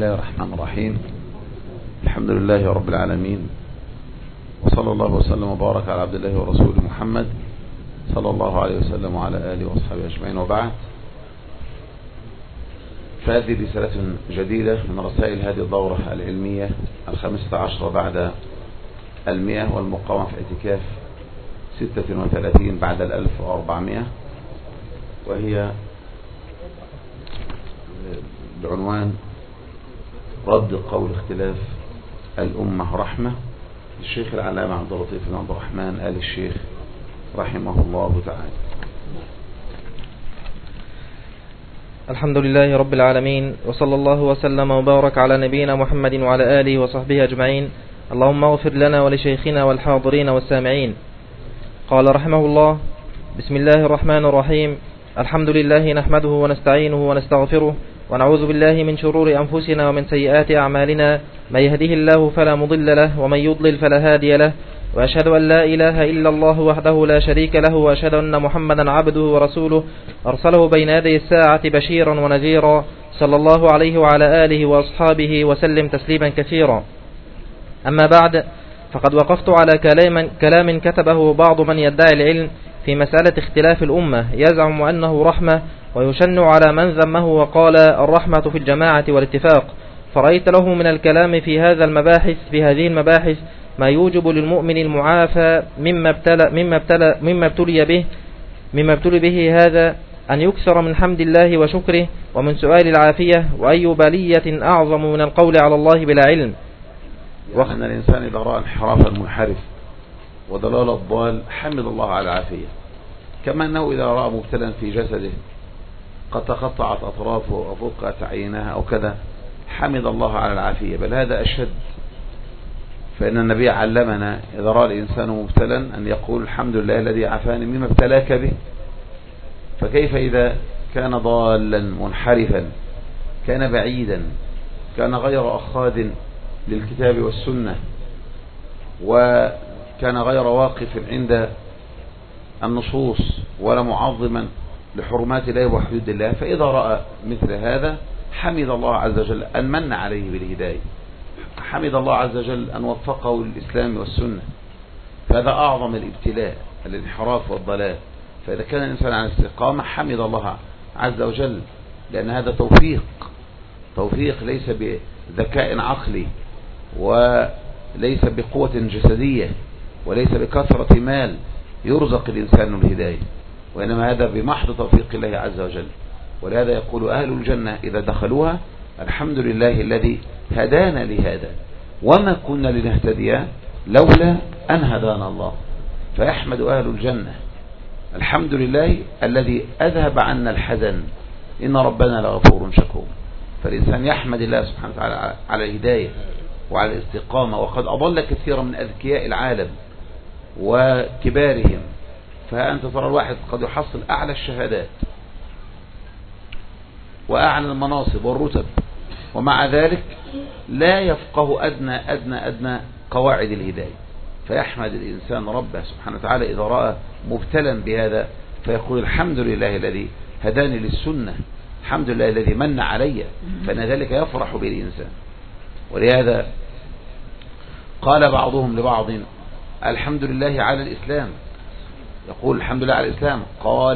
الله الرحمن الرحيم. الحمد لله رب العالمين، وصلى الله وسلم وبارك على عبد الله ورسوله محمد صلى الله عليه وسلم وعلى آله وأصحابه أجمعين، وبعد. فهذه رسالة جديدة من رسائل هذه الدورة العلمية 15 بعد 100، والمقامة في اعتكاف 36 بعد 1400، وهي بعنوان رد قول اختلاف الأمة رحمة، الشيخ العلامة عبد اللطيف بن عبد الرحمن آل الشيخ رحمه الله تعالى. الحمد لله رب العالمين، وصلى الله وسلم وبارك على نبينا محمد وعلى آله وصحبه أجمعين. اللهم اغفر لنا ولشيخنا والحاضرين والسامعين. قال رحمه الله: بسم الله الرحمن الرحيم. الحمد لله نحمده ونستعينه ونستغفره، ونعوذ بالله من شرور أنفسنا ومن سيئات أعمالنا، من يهده الله فلا مضل له، ومن يضلل فلا هادي له، وأشهد أن لا إله إلا الله وحده لا شريك له، وأشهد أن محمدا عبده ورسوله أرسله بين يدي الساعة بشيرا ونذيرا، صلى الله عليه وعلى آله وأصحابه وسلم تسليما كثيرا. أما بعد، فقد وقفت على كلام كتبه بعض من يدعي العلم في مسألة اختلاف الأمة، يزعم أنه رحمة، ويشن على من ذمه وقال الرحمة في الجماعة والاتفاق. فرأيت له من الكلام في هذه المباحث ما يوجب للمؤمن المعافى مما ابتلي به هذا أن يكثر من حمد الله وشكره ومن سؤال العافية، وأي بلية أعظم من القول على الله بلا علم. وأن الإنسان إذا رأى انحرافا منحرف وضلال الضال حمد الله على العافية، كما أنه إذا رأى مبتلا في جسده قد تقطعت أطرافه أو فقعت عينها أو كذا حمد الله على العافية، بل هذا أشد. فإن النبي علمنا إذا رأى الإنسان مبتلا أن يقول الحمد لله الذي عافاني مما ابتلاك به. فكيف إذا كان ضالا منحرفا، كان بعيدا، كان غير أخاذ للكتاب والسنة، وكان غير واقف عند النصوص ولا معظما لحرمات الله وحدود الله. فإذا رأى مثل هذا حمد الله عز وجل أن من عليه بالهداية، حمد الله عز وجل أن وفقه للإسلام والسنة. فهذا أعظم الابتلاء، الانحراف والضلال. فإذا كان الإنسان على استقامة حمد الله عز وجل، لأن هذا توفيق ليس بذكاء عقلي، وليس بقوة جسدية، وليس بكثرة مال يرزق الإنسان الهداية، وإنما هذا بمحض توفيق الله عز وجل. ولهذا يقول أهل الجنة إذا دخلوها: الحمد لله الذي هدانا لهذا وما كنا لنهتدي لولا أن هدانا الله. فيحمد أهل الجنة: الحمد لله الذي أذهب عنا الحزن إن ربنا لغفور شكور. فالإنسان يحمد الله سبحانه وتعالى على الهداية وعلى الاستقامة. وقد أضل كثيرا من أذكياء العالم وكبارهم، فأنت ترى الواحد قد يحصل أعلى الشهادات وأعلى المناصب والرتب، ومع ذلك لا يفقه أدنى قواعد الهداية. فيحمد الإنسان ربه سبحانه وتعالى إذا رأى مبتلا بهذا، فيقول الحمد لله الذي هداني للسنة، الحمد لله الذي من علي. فإن ذلك يفرح به الإنسان. ولهذا قال بعضهم لبعض: الحمد لله على الإسلام. يقول الحمد لله على الإسلام، قال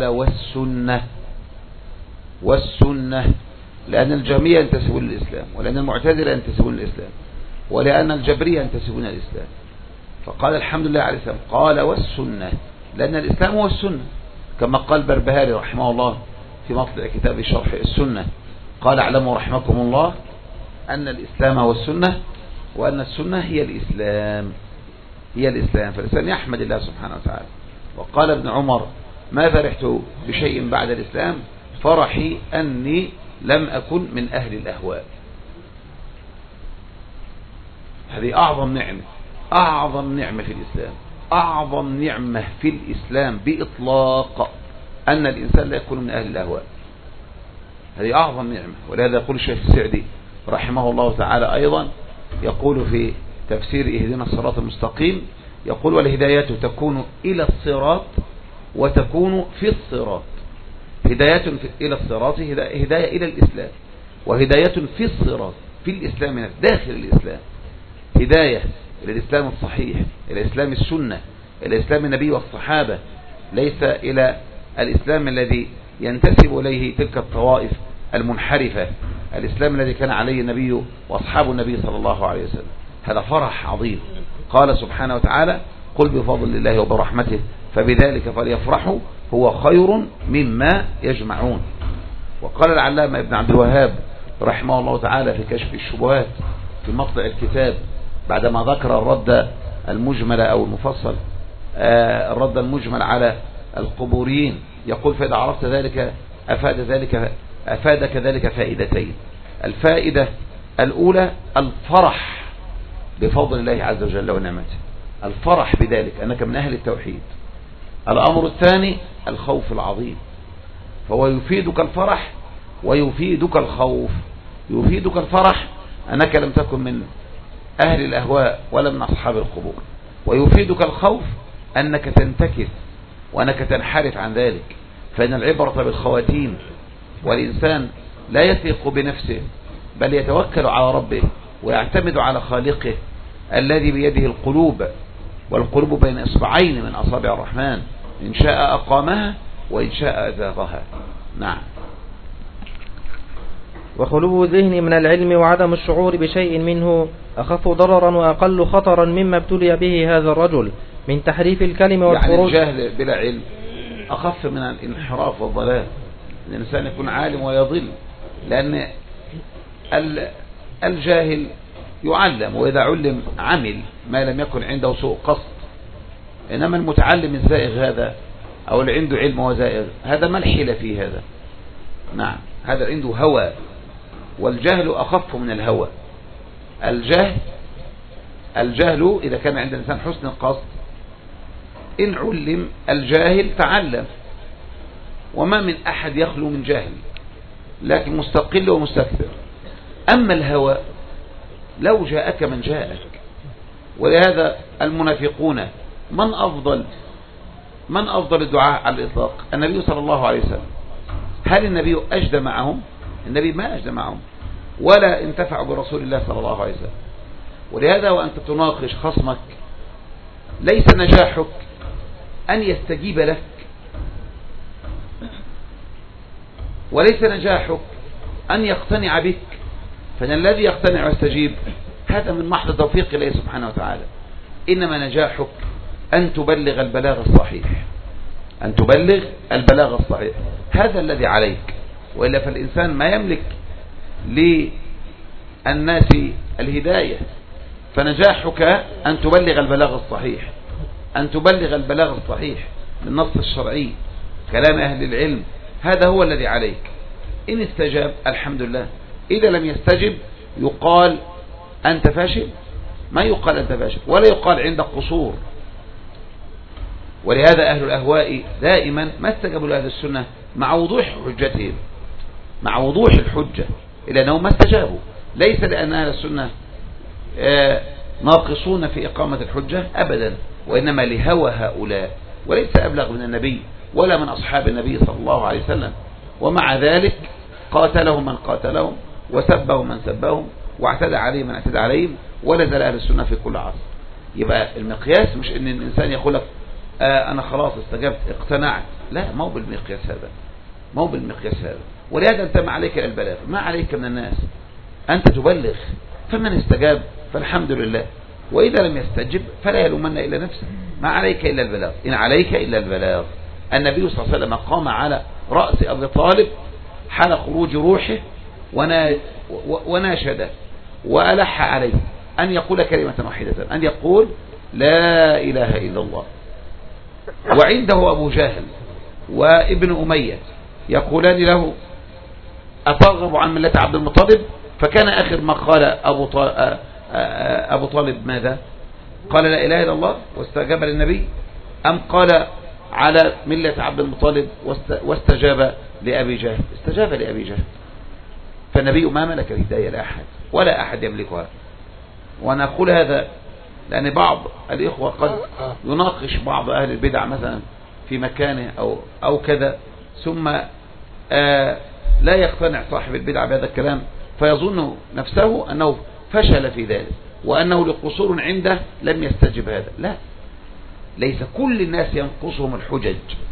والسنة، لأن الجميع ينتسبون للإسلام، ولأن المعتزلة ينتسبون للإسلام، ولأن الجبرية ينتسبون للإسلام. فقال الحمد لله على الإسلام، قال والسنة، لأن الإسلام هو السنة، كما قال بربهاري رحمه الله في مطلع كتاب شرح السنة، قال: اعلموا رحمكم الله أن الإسلام هو السنة، وأن السنة هي الإسلام. فالإنسان يحمد الله سبحانه وتعالى. وقال ابن عمر: ما فرحت بشيء بعد الإسلام فرحي أني لم أكن من أهل الأهواء. هذه أعظم نعمة في الإسلام، أعظم نعمة في الإسلام بإطلاق، أن الإنسان لا يكون من أهل الأهواء. هذه أعظم نعمة. ولهذا يقول الشيخ السعدي رحمه الله تعالى أيضا، يقول في تفسير اهدنا الصراط المستقيم، يقول: والهداية تكون إلى الصراط وتكون في الصراط. هداية إلى الصراط هداية إلى الإسلام، وهداية في الصراط في الإسلام داخل الإسلام هداية إلى الإسلام الصحيح، إلى الإسلام السنة، إلى إسلام النبي والصحابة، ليس إلى الإسلام الذي ينتسب إليه تلك الطوائف المنحرفة، الإسلام الذي كان عليه النبي وأصحاب النبي صلى الله عليه وسلم. هذا فرح عظيم. قال سبحانه وتعالى: قل بفضل الله وبرحمته فبذلك فليفرحوا هو خير مما يجمعون. وقال العلامة ابن عبد الوهاب رحمه الله تعالى في كشف الشبهات في مطلع الكتاب بعدما ذكر الرد المجمل أو المفصل، الرد المجمل على القبوريين، يقول: فإذا عرفت ذلك أفادك ذلك فائدتين. الفائدة الأولى الفرح بفضل الله عز وجل ونعمته، الفرح بذلك أنك من أهل التوحيد. الأمر الثاني الخوف العظيم، فهو يفيدك الفرح ويفيدك الخوف. يفيدك الفرح أنك لم تكن من أهل الأهواء ولا من أصحاب القبور، ويفيدك الخوف أنك تنتكس وأنك تنحرف عن ذلك، فإن العبرة بالخواتيم، والإنسان لا يثق بنفسه بل يتوكل على ربه ويعتمد على خالقه الذي بيده القلوب، والقلوب بين إصبعين من أصابع الرحمن، إن شاء أقامها وإن شاء أزاغها. نعم. وخلو الذهن من العلم وعدم الشعور بشيء منه أخف ضررا وأقل خطرا مما ابتلي به هذا الرجل من تحريف الكلمة والخروج. يعني الجهل بلا علم أخف من الانحراف والضلال. الإنسان يكون عالم ويضل، لأن الجاهل يعلم، وإذا علم عمل ما لم يكن عنده سوء قصد. إنما المتعلم الزائغ هذا أو اللي عنده علم وزائغ هذا ما الحيلة في هذا. نعم، هذا عنده هوى، والجهل أخف من الهوى. الجهل إذا كان عند الإنسان حسن القصد، إن علم الجاهل تعلم، وما من أحد يخلو من جاهل، لكن مستقل ومستكثر. أما الهوى لو جاءك من جاءك. ولهذا المنافقون من أفضل الدعاء على الإطلاق؟ النبي صلى الله عليه وسلم. هل النبي أجدى معهم؟ النبي ما أجدى معهم ولا انتفعوا برسول الله صلى الله عليه وسلم. ولهذا وأنت تناقش خصمك ليس نجاحك أن يستجيب لك، وليس نجاحك أن يقتنع بك، فإن الذي يقتنع ويستجيب هذا من محض توفيق الله سبحانه وتعالى. إنما نجاحك أن تبلغ البلاغ الصحيح، أن تبلغ البلاغ الصحيح، هذا الذي عليك. وإلا فالإنسان ما يملك للناس الهداية. فنجاحك أن تبلغ البلاغ الصحيح، أن تبلغ البلاغ الصحيح بالنص الشرعي كلام أهل العلم، هذا هو الذي عليك. إن استجاب الحمد لله، إذا لم يستجب يقال أنت فاشل، ما يقال أنت فاشل، ولا يقال عندك قصور. ولهذا أهل الأهواء دائما ما استجابوا لهذه السنة مع وضوح حجتهم، مع وضوح الحجة، إلا أنهم ما استجابوا، ليس لأن أهل السنة ناقصون في إقامة الحجة أبدا، وإنما لهوى هؤلاء، وليس أبلغ من النبي ولا من أصحاب النبي صلى الله عليه وسلم. ومع ذلك قاتلهم من قاتلهم، وسبهم من سبهم، واعتدى عليهم من اعتدى عليهم، ولا زال أهل السنة في كل عصر. يبقى المقياس مش ان الانسان يقول لك انا خلاص استجبت اقتنعت، لا، ما هو بالمقياس هذا، ما هو بالمقياس هذا. ولهذا انت ما عليك البلاغ، ما عليك من الناس، انت تبلغ، فمن استجاب فالحمد لله، واذا لم يستجب فلا يلومن الا نفسه، ما عليك الا البلاغ، ان عليك الا البلاغ. النبي صلى الله عليه وسلم قام على رأس ابي طالب حال خروج روحه وناشده وألح عليه أن يقول كلمة واحدة، أن يقول لا إله إلا الله. وعنده أبو جهل وابن أمية يقولان له أترغب عن ملة عبد المطلب؟ فكان آخر ما قال أبو طالب ماذا؟ قال لا إله إلا الله واستجاب للنبي، أم قال على ملة عبد المطلب واستجاب لأبي جهل؟ استجاب لأبي جهل. فالنبي ما ملك الهداية لأحد، ولا أحد يملكها. وأنا أقول هذا لأن بعض الإخوة قد يناقش بعض أهل البدع مثلا في مكانه أو كذا، ثم لا يقتنع صاحب البدع بهذا الكلام، فيظن نفسه أنه فشل في ذلك وأنه لقصور عنده لم يستجب هذا. لا، ليس كل الناس ينقصهم الحجج،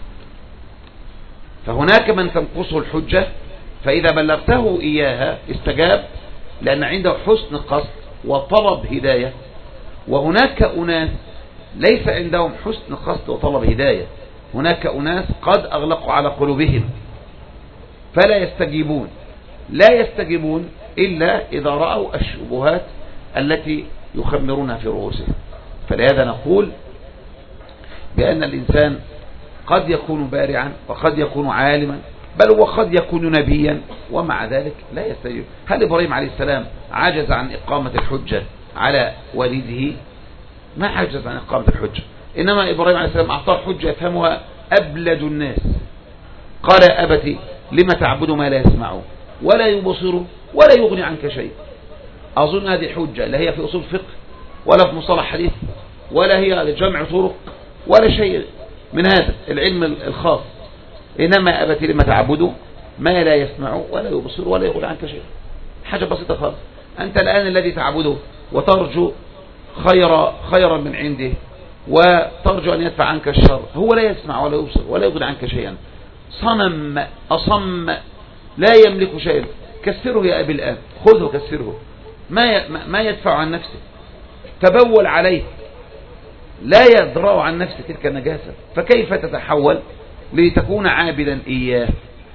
فهناك من تنقصه الحجة فإذا بلغته إياها استجاب لأن عنده حسن قصد وطلب هداية، وهناك أناس ليس عندهم حسن قصد وطلب هداية، هناك أناس قد أغلقوا على قلوبهم فلا يستجيبون، لا يستجيبون إلا إذا رأوا الشبهات التي يخمرونها في رؤوسهم. فلهذا نقول بأن الإنسان قد يكون بارعا وقد يكون عالما بل وقد يكون نبيا ومع ذلك لا يستجيب. هل إبراهيم عليه السلام عجز عن إقامة الحجة على والده؟ ما عجز عن إقامة الحجة، إنما إبراهيم عليه السلام أعطاه حجة يفهمها أبلد الناس. قال يا أبتي لما تعبد ما لا يسمع ولا يبصر ولا يغني عنك شيء. أظن هذه حجة لا هي في أصول فقه ولا في مصطلح حديث ولا هي لجمع طرق ولا شيء من هذا العلم الخاص، إنما أبتي لما تعبد ما لا يسمع ولا يبصر ولا يغني عنك شيء. حاجة بسيطة خالص. أنت الآن الذي تعبده وترجو خيرا من عنده وترجو أن يدفع عنك الشر، هو لا يسمع ولا يبصر ولا يغني عنك شيئا، صنم أصم لا يملك شيئا. كسره يا أبي الآن، خذه كسره، ما يدفع عن نفسه، تبول عليه، لا يدرأ عن نفسه تلك النجاسة، فكيف تتحول لتكون عابدا إياه؟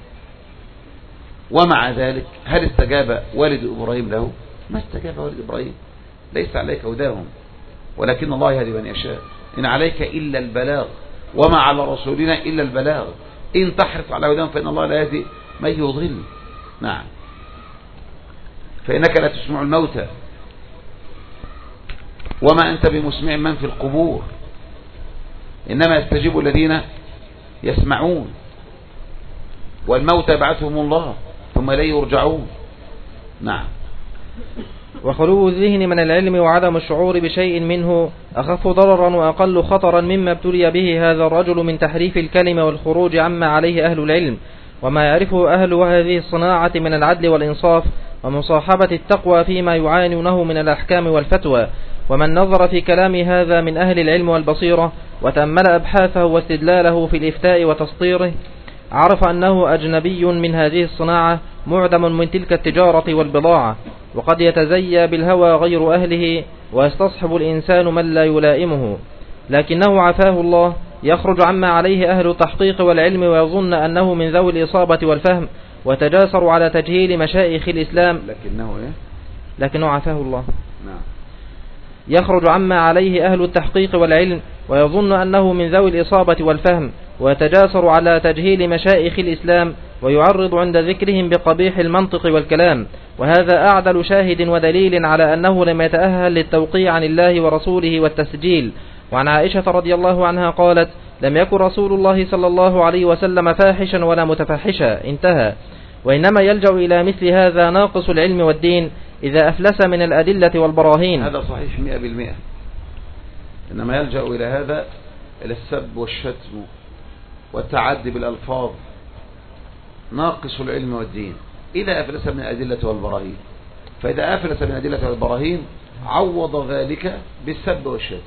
ومع ذلك هل استجاب والد إبراهيم له؟ ما استجاب والد إبراهيم. ليس عليك هداهم ولكن الله يهدي من يشاء، إن عليك إلا البلاغ وما على رسولنا إلا البلاغ، إن تحرص على هداهم فإن الله لا يهدي من يضل. نعم، فإنك لا تسمع الموتى وما أنت بمسمع من في القبور، إنما يستجيب الذين يسمعون، والموتى يبعثهم الله ثم إليه يرجعون. نعم. وخلو الذهن من العلم وعدم الشعور بشيء منه أخف ضررا وأقل خطرا مما ابتلي به هذا الرجل من تحريف الكلمة والخروج عما عليه أهل العلم وما يعرفه أهل هذه الصناعة من العدل والإنصاف ومصاحبة التقوى فيما يعانونه من الأحكام والفتوى. ومن نظر في كلام هذا من أهل العلم والبصيرة وتأمل أبحاثه واستدلاله في الإفتاء وتسطيره عرف أنه أجنبي من هذه الصناعة معدم من تلك التجارة والبضاعة، وقد يتزيى بالهوى غير أهله ويستصحب الإنسان من لا يلائمه، لكنه عافاه الله يخرج عما عليه أهل التحقيق والعلم ويظن أنه من ذوي الإصابة والفهم وتجاسر على تجهيل مشايخ الإسلام. لكنه عافاه الله. نعم. يخرج عما عليه أهل التحقيق والعلم ويظن أنه من ذوي الإصابة والفهم ويتجاسر على تجهيل مشايخ الإسلام ويعرض عند ذكرهم بقبيح المنطق والكلام، وهذا أعدل شاهد ودليل على أنه لم يتأهل للتوقيع عن الله ورسوله والتسجيل. وعن عائشة رضي الله عنها قالت: لم يكن رسول الله صلى الله عليه وسلم فاحشا ولا متفحشا، انتهى. وإنما يلجأ إلى مثل هذا ناقص العلم والدين إذا أفلس من الأدلة والبراهين. هذا صحيح 100%. إنما يلجأ إلى هذا، إلى السب والشتم والتعدي بالألفاظ، ناقص العلم والدين إذا أفلس من الأدلة والبراهين. فإذا أفلس من الأدلة والبراهين عوض ذلك بالسب والشتم.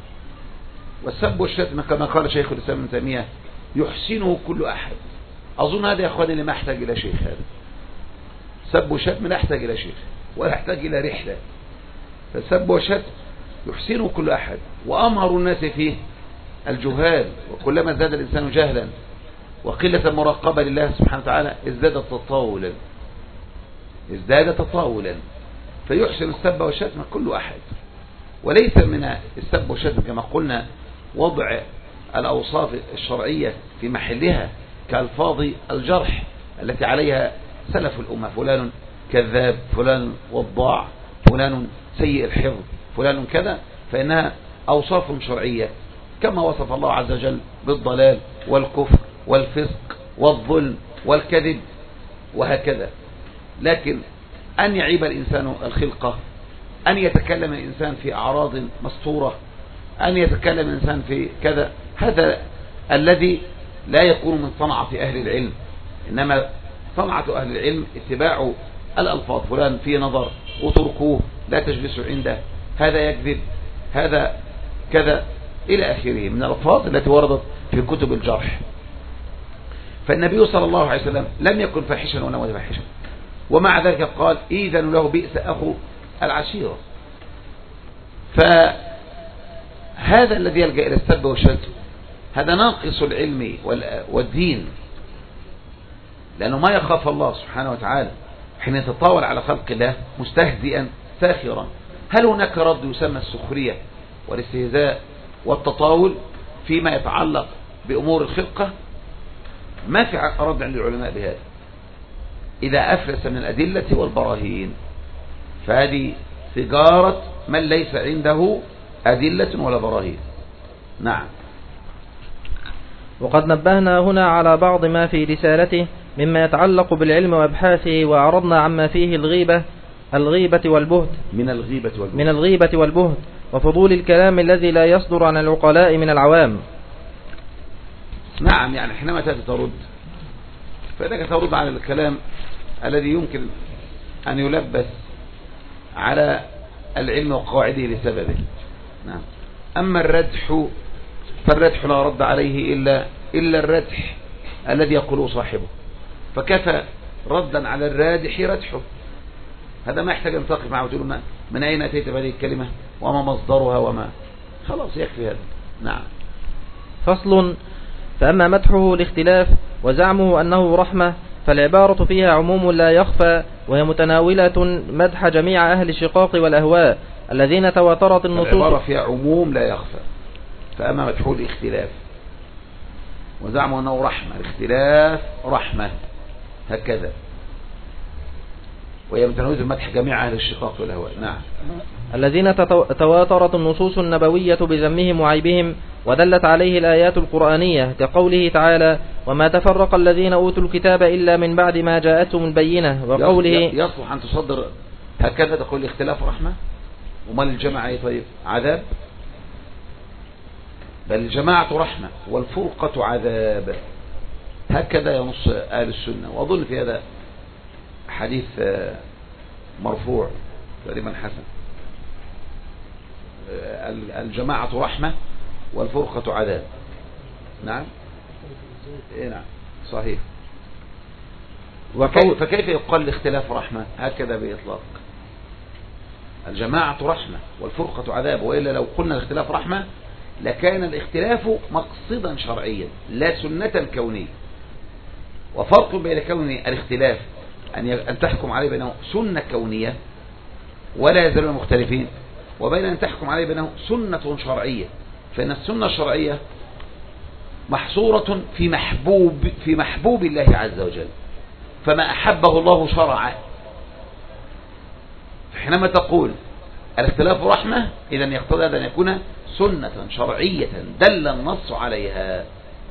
والسب والشتم كما قال شيخ الإسلام ابن تيمية يحسنه كل أحد. أظن هذا يا أخواني اللي ما يحتاج إلى شيخ، هذا سب والشتم لا يحتاج إلى شيخ ولا يحتاج إلى رحلة. فالسب والشتم يحسنه كل أحد، وأمهر الناس فيه الجهال، وكلما زاد الإنسان جهلا وقلة مراقبة لله سبحانه وتعالى ازداد تطاولا فيحسن السب والشتم كل أحد. وليس من السب والشتم كما قلنا وضع الأوصاف الشرعية في محلها كألفاظ الجرح التي عليها سلف الأمة، فلان كذاب، فلان وضاع، فلان سيء الحفظ، فلان كذا، فإنها أوصاف شرعية كما وصف الله عز وجل بالضلال والكفر والفسق والظلم والكذب وهكذا. لكن أن يعيب الإنسان الخلقة، أن يتكلم الإنسان في أعراض مسطورة، أن يتكلم الإنسان في كذا، هذا الذي لا يكون من صنعة أهل العلم. إنما صنعة أهل العلم اتباع الألفاظ فلان فيه نظر وتركوه لا تجلسوا عنده، هذا يكذب، هذا كذا إلى آخره من الألفاظ التي وردت في كتب الجرح. فالنبي صلى الله عليه وسلم لم يكن فاحشا ولا متفحشا، ومع ذلك قال إذن له بئس أخو العشيرة. فهذا الذي يلجأ إلى السب والشتم هذا ناقص العلم والدين، لأنه ما يخاف الله سبحانه وتعالى حين يتطاول على خلق الله مستهزئا ساخرا. هل هناك رد يسمى السخرية والاستهزاء والتطاول فيما يتعلق بأمور الخلقة؟ ما في رد عند العلماء بهذا إذا أفلس من الأدلة والبراهين، فهذه تجارة من ليس عنده أدلة ولا براهين. نعم. وقد نبهنا هنا على بعض ما في رسالته مما يتعلق بالعلم وأبحاثه، وأعرضنا عما فيه الغيبة والبهت من الغيبة والبهت وفضول الكلام الذي لا يصدر عن العقلاء من العوام. نعم، يعني حينما ترد فإنك ترد على الكلام الذي يمكن أن يلبس على العلم وقواعده لسببه. نعم. أما الردح فالردح لا رد عليه إلا الردح الذي يقوله صاحبه، فكفى ردا على الرادح ردحه. هذا ما يحتاج أن تقف معه وتقول من أين أتيت بهذه الكلمة وما مصدرها وما، خلاص يكفي هذا. نعم. فصل. فأما مدحه الاختلاف وزعمه أنه رحمة فالعبارة فيها عموم لا يخفى، وهي متناولة مدح جميع أهل الشقاق والأهواء الذين تواترت النصوص. العبارة فيها عموم لا يخفى. فأما مدحه الاختلاف وزعمه أنه رحمة، الاختلاف رحمة هكذا، وهي متناولة مدح جميع أهل الشقاق والأهواء. نعم. الذين تواترت النصوص النبوية بذمهم وعيبهم ودلت عليه الآيات القرآنية، كقوله تعالى وما تفرق الذين أوتوا الكتاب إلا من بعد ما جاءتهم البينة، وقوله يصلح أن تصدر هكذا تقول الاختلاف رحمة، وما للجماعة أي طيب عذاب؟ بل الجماعة رحمة والفرقة عذاب، هكذا ينص أهل السنة. وأظن في هذا حديث مرفوع تقريبا حسن، الجماعة رحمة والفرقة عذاب. نعم. نعم صحيح. فكيف يقال الاختلاف رحمة هكذا بإطلاق؟ الجماعة رحمة والفرقة عذاب، وإلا لو قلنا الاختلاف رحمة لكان الاختلاف مقصدا شرعيا لا سنة كونية. وفرق بين كون الاختلاف أن تحكم عليه بأنه سنة كونية ولا يزالون مختلفين، وبين أن تحكم عليه بأنه سنة شرعية. فإن السنة الشرعية محصورة في محبوب الله عز وجل، فما أحبه الله شرعا. فحينما تقول الاختلاف رحمة إذن يقتضي أن يكون سنة شرعية دل النص عليها،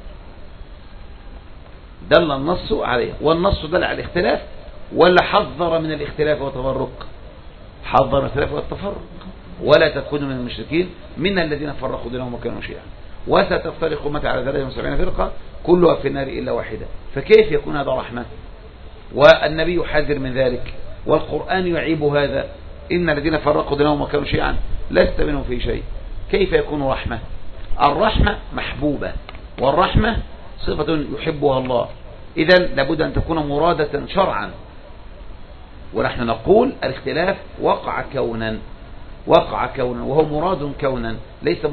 والنص دل على الاختلاف ولا حذر من الاختلاف والتفرق؟ حذر من الاختلاف والتفرق. ولا تكونوا من المشركين من الذين فرقوا دينهم وكانوا شيعا وستفترق أمتي على 73 فرقة كلها في النار إلا واحدة. فكيف يكون هذا رحمة والنبي يحذر من ذلك والقرآن يعيب هذا؟ إن الذين فرقوا دينهم وكانوا شيعا لست منهم في شيء. كيف يكون رحمة؟ الرحمة محبوبة، والرحمة صفة يحبها الله، إذن لابد أن تكون مرادة شرعا. ونحن نقول الاختلاف وقع كونا وهو مراد كونا ليس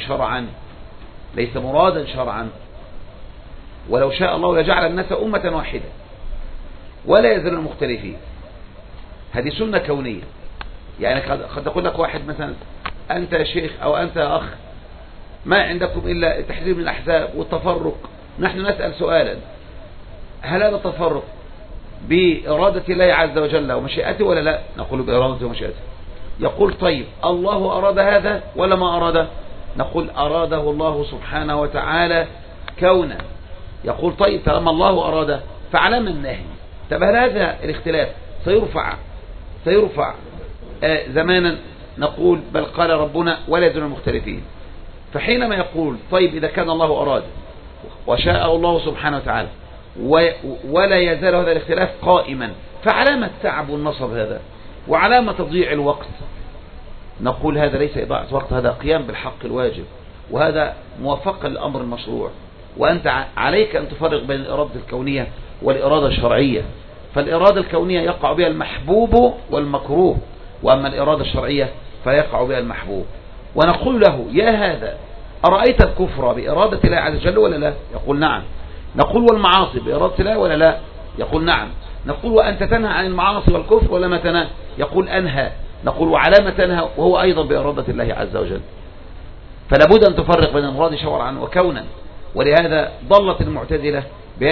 مرادا شرعا. ولو شاء الله لجعل الناس أمة واحدة ولا يزالون مختلفين، هذه سنة كونية. يعني قد تقول لك واحد مثلا أنت يا شيخ أو أنت يا أخ ما عندكم إلا التحذير من الأحزاب والتفرق. نحن نسأل سؤالا: هل هذا التفرق بإرادة الله عز وجل ومشيئته ولا لا؟ نقول بإرادته ومشيئته. يقول طيب الله أراد هذا ولا ما أراده؟ نقول أراده الله سبحانه وتعالى كونا. يقول طيب طالما الله أراده فعلى من النهي؟ طب هل هذا الاختلاف سيرفع زمانا؟ نقول بل قال ربنا ولا يزالون مختلفين. فحينما يقول طيب إذا كان الله أراد وشاء الله سبحانه وتعالى ولا يزال هذا الاختلاف قائما فعلامة التعب والنصب هذا وعلامة تضييع الوقت. نقول هذا ليس إضاعة وقت، هذا قيام بالحق الواجب، وهذا موافقة للأمر المشروع. وأنت عليك أن تفرق بين الإرادة الكونية والإرادة الشرعية. فالإرادة الكونية يقع بها المحبوب والمكروه، وأما الإرادة الشرعية فيقع بها المحبوب. ونقول له يا هذا أرأيت الكفر بإرادة الله عز وجل ولا لا؟ يقول نعم. نقول والمعاصي بإرادة الله ولا لا؟ يقول نعم. نقول وأنت تنهى عن المعاصي والكفر ولا ما تنهى؟ يقول أنهى. نقول وعلى ما تنهى؟ وهو أيضا بإرادة الله عز وجل. فلا بد أن تفرق بين المراد شرعا وكونا. ولهذا ضلت المعتزلة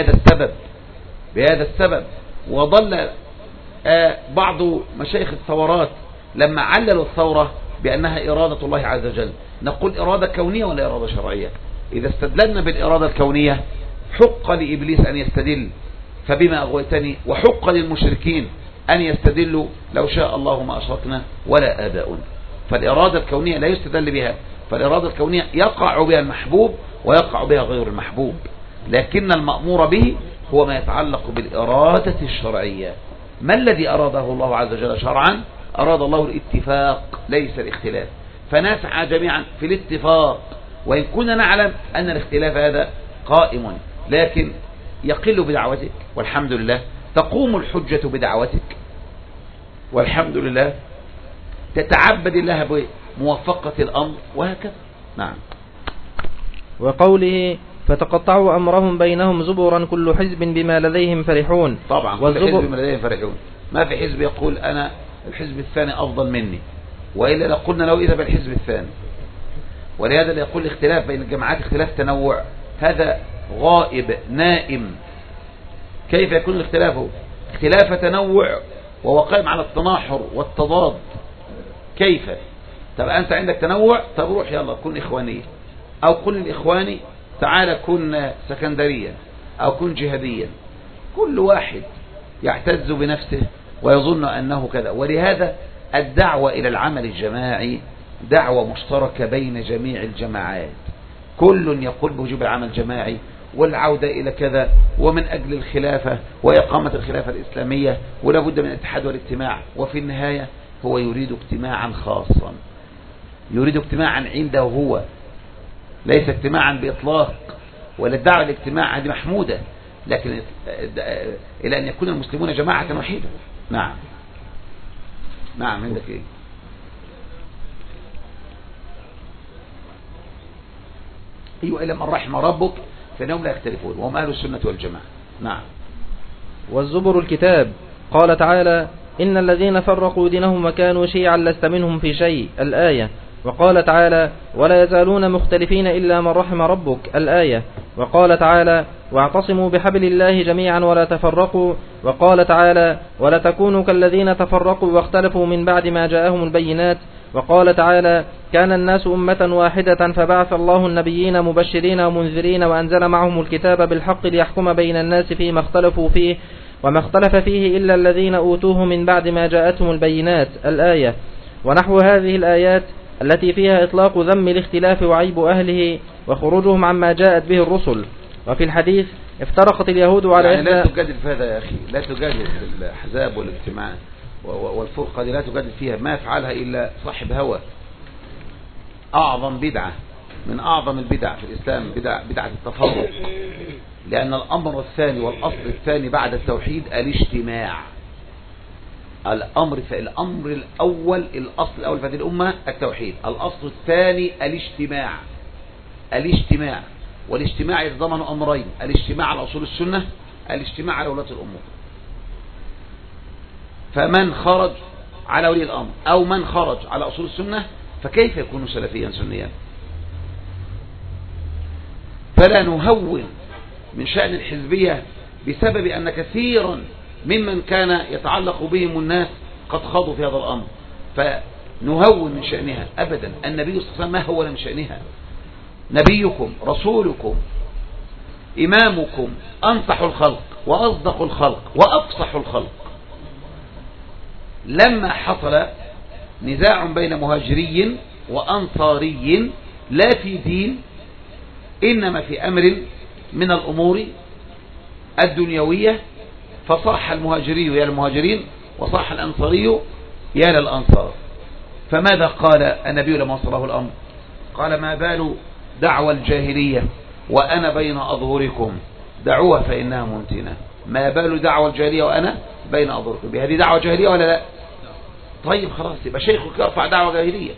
بهذا السبب وضل بعض مشايخ الثورات لما عللوا الثورة بأنها إرادة الله عز وجل. نقول إرادة كونية ولا إرادة شرعية؟ إذا استدللنا بالإرادة الكونية حق لإبليس أن يستدل فبما أغويتني، وحق للمشركين أن يستدلوا لو شاء الله ما أشركنا ولا آباؤنا. فالإرادة الكونية لا يستدل بها، فالإرادة الكونية يقع بها المحبوب ويقع بها غير المحبوب، لكن المأمور به هو ما يتعلق بالإرادة الشرعية. ما الذي أراده الله عز وجل شرعا؟ أراد الله الاتفاق ليس الاختلاف، فنسعى جميعا في الاتفاق، وإن كنا نعلم أن الاختلاف هذا قائم، لكن يقل بدعوتك والحمد لله، تقوم الحجة بدعوتك والحمد لله، تتعبد الله بموافقة الأمر وهكذا. نعم. وقوله فتقطعوا أمرهم بينهم زبرا كل حزب بما لديهم فرحون. طبعا كل حزب بما لديهم فرحون. ما في حزب يقول أنا الحزب الثاني أفضل مني، وإلا لقلنا لو إذا بالحزب الثاني. ولهذا اللي يقول الاختلاف بين الجماعات اختلاف تنوع هذا غائب نائم. كيف يكون الاختلاف اختلاف تنوع وهو قائم على التناحر والتضاد؟ كيف؟ طب أنت عندك تنوع، طب روح يلا كن إخوانية، أو كن الإخواني تعالى كن سكندريا، أو كن جهاديا. كل واحد يعتز بنفسه ويظن أنه كذا. ولهذا الدعوة إلى العمل الجماعي دعوة مشتركة بين جميع الجماعات، كل يقول بوجوب العمل الجماعي والعودة إلى كذا، ومن أجل الخلافة وإقامة الخلافة الإسلامية، ولا بد من الاتحاد والاجتماع. وفي النهاية هو يريد اجتماعا خاصا، يريد اجتماعا عنده هو، ليس اجتماعا بإطلاق. ولا الدعوة الاجتماع هذه محمودة، لكن إلى أن يكون المسلمون جماعة وحيدة. نعم. نعم. عندك إيه؟ أيوة إلا من رحم ربك فإنهم لا يختلفون وهم أهل السنة والجماعة. نعم. والزبر الكتاب. قال تعالى إن الذين فرقوا دينهم وكانوا شيعا لست منهم في شيء الآية. وقال تعالى ولا يزالون مختلفين إلا من رحم ربك الآية. وقال تعالى واعتصموا بحبل الله جميعا ولا تفرقوا. وقال تعالى ولا تكونوا كالذين تفرقوا واختلفوا من بعد ما جاءهم البينات. وقال تعالى كان الناس أمة واحدة فبعث الله النبيين مبشرين ومنذرين وأنزل معهم الكتاب بالحق ليحكم بين الناس فيما اختلفوا فيه وما اختلف فيه إلا الذين أوتوه من بعد ما جاءتهم البينات الآية. ونحو هذه الآيات التي فيها إطلاق ذم الاختلاف وعيب أهله وخروجهم عما جاءت به الرسل. وفي الحديث افترقت اليهود على يعني لا تجادل في هذا يا أخي، لا تجادل في الأحزاب والاجتماع والفرقة دي، لا تجادل فيها، ما يفعلها إلا صاحب هوى. أعظم بدعة من أعظم البدع في الإسلام بدعة التفرق، لأن الأمر الثاني والأصل الثاني بعد التوحيد الاجتماع. الأمر الأول، الأصل الأول في هذه الأمة التوحيد، الأصل الثاني الاجتماع. والاجتماع يتضمن أمرين: الاجتماع على أصول السنة، الاجتماع على ولاة الأمور. فمن خرج على ولي الأمر أو من خرج على أصول السنة فكيف يكون سلفيا سنيا؟ فلا نهون من شأن الحزبية بسبب أن كثيرا ممن كان يتعلق بهم الناس قد خاضوا في هذا الأمر، فنهون من شأنها أبدا. النبي صلى الله عليه وسلم ما هو من شأنها؟ نبيكم رسولكم إمامكم أنصح الخلق وأصدق الخلق وأفصح الخلق. لما حصل نزاع بين مهاجري وأنصاري لا في دين، إنما في أمر من الأمور الدنيوية، فصاح المهاجري يا للمهاجرين وصاح الأنصاري يا للأنصار. فماذا قال النبي لما وصله الأمر؟ قال ما بال دعوى الجاهلية وأنا بين أظهركم دعوها فإنها منتنة. ما بال دعوى الجاهلية وأنا بين أظهركم، هذه دعوة جاهلية ولا لا؟ طيب خلاص، يبقى شيخك يرفع دعوة جاهلية،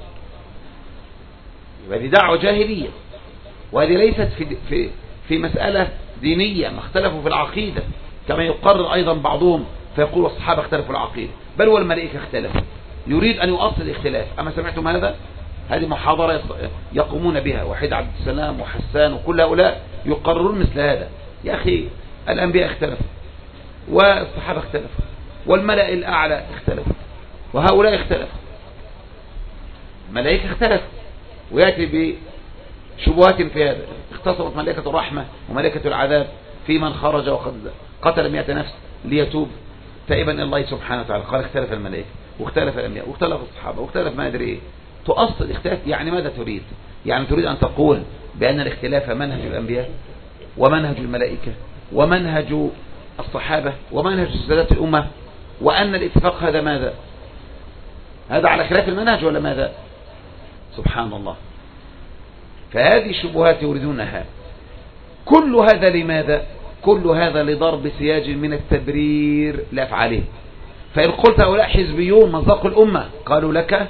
يبقى دي دعوة جاهلية، وهذه ليست في مسألة دينية، ما اختلفوا في العقيدة كما يقرر أيضا بعضهم فيقول والصحابة اختلفوا العقيدة، بل والملائكة اختلفوا، يريد أن يؤصل الاختلاف. أما سمعتم هذا؟ هذه محاضرة يقومون بها، وحيد عبد السلام وحسان وكل هؤلاء يقررون مثل هذا. يا أخي الأنبياء اختلفوا والصحابة اختلفوا والملأ الأعلى اختلفوا وهؤلاء اختلفوا، الملائكة اختلفوا، ويأتي بشبهات في هذا. اختصمت ملائكة الرحمة وملائكة العذاب في من خرج وقد قتل 100 نفس ليتوب تائبا إلى الله سبحانه وتعالى. قال اختلف الملائكة واختلف الأنبياء واختلف الصحابة واختلف ما أدري إيه. تؤصل اختلاف، يعني ماذا تريد؟ يعني تريد أن تقول بأن الاختلاف منهج الأنبياء ومنهج الملائكة ومنهج الصحابة ومنهج سادات الأمة، وأن الاتفاق هذا ماذا؟ هذا على خلاف المنهج ولا ماذا؟ سبحان الله. فهذه الشبهات يريدونها. كل هذا لماذا؟ كل هذا لضرب سياج من التبرير لأفعاله. فإن قلت هؤلاء حزبيون مزاق الأمة قالوا لك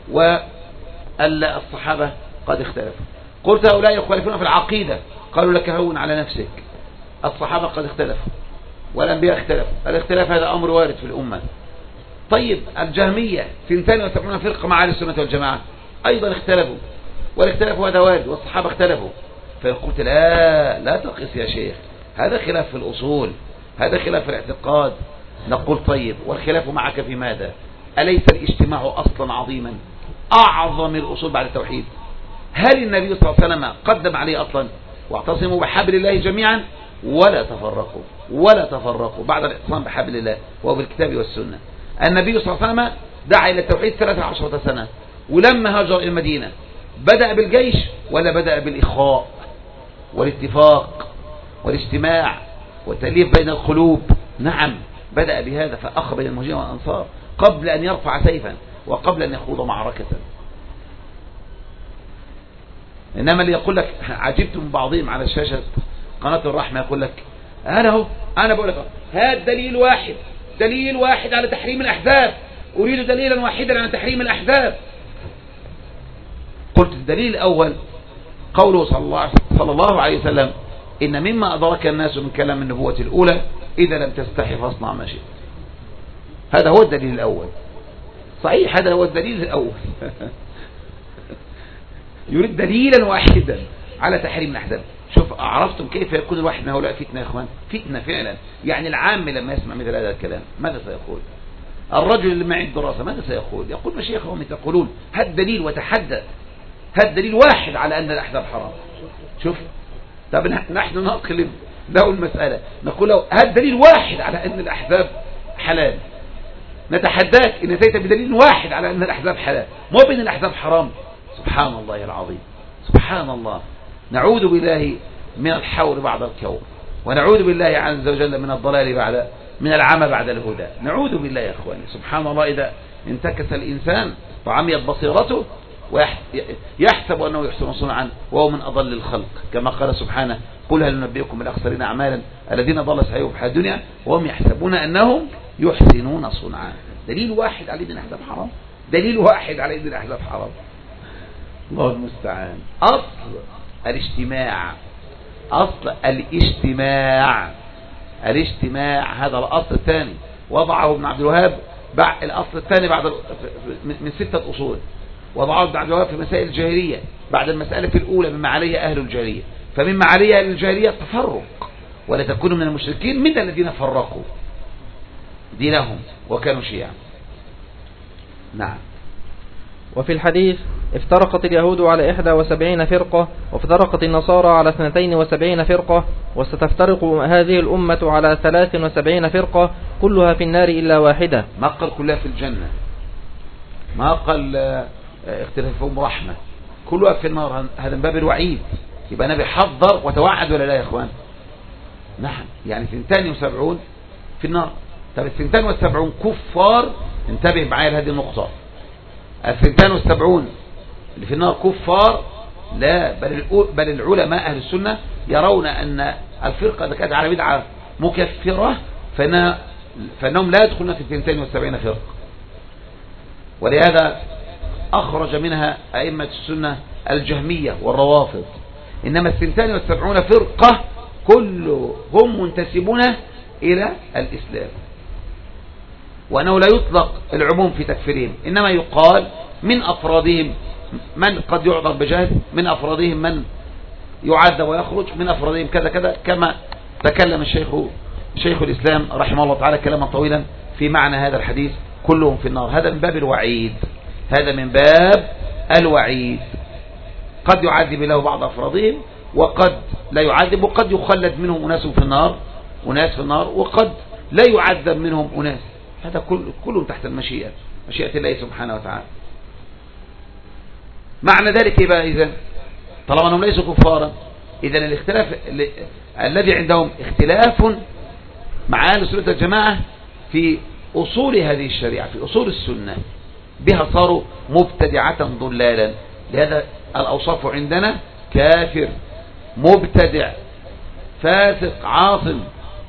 والصحابة قد اختلفوا. قلت هؤلاء يخالفون في العقيدة قالوا لك هون على نفسك، الصحابة قد اختلفوا والأنبياء اختلفوا، الاختلاف هذا أمر وارد في الأمة. طيب الجهمية 72 فرقة مع أهل السنة والجماعة أيضا اختلفوا، والاختلاف هذا وارد والصحابة اختلفوا. فقلت لا تقس يا شيخ، هذا خلاف في الأصول، هذا خلاف في الاعتقاد. نقول طيب والخلاف معك في ماذا؟ أليس الاجتماع أصلا عظيما أعظم الأصول بعد التوحيد؟ هل النبي صلى الله عليه وسلم قدم عليه أصلا واعتصموا بحبل الله جميعا ولا تفرقوا بعد الاعتصام بحبل الله وهو بالكتاب والسنة؟ النبي صلى الله عليه وسلم دعا إلى التوحيد 13 سنة، ولما هاجر إلى المدينة بدأ بالجيش ولا بدأ بالإخاء والاتفاق والاجتماع والتأليف بين القلوب؟ نعم بدأ بهذا، فأخ بين المهاجرين والأنصار قبل أن يرفع سيفا وقبل أن يخوض معركة. إنما اللي يقول لك عجبت من بعضهم على شاشة قناة الرحمة يقول لك أنا بقول لك هذا دليل واحد على تحريم الأحزاب، أريد دليلا واحدا على تحريم الأحزاب. قلت الدليل الأول قوله صلى الله عليه وسلم إن مما أدرك الناس من كلام النبوة الأولى إذا لم تستحي فاصنع ما شئت. هذا هو الدليل الأول، صحيح هذا هو الدليل الأول. يريد دليلا واحدا على تحريم الأحزاب. شوف عرفتم كيف يكون الواحد من هؤلاء فتنة يا إخوان؟ فتنة فعلا. يعني العام لما يسمع مثل هذا الكلام ماذا سيقول؟ الرجل اللي معه الدراسة ماذا سيقول؟ يقول مشايخهم تقولون هذا دليل وتحدث، هذا دليل واحد على أن الأحزاب حرام. شوف طب نحن نقلب له المسألة نقول له هذا دليل واحد على أن الأحزاب حلال، نتحداك إن أتيت بدليل واحد على أن الأحزاب حلال مو بين الأحزاب حرام. سبحان الله العظيم، سبحان الله. نعوذ بالله من الحور بعد الكون، ونعوذ بالله عز وجل من الضلال من العمى بعد الهدى. نعوذ بالله يا أخواني. سبحان الله، إذا انتكس الإنسان وعميت بصيرته ويحسب أنه يحسن صنعا وهو من أضل الخلق، كما قال سبحانه قل هل ننبئكم بالأخسرين أعمالا الذين ضل سعيهم في الحياة الدنيا وهم يحسبون أنهم يحسنون صنعا. دليل واحد على أن الأحزاب حرام، دليل واحد على أن الأحزاب حرام. الله المستعان. أصل الاجتماع هذا الأصل الثاني وضعه ابن عبد الوهاب الأصل الثاني بعد من 6 أصول، وضعه ابن عبد الوهاب في مسائل الجاهلية بعد المسألة الأولى مما عليه أهل الجاهلية. فمما عليه أهل الجاهلية التفرق، ولا تكونوا من المشركين من الذين فرقوا دينهم وكانوا شيعا. نعم. وفي الحديث افترقت اليهود على 71 فرقة، وافترقت النصارى على 72 فرقة، وستفترق هذه الأمة على 73 فرقة كلها في النار إلا واحدة. ما قال كلها في الجنة، ما قال اختلافهم رحمة، كلها في النار. هذا من باب الوعيد. يبقى النبي حذر وتوعد ولا لا يا اخوان؟ نعم. يعني 72 في النار. طب 72 كفار، انتبه معايا لهذه النقطة. 72 اللي في النار كفار؟ لا، بل العلماء أهل السنة يرون أن الفرقة اللي كانت على بدعة مكفرة فإنهم لا يدخلون في 72 فرقة، ولهذا أخرج منها أئمة السنة الجهمية والروافض. إنما 72 فرقة كلهم منتسبون إلى الإسلام، وأنه لا يطلق العموم في تكفيرهم، إنما يقال من أفرادهم من قد يعذر بجهل، من أفرادهم من يعذب ويخرج، من أفرادهم كذا كذا، كما تكلم شيخ الإسلام رحمه الله تعالى كلاما طويلا في معنى هذا الحديث كلهم في النار. هذا من باب الوعيد، هذا من باب الوعيد. قد يعذب له بعض أفرادهم وقد لا يعذب، وقد يخلد منهم أناس في النار وناس في النار، وقد لا يعذب منهم أناس. هذا كله تحت مشيئة الله سبحانه وتعالى. معنى ذلك إيه بقى؟ إذن طالما أنهم ليسوا كفارا، إذن الاختلاف الذي عندهم اختلاف مع أهل السنة والجماعة في أصول هذه الشريعة، في أصول السنة، بها صاروا مبتدعة ضلالا. لهذا الأوصاف عندنا كافر، مبتدع، فاسق، عاصم.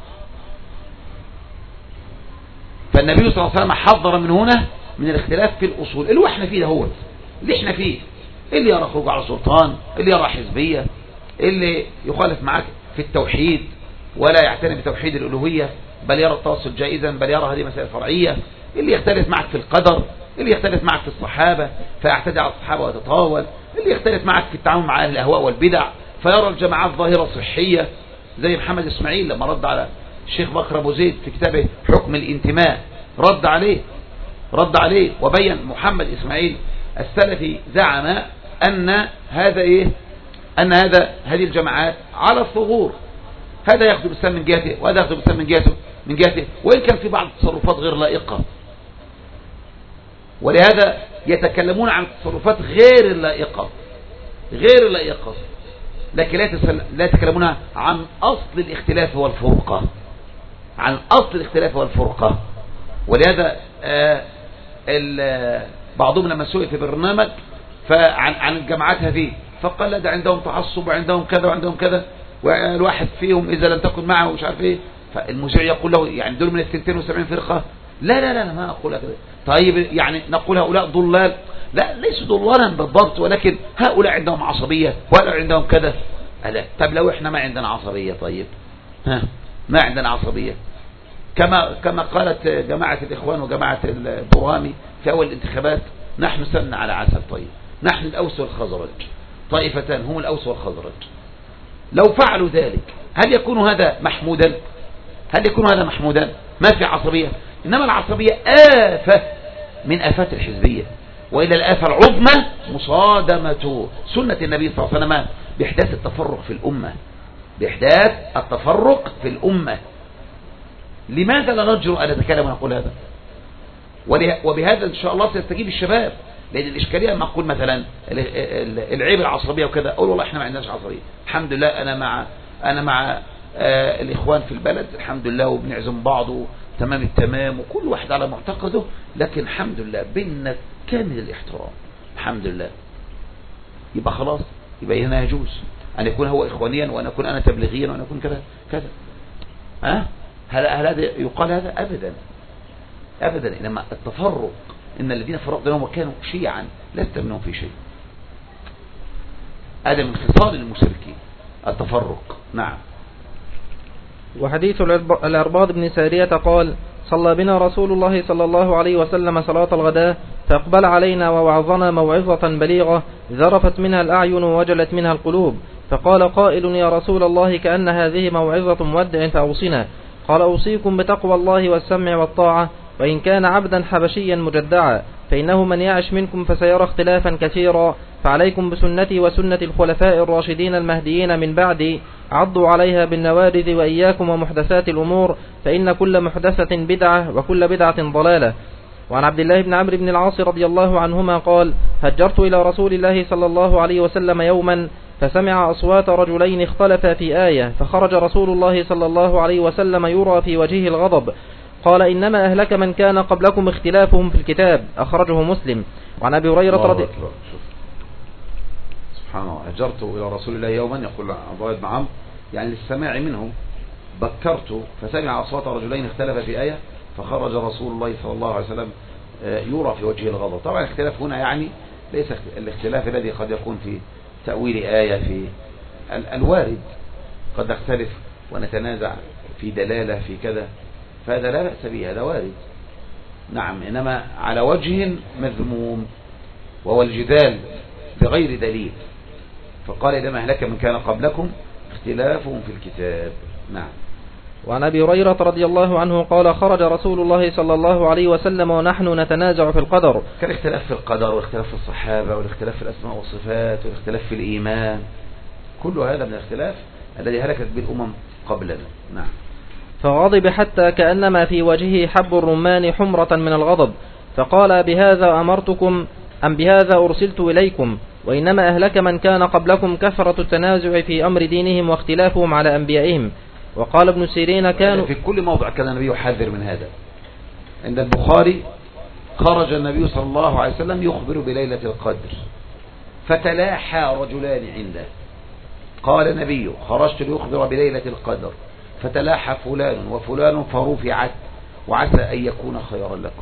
فالنبي صلى الله عليه وسلم حذر من هنا من الاختلاف في الأصول اللي احنا فيه دهوت، اللي احنا فيه، اللي يرى خروج على سلطان، اللي يرى حزبية، اللي يخالف معك في التوحيد ولا يعتني بتوحيد الألوهية، بل يرى التوسل جائزا، بل يرى هذه مسائل فرعية، اللي يختلف معك في القدر، اللي يختلف معك في الصحابة فيعتدي على الصحابة ويتطاول، اللي يختلف معك في التعامل مع أهل الأهواء والبدع فيرى الجماعات ظاهرة صحية، زي محمد إسماعيل لما رد على الشيخ بكر أبو زيد في كتابه حكم الانتماء، رد عليه وبين محمد إسماعيل السلفي زعم أن هذا هذه الجماعات على الثغور، هذا ياخذ بالسلام من جهته وهذا ياخذ بالسلام من جهته، وإن كان في بعض التصرفات غير لائقة، ولهذا يتكلمون عن التصرفات غير اللائقة، لكن لا يتكلمون عن أصل الاختلاف والفرقة. ولهذا بعضهم لما سئل في برنامج عن الجماعات هذه فقال لا، ده عندهم تعصب وعندهم كذا وعندهم كذا، والواحد فيهم إذا لم تكن معه مش عارف ايه، فالمذيع يقول له يعني دول من 72 فرقة؟ لا ما أقولها كده. طيب يعني نقول هؤلاء ضلال؟ لا، ليسوا ضلالا بالضبط، ولكن هؤلاء عندهم عصبية وهؤلاء عندهم كذا. لا، طب لو احنا ما عندنا عصبية، طيب ما عندنا عصبية كما قالت جماعة الإخوان وجماعة البرهامي في أول الانتخابات، نحن سن على عسل. طيب نحن الأوس والخزرج، طائفتان هم الأوس والخزرج، لو فعلوا ذلك هل يكون هذا محمودا؟ ما في عصبية. إنما العصبية آفة من آفات الحزبية، وإلى الآفة العظمى مصادمة سنة النبي صلى الله عليه وسلم بإحداث التفرق في الأمة. لماذا لا نجرؤ أن نتكلم ونقول هذا؟ وبهذا إن شاء الله سيستجيب الشباب، لأن الإشكالية لما أقول مثلا العيب العصبية وكذا، أقول والله إحنا ما عندناش عصبية، الحمد لله، أنا مع الإخوان في البلد الحمد لله، وبنعزم بعضه تمام التمام، وكل واحد على معتقده، لكن الحمد لله بيننا كامل الاحترام الحمد لله. يبقى خلاص، يبقى هنا يجوز أن يكون هو إخوانيا وأن أكون أنا تبليغيا وأن أكون كذا. هل هذا يقال؟ هذا أبدا. إنما التفرق، إن الذين فرقوا بينهم وكانوا شيعا لست منهم في شيء، هذا من خصال المشركين التفرق. نعم. وحديث الأرباض بن سارية قال: صلى بنا رسول الله صلى الله عليه وسلم صلاة الغداء، فأقبل علينا ووعظنا موعظة بليغة ذرفت منها الأعين ووجلت منها القلوب، فقال قائل: يا رسول الله، كأن هذه موعظة مودع فأوصنا. قال: أوصيكم بتقوى الله والسمع والطاعة، وإن كان عبدا حبشيا مجدعا، فإنه من يعش منكم فسيرى اختلافا كثيرا، فعليكم بسنتي وسنة الخلفاء الراشدين المهديين من بعدي، عضوا عليها بالنوارذ، وإياكم ومحدثات الأمور، فإن كل محدثة بدعة وكل بدعة ضلالة. وعن عبد الله بن عمرو بن العاص رضي الله عنهما قال: هجرت إلى رسول الله صلى الله عليه وسلم يوما، فسمع أصوات رجلين اختلفا في آية، فخرج رسول الله صلى الله عليه وسلم يرى في وجهه الغضب، قال إنما أهلك من كان قبلكم اختلافهم في الكتاب. أخرجه مسلم. وعن أبي هريرة رضي سبحان الله، هجرت إلى رسول الله يوما، يقول عبد الله بن عمرو، يعني للسماع منه بكرت فسمع أصوات رجلين اختلف في آية فخرج رسول الله صلى الله عليه وسلم يرى في وجهه الغضب. طبعا الاختلاف هنا يعني ليس الاختلاف الذي قد يكون في تأويل آية، في الوارد قد نختلف ونتنازع في دلالة في كذا، فهذا لا بأس به، هذا وارد. نعم، إنما على وجه مذموم وهو الجدال بغير دليل، فقال إنما أهلك من كان قبلكم اختلافهم في الكتاب. نعم. وعن أبي هريرة رضي الله عنه قال خرج رسول الله صلى الله عليه وسلم ونحن نتنازع في القدر. كان اختلاف في القدر، واختلاف في الصحابة، والاختلاف في الأسماء والصفات، والاختلاف في الإيمان، كل هذا من الاختلاف الذي هلكت به الأمم قبلنا. نعم. فغضب حتى كأنما في وجهه حب الرمان حمرة من الغضب، فقال بهذا أمرتكم أم بهذا أرسلت إليكم؟ وإنما أهلك من كان قبلكم كثرة التنازع في أمر دينهم واختلافهم على أنبيائهم. وقال ابن سيرين كانوا في كل موضع كان النبي يحذر من هذا. عند البخاري خرج النبي صلى الله عليه وسلم يخبر بليلة القدر، فتلاحى رجلان عنده، قال النبي خرجت ليخبر بليلة القدر فتلاحى فلان وفلان فرفعت وعسى أن يكون خيرا لكم.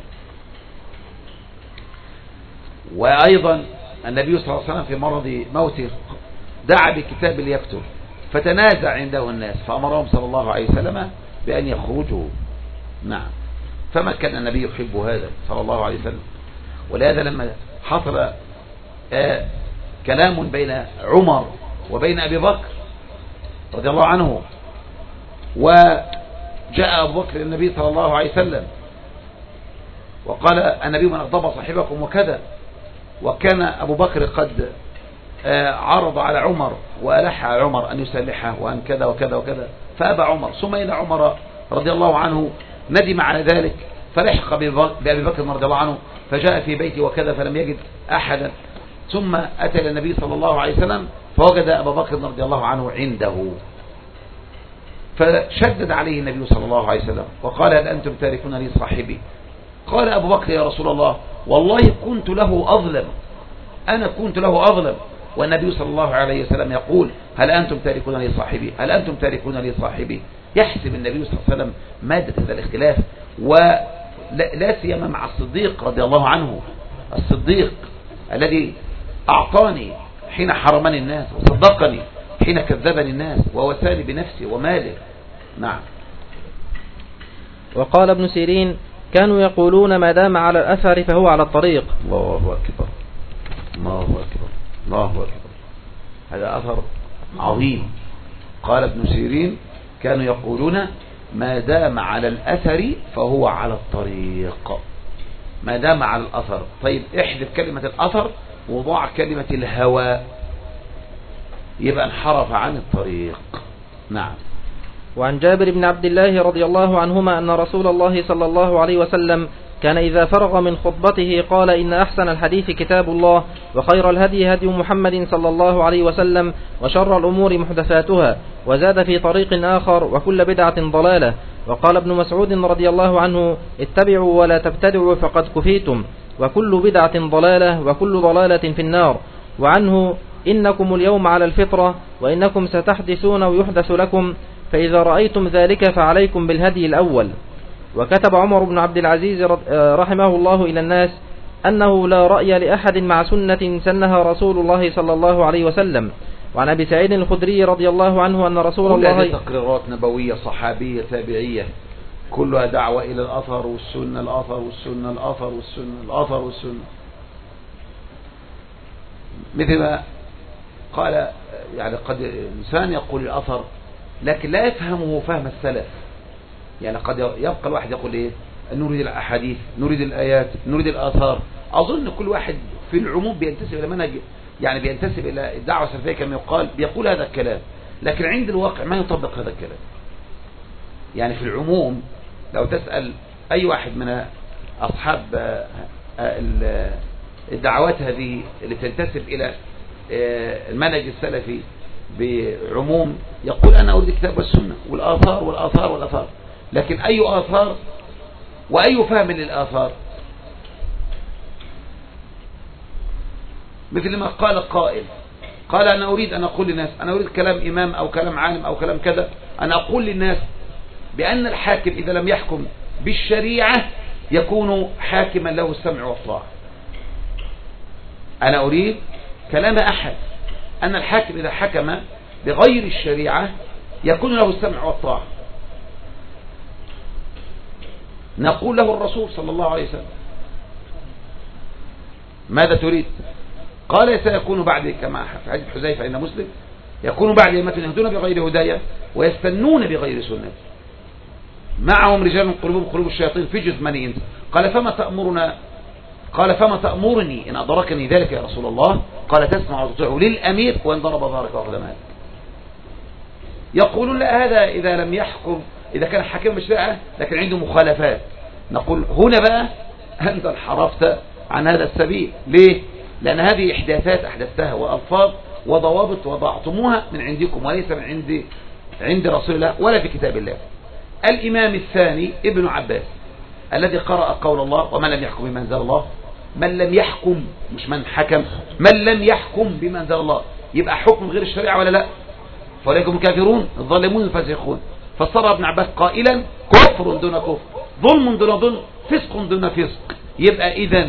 وأيضا النبي صلى الله عليه وسلم في مرض موته دعا بكتاب ليكتب، فتنازع عنده الناس فأمرهم صلى الله عليه وسلم بأن يخرجوا. نعم. فما كان النبي يحب هذا صلى الله عليه وسلم. ولهذا لما حصل كلام بين عمر وبين أبي بكر رضي الله عنه، وجاء أبو بكر النبي صلى الله عليه وسلم وقال النبي من أغضب صاحبكم وكذا، وكان أبو بكر قد عرض على عمر وألح على عمر أن يسلحه وأن كذا وكذا وكذا، فأبى عمر. ثم إن عمر رضي الله عنه ندم على ذلك فلحق بأبي بكر رضي الله عنه، فجاء في بيته وكذا فلم يجد أحدا، ثم أتى إلى النبي صلى الله عليه وسلم فوجد أبا بكر رضي الله عنه عنده، فشدد عليه النبي صلى الله عليه وسلم وقال هل أنتم تاركون لي صاحبي؟ قال أبو بكر يا رسول الله والله كنت له أظلم، أنا كنت له أظلم، والنبي صلى الله عليه وسلم يقول هل أنتم تاركون لي صاحبي؟ هل أنتم تاركون لي صاحبي؟ يحسب النبي صلى الله عليه وسلم مادة هذا الاختلاف، ولا سيما مع الصديق رضي الله عنه، الصديق الذي أعطاني حين حرمني الناس وصدقني حين كذبني الناس ووساني بنفسي وماله. نعم. وقال ابن سيرين كانوا يقولون ما دام على الأثر فهو على الطريق. الله أكبر، الله أكبر، الله أكبر، هذا أثر عظيم. قال ابن سيرين كانوا يقولون ما دام على الأثر فهو على الطريق، ما دام على الأثر. طيب احذف كلمة الأثر وضع كلمة الهوى، يبقى انحرف عن الطريق. نعم. وعن جابر بن عبد الله رضي الله عنهما أن رسول الله صلى الله عليه وسلم كان إذا فرغ من خطبته قال إن أحسن الحديث كتاب الله، وخير الهدي هدي محمد صلى الله عليه وسلم، وشر الأمور محدثاتها، وزاد في طريق آخر وكل بدعة ضلالة. وقال ابن مسعود رضي الله عنه اتبعوا ولا تبتدعوا فقد كفيتم، وكل بدعة ضلالة، وكل ضلالة في النار. وعنه إنكم اليوم على الفطرة وإنكم ستحدثون ويحدث لكم، فإذا رأيتم ذلك فعليكم بالهدي الأول. وكتب عمر بن عبد العزيز رحمه الله إلى الناس أنه لا رأي لأحد مع سنة سنها رسول الله صلى الله عليه وسلم. وعن أبي سعيد الخدري رضي الله عنه أن رسول الله كل تقريرات نبوية صحابية تابعية كلها دعوة إلى الأثر والسنة، الأثر والسنة، الأثر والسنة، الأثر والسنة، مثل ما قال يعني قد إنسان يقول الأثر لكن لا يفهمه فهم السلف. يعني قد يبقى الواحد يقول إيه نريد الأحاديث، نريد الآيات، نريد الآثار. أظن كل واحد في العموم بينتسب إلى منهج، يعني بينتسب إلى الدعوة السلفية كما يقال، بيقول هذا الكلام، لكن عند الواقع ما يطبق هذا الكلام. يعني في العموم لو تسأل أي واحد من أصحاب الدعوات هذه اللي تنتسب إلى المنهج السلفي بعموم يقول أنا أريد الكتاب والسنة والآثار والآثار والآثار، لكن أي آثار وأي فهم للآثار؟ مثل ما قال القائل قال أنا أريد أن أقول للناس، أنا أريد كلام إمام أو كلام عالم أو كلام كذا، أنا أقول للناس بأن الحاكم إذا لم يحكم بالشريعة يكون حاكما له السمع والطاعة. أنا أريد كلام أحد أن الحاكم إذا حكم بغير الشريعة يكون له السمع والطاعة. نقول له الرسول صلى الله عليه وسلم ماذا تريد؟ قال سيكون بعد كما في حديث حذيفة إن مسلم يكون بعد أئمة يهدون بغير هدايا ويستنون بغير سنتي معهم رجال قلوبهم قلوب الشياطين في جثمان إنس. قال فما تأمرنا؟ قال فما تأمرني إن أدركني ذلك يا رسول الله؟ قال تسمع وتطيع للأمير وإن ضرب ظهرك وأخذ مالك. يقولون لا هذا إذا لم يحكم، إذا كان حاكم بالشريعة لكن عنده مخالفات. نقول هنا بقى أنت انحرفت عن هذا السبيل. ليه؟ لأن هذه إحداثات أحدثتها وألفاظ وضوابط وضعتموها من عندكم وليس من عند رسول الله ولا في كتاب الله. الإمام الثاني ابن عباس الذي قرأ قول الله ومن لم يحكم بما أنزل الله، من لم يحكم مش من حكم، من لم يحكم بما أنزل الله، يبقى حكم غير الشريعة ولا لا؟ فأولئك هم الكافرون الظالمون الفاسقون. فصار ابن عباس قائلا كفر دون كفر، ظلم دون ظلم، فسق دون فسق. يبقى إذن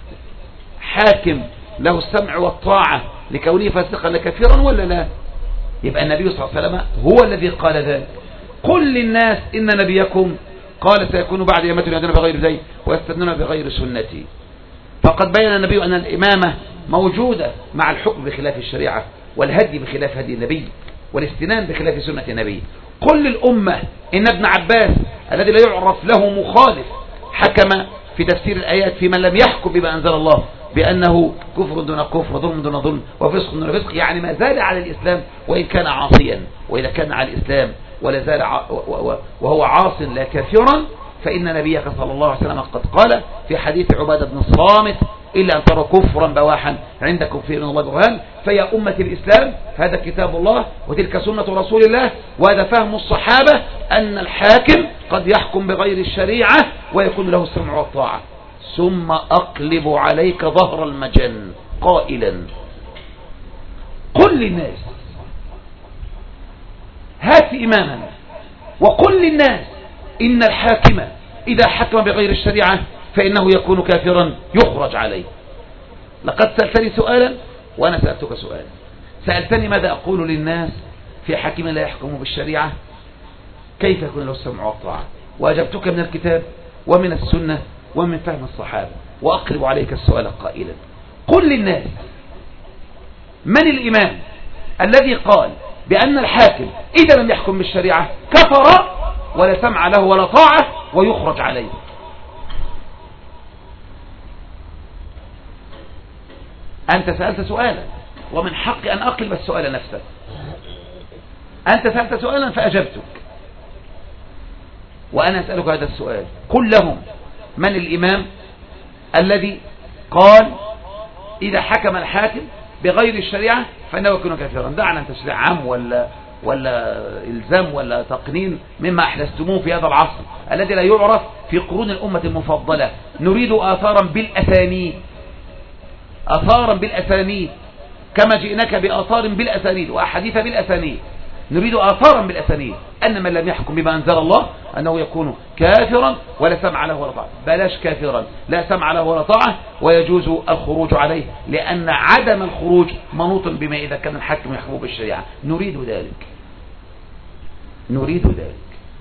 حاكم له السمع والطاعة لكونه فاسقا لكثيرا ولا لا؟ يبقى النبي صلى الله عليه وسلم هو الذي قال ذلك. قل للناس إن نبيكم قال سيكون بعد أئمة يهدون بغير هداي ويستنون بغير سنتي. فقد بين النبي أن الإمامة موجودة مع الحكم بخلاف الشريعة والهدي بخلاف هدي النبي والاستنان بخلاف سنة النبي. قل للأمة إن ابن عباس الذي لا يعرف له مخالف حكم في تفسير الآيات في من لم يحكم بما أنزل الله بأنه كفر دون كفر ظلم دون ظلم وفسق دون فسق، يعني ما زال على الإسلام وإن كان عاصيا. وإذا كان على الإسلام ولا زال وهو عاص لا كافرا فإن نبيك صلى الله عليه وسلم قد قال في حديث عبادة بن الصامت إلا أن تروا كفرا بواحا عندكم فيه من الله برهان. فيا أمة الإسلام هذا كتاب الله وتلك سنة رسول الله وهذا فهم الصحابة أن الحاكم قد يحكم بغير الشريعة ويكون له السمع والطاعة. ثم أقلب عليك ظهر المجن قائلا قل للناس هات إماما وقل للناس إن الحاكم إذا حكم بغير الشريعة فإنه يكون كافرا يخرج عليه. لقد سألتني سؤالا وأنا سألتك سؤالا. سألتني ماذا أقول للناس في حاكم لا يحكم بالشريعة كيف يكون له السمع والطاعة، وأجبتك من الكتاب ومن السنة ومن فهم الصحابة. وأقرب عليك السؤال قائلا قل للناس من الإمام الذي قال بأن الحاكم إذا لم يحكم بالشريعة كفر ولا سمع له ولا طاعة ويخرج عليه؟ أنت سألت سؤالا ومن حقي أن أقلب السؤال نفسه. أنت سألت سؤالا فأجبتك وأنا أسألك هذا السؤال. قل لهم من الإمام الذي قال إذا حكم الحاكم بغير الشريعة فإنه يكون كافرا. دعنا أن تشريع عام ولا إلزام ولا تقنين مما أحدثتموه في هذا العصر الذي لا يعرف في قرون الأمة المفضلة. نريد آثارا بالأسانيد، آثارا بالأسانيد كما جئناك بآثار بالأسانيد وأحاديث بالأسانيد. نريد آثارا بالأسانيد أن من لم يحكم بما أنزل الله أنه يكون كافرا ولا سمع له ولا طاعة. بلاش كافرا لا سمع له ولا طاعة ويجوز الخروج عليه لأن عدم الخروج منوط بما إذا كان الحاكم يحكم بالشريعة. نريد ذلك، نريد ذلك.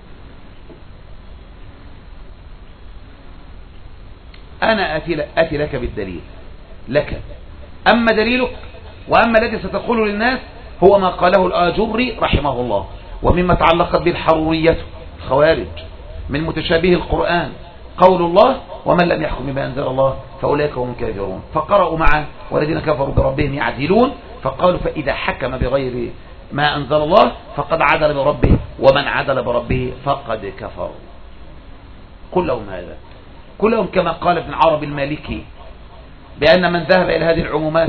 أنا أتي لك بالدليل لك. أما دليلك وأما الذي ستقول للناس هو ما قاله الآجري رحمه الله ومما تعلقت به الحرورية الخوارج من متشابه القرآن قول الله ومن لم يحكم بما أنزل الله فأولئك هم الكافرون. فقرأوا معه والذين كفروا بربهم يعدلون فقالوا فإذا حكم بغير ما أنزل الله فقد عدل بربه ومن عدل بربه فقد كفر. قل لهم هذا، قل لهم كما قال ابن عربي المالكي بأن من ذهب إلى هذه العمومات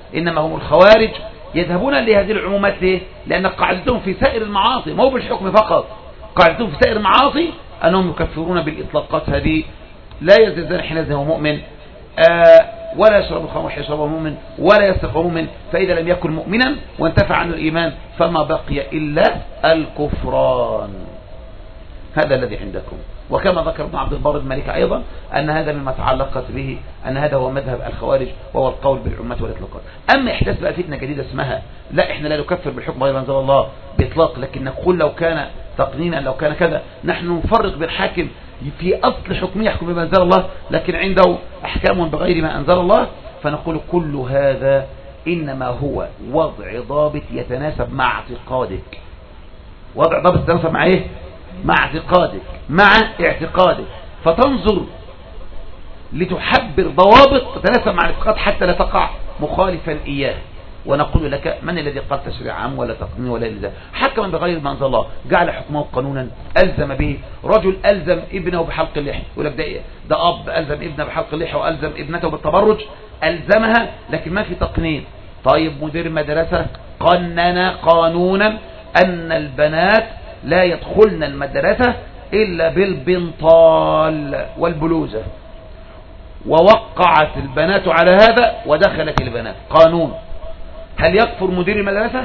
إنما هم الخوارج يذهبون لهذه العمومات. ليه؟ لأن قاعدتهم في سائر المعاصي مو بالحكم فقط، قاعدتهم في سائر المعاصي أنهم يكفرون بالإطلاقات هذه. لا يزداد حينئذ هو مؤمن، ولا يشرب الخمر حين يشربه مؤمن، ولا يسرق مؤمن. فإذا لم يكن مؤمنا وانتفع عنه الإيمان فما بقي إلا الكفران. هذا الذي عندكم. وكما ذكر ابن عبد البر المالكي أيضا أن هذا مما تعلقت به، أن هذا هو مذهب الخوارج وهو القول بالعمات والإطلاقات. أما إحداث بقى فتنة جديدة اسمها لا إحنا لا نكفر بالحكم غير أنزل الله بإطلاق، لكن نقول لو كان تقنينا لو كان كذا، نحن نفرق بالحاكم في أصل حكمه يحكم بما أنزل الله لكن عنده أحكام بغير ما أنزل الله. فنقول كل هذا إنما هو وضع ضابط يتناسب مع اعتقادك. وضع ضابط يتناسب مع إيه؟ مع اعتقادك، مع اعتقادك. فتنظر لتحبر ضوابط تتناسب مع الاعتقاد حتى لا تقع مخالفا إياه. ونقول لك من الذي قال تشريع عام ولا تقنين ولا إلزام؟ حكما بغير ما أنزل الله، جعل حكمه قانونا ألزم به. رجل ألزم ابنه بحلق اللحية، يقول لك ده أب ألزم ابنه بحلق اللحية وألزم ابنته بالتبرج، ألزمها لكن ما في تقنين. طيب مدير مدرسة قنن قانونا أن البنات لا يدخلن المدرسة إلا بالبنطال والبلوزة، ووقعت البنات على هذا ودخلت البنات قانون. هل يكفر مدير المدرسة؟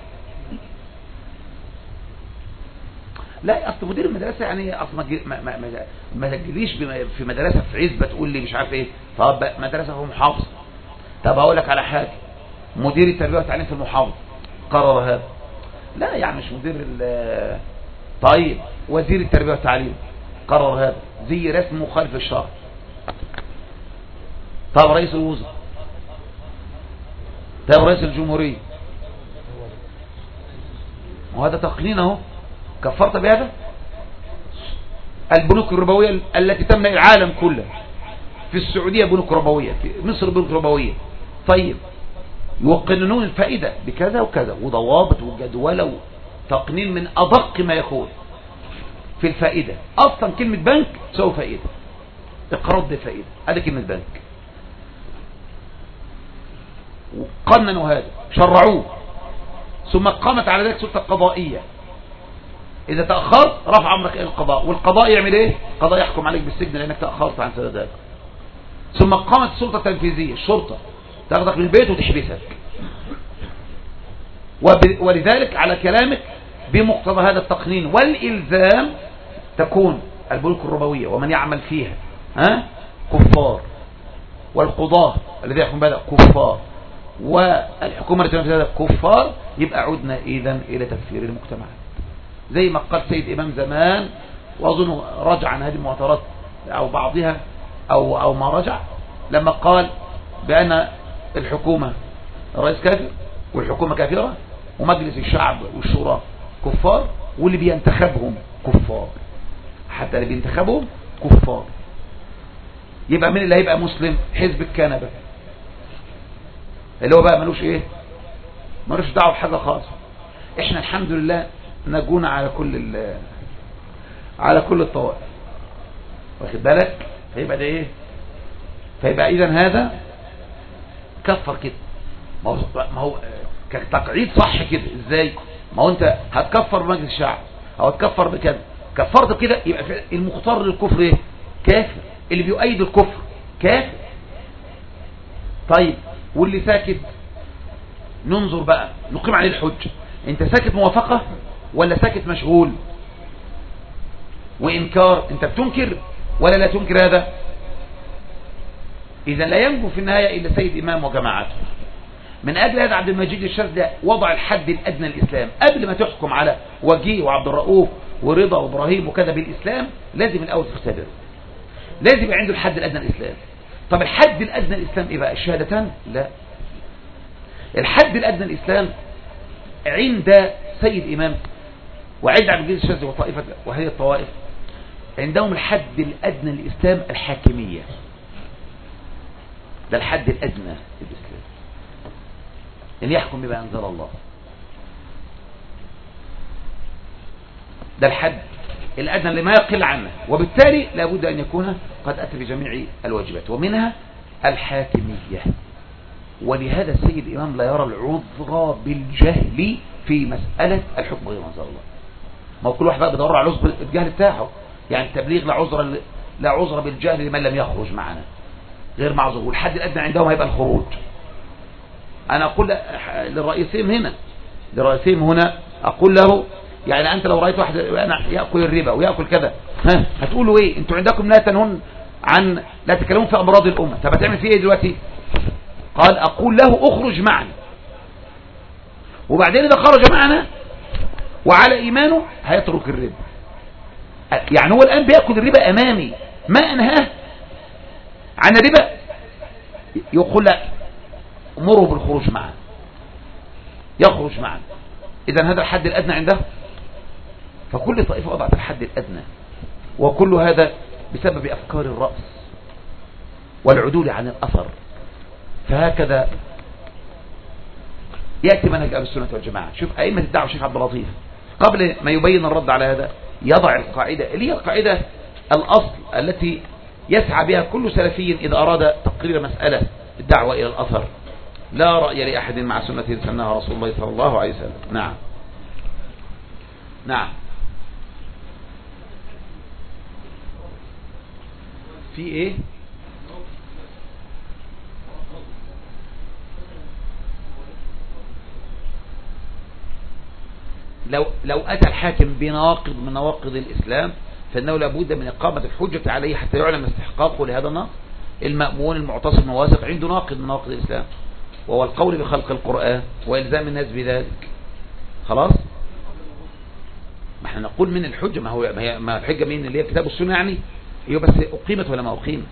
لا، أصل مدير المدرسة يعني أصل ما تجليش في مدرسة في عزبة تقول لي مش عارف إيه. طب مدرسة في محافظة، طب أقول لك على حاجة، مدير التربية والتعليم في المحافظة قرر هذا. لا يعني مش مدير طيب وزير التربية والتعليم قرر هذا زي رسم مخالف للشرع. طب رئيس الوزراء، طب رئيس الجمهورية، وهذا تقنين اهو. كفرت بهذا؟ البنوك الربوية التي تمنع العالم كله، في السعودية بنوك ربوية، في مصر بنوك ربوية. طيب يقننون الفائدة بكذا وكذا وضوابط وجدولة وتقنين من أدق ما يكون في الفائدة. أصلا كلمة بنك تساوي فائدة، اقراض دي فائدة، هذا كلمة بنك. وقننوا هذا، شرعوه، ثم قامت على ذلك سلطة قضائية. إذا تأخرت رفع أمرك إلى القضاء، والقضاء يعمل إيه؟ القضاء يحكم عليك بالسجن لأنك تأخرت عن سداد. ثم قامت السلطة التنفيذية، الشرطة، تاخذك من البيت وتحبسك. ولذلك على كلامك بمقتضى هذا التقنين والإلزام تكون البنوك الربوية ومن يعمل فيها كفار، والقضاة الذي يحكم بهذا كفار، والحكومة التي تنفذ هذا كفار. يبقى عدنا إذن إلى تكفير المجتمعات زي ما قال سيد إمام زمان، وأظن رجع عن هذه المعترضات أو بعضها أو ما رجع، لما قال بأن الحكومة الرئيس كافر والحكومة كافرة ومجلس الشعب والشورى كفار واللي بينتخبهم كفار، حتى اللي بينتخبهم كفار. يبقى من اللي هيبقى مسلم؟ حزب الكنبة اللي هو بقى ملوش ايه، ملوش دعوه بحاجه خالص. احنا الحمد لله نجونا على كل الطوائف، واخد بالك؟ فيبقى ده ايه؟ فيبقى اذا هذا كفر كده. ما هو كتقعيد صح كده. ازاي؟ ما هو انت هتكفر بمجلس الشعب او هتكفر بكذا، كفرت بكده يبقى المختار للكفر ايه؟ كافر. اللي بيؤيد الكفر كافر. طيب واللي ساكت ننظر بقى نقيم عليه الحجة. انت ساكت موافقة ولا ساكت مشغول وإنكار؟ انت بتنكر ولا لا تنكر؟ هذا إذا لا ينجو في النهاية إلا سيد إمام وجماعته. من أجل هذا عبد المجيد الشاذلي وضع الحد الأدنى للإسلام. قبل ما تحكم على وجيه وعبد الرؤوف ورضا وإبراهيم وكذا بالإسلام لازم الأول تختبر، لازم يبقى عنده الحد الأدنى للإسلام. طب الحد الأدنى للإسلام إيه بقى؟ الشهادتان؟ لا، الحد الأدنى للإسلام عند سيد إمام وعند عبد المجيد الشاذلي وطائفة وهي الطوائف، عندهم الحد الأدنى للإسلام الحاكمية. ده الحد الأدنى للإسلام، اللي يحكم بما أنزل الله. ده الحد الأدنى لما يقل عنه، وبالتالي لابد أن يكون قد أتى بجميع الواجبات، ومنها الحاكمية. ولهذا السيد الإمام لا يرى العذر بالجهل في مسألة الحكم غير أنزل الله. ما هو كل واحد بقى بيدور على عذر بالجهل بتاعه. يعني التبليغ لا عذر بالجهل لمن لم يخرج معنا، غير معذور، والحد الأدنى عندهم هيبقى الخروج. أنا أقول للرئيسين هنا أقول له يعني أنت لو رأيت واحد يأكل الربا ويأكل كذا، هتقولوا إيه؟ أنتوا عندكم لا تنهون عن لا تتكلمون في أمراض الأمة. طب هتعمل فيه إيه دلوقتي؟ قال أقول له أخرج معنا، وبعدين إذا خرج معنا وعلى إيمانه هيترك الربا. يعني هو الآن بيأكل الربا أمامي، ما أنهاه عن الربا يقول لا أمره بالخروج معنا، يخرج معنا. إذن هذا الحد الأدنى عنده. فكل طائفة وضعت الحد الأدنى، وكل هذا بسبب أفكار الرأس والعدول عن الأثر. فهكذا يأتي منهج أهل السنة والجماعة. شوف أئمة الدعوة الشيخ عبد اللطيف قبل ما يبين الرد على هذا يضع القاعدة اللي هي القاعدة الأصل التي يسعى بها كل سلفي إذا أراد تقرير مسألة الدعوة إلى الأثر: لا رأي لأحد مع سنة سنها رسول الله صلى الله عليه وسلم. نعم نعم. في ايه؟ لو أتى الحاكم بنواقض من نواقض الإسلام فإنه لابد من إقامة الحجة عليه حتى يعلم استحقاقه لهذا النقض. المأمون المعتصم الواثق عنده ناقض من نواقض الإسلام، وهو القول بخلق القرآن وإلزام الناس بذلك. خلاص، ما احنا نقول من الحجة، ما الحجة مين؟ اللي هي كتاب السنة يعني. هي بس أقيمت ولا ما أقيمت؟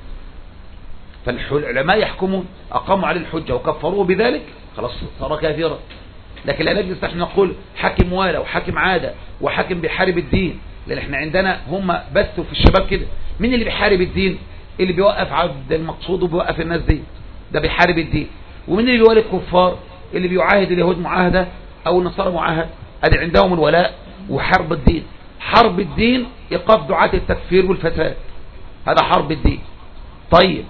فالعلماء يحكمون أقاموا عليه الحجة وكفروه بذلك، خلاص صار كافرا. لكن لا نجلس نحن نقول حاكم والى وحاكم عادة وحاكم بيحارب الدين، لأن احنا عندنا هم بس في الشباب كده. مين اللي بيحارب الدين؟ اللي بيوقف عبد المقصود وبيوقف الناس دي، ده بيحارب الدين. ومين اللي بيوالي الكفار؟ اللي بيعاهد اليهود معاهدة أو النصارى معاهد، ادي عندهم الولاء وحرب الدين. حرب الدين إيقاف دعاة التكفير والفساد، هذا حرب الدين. طيب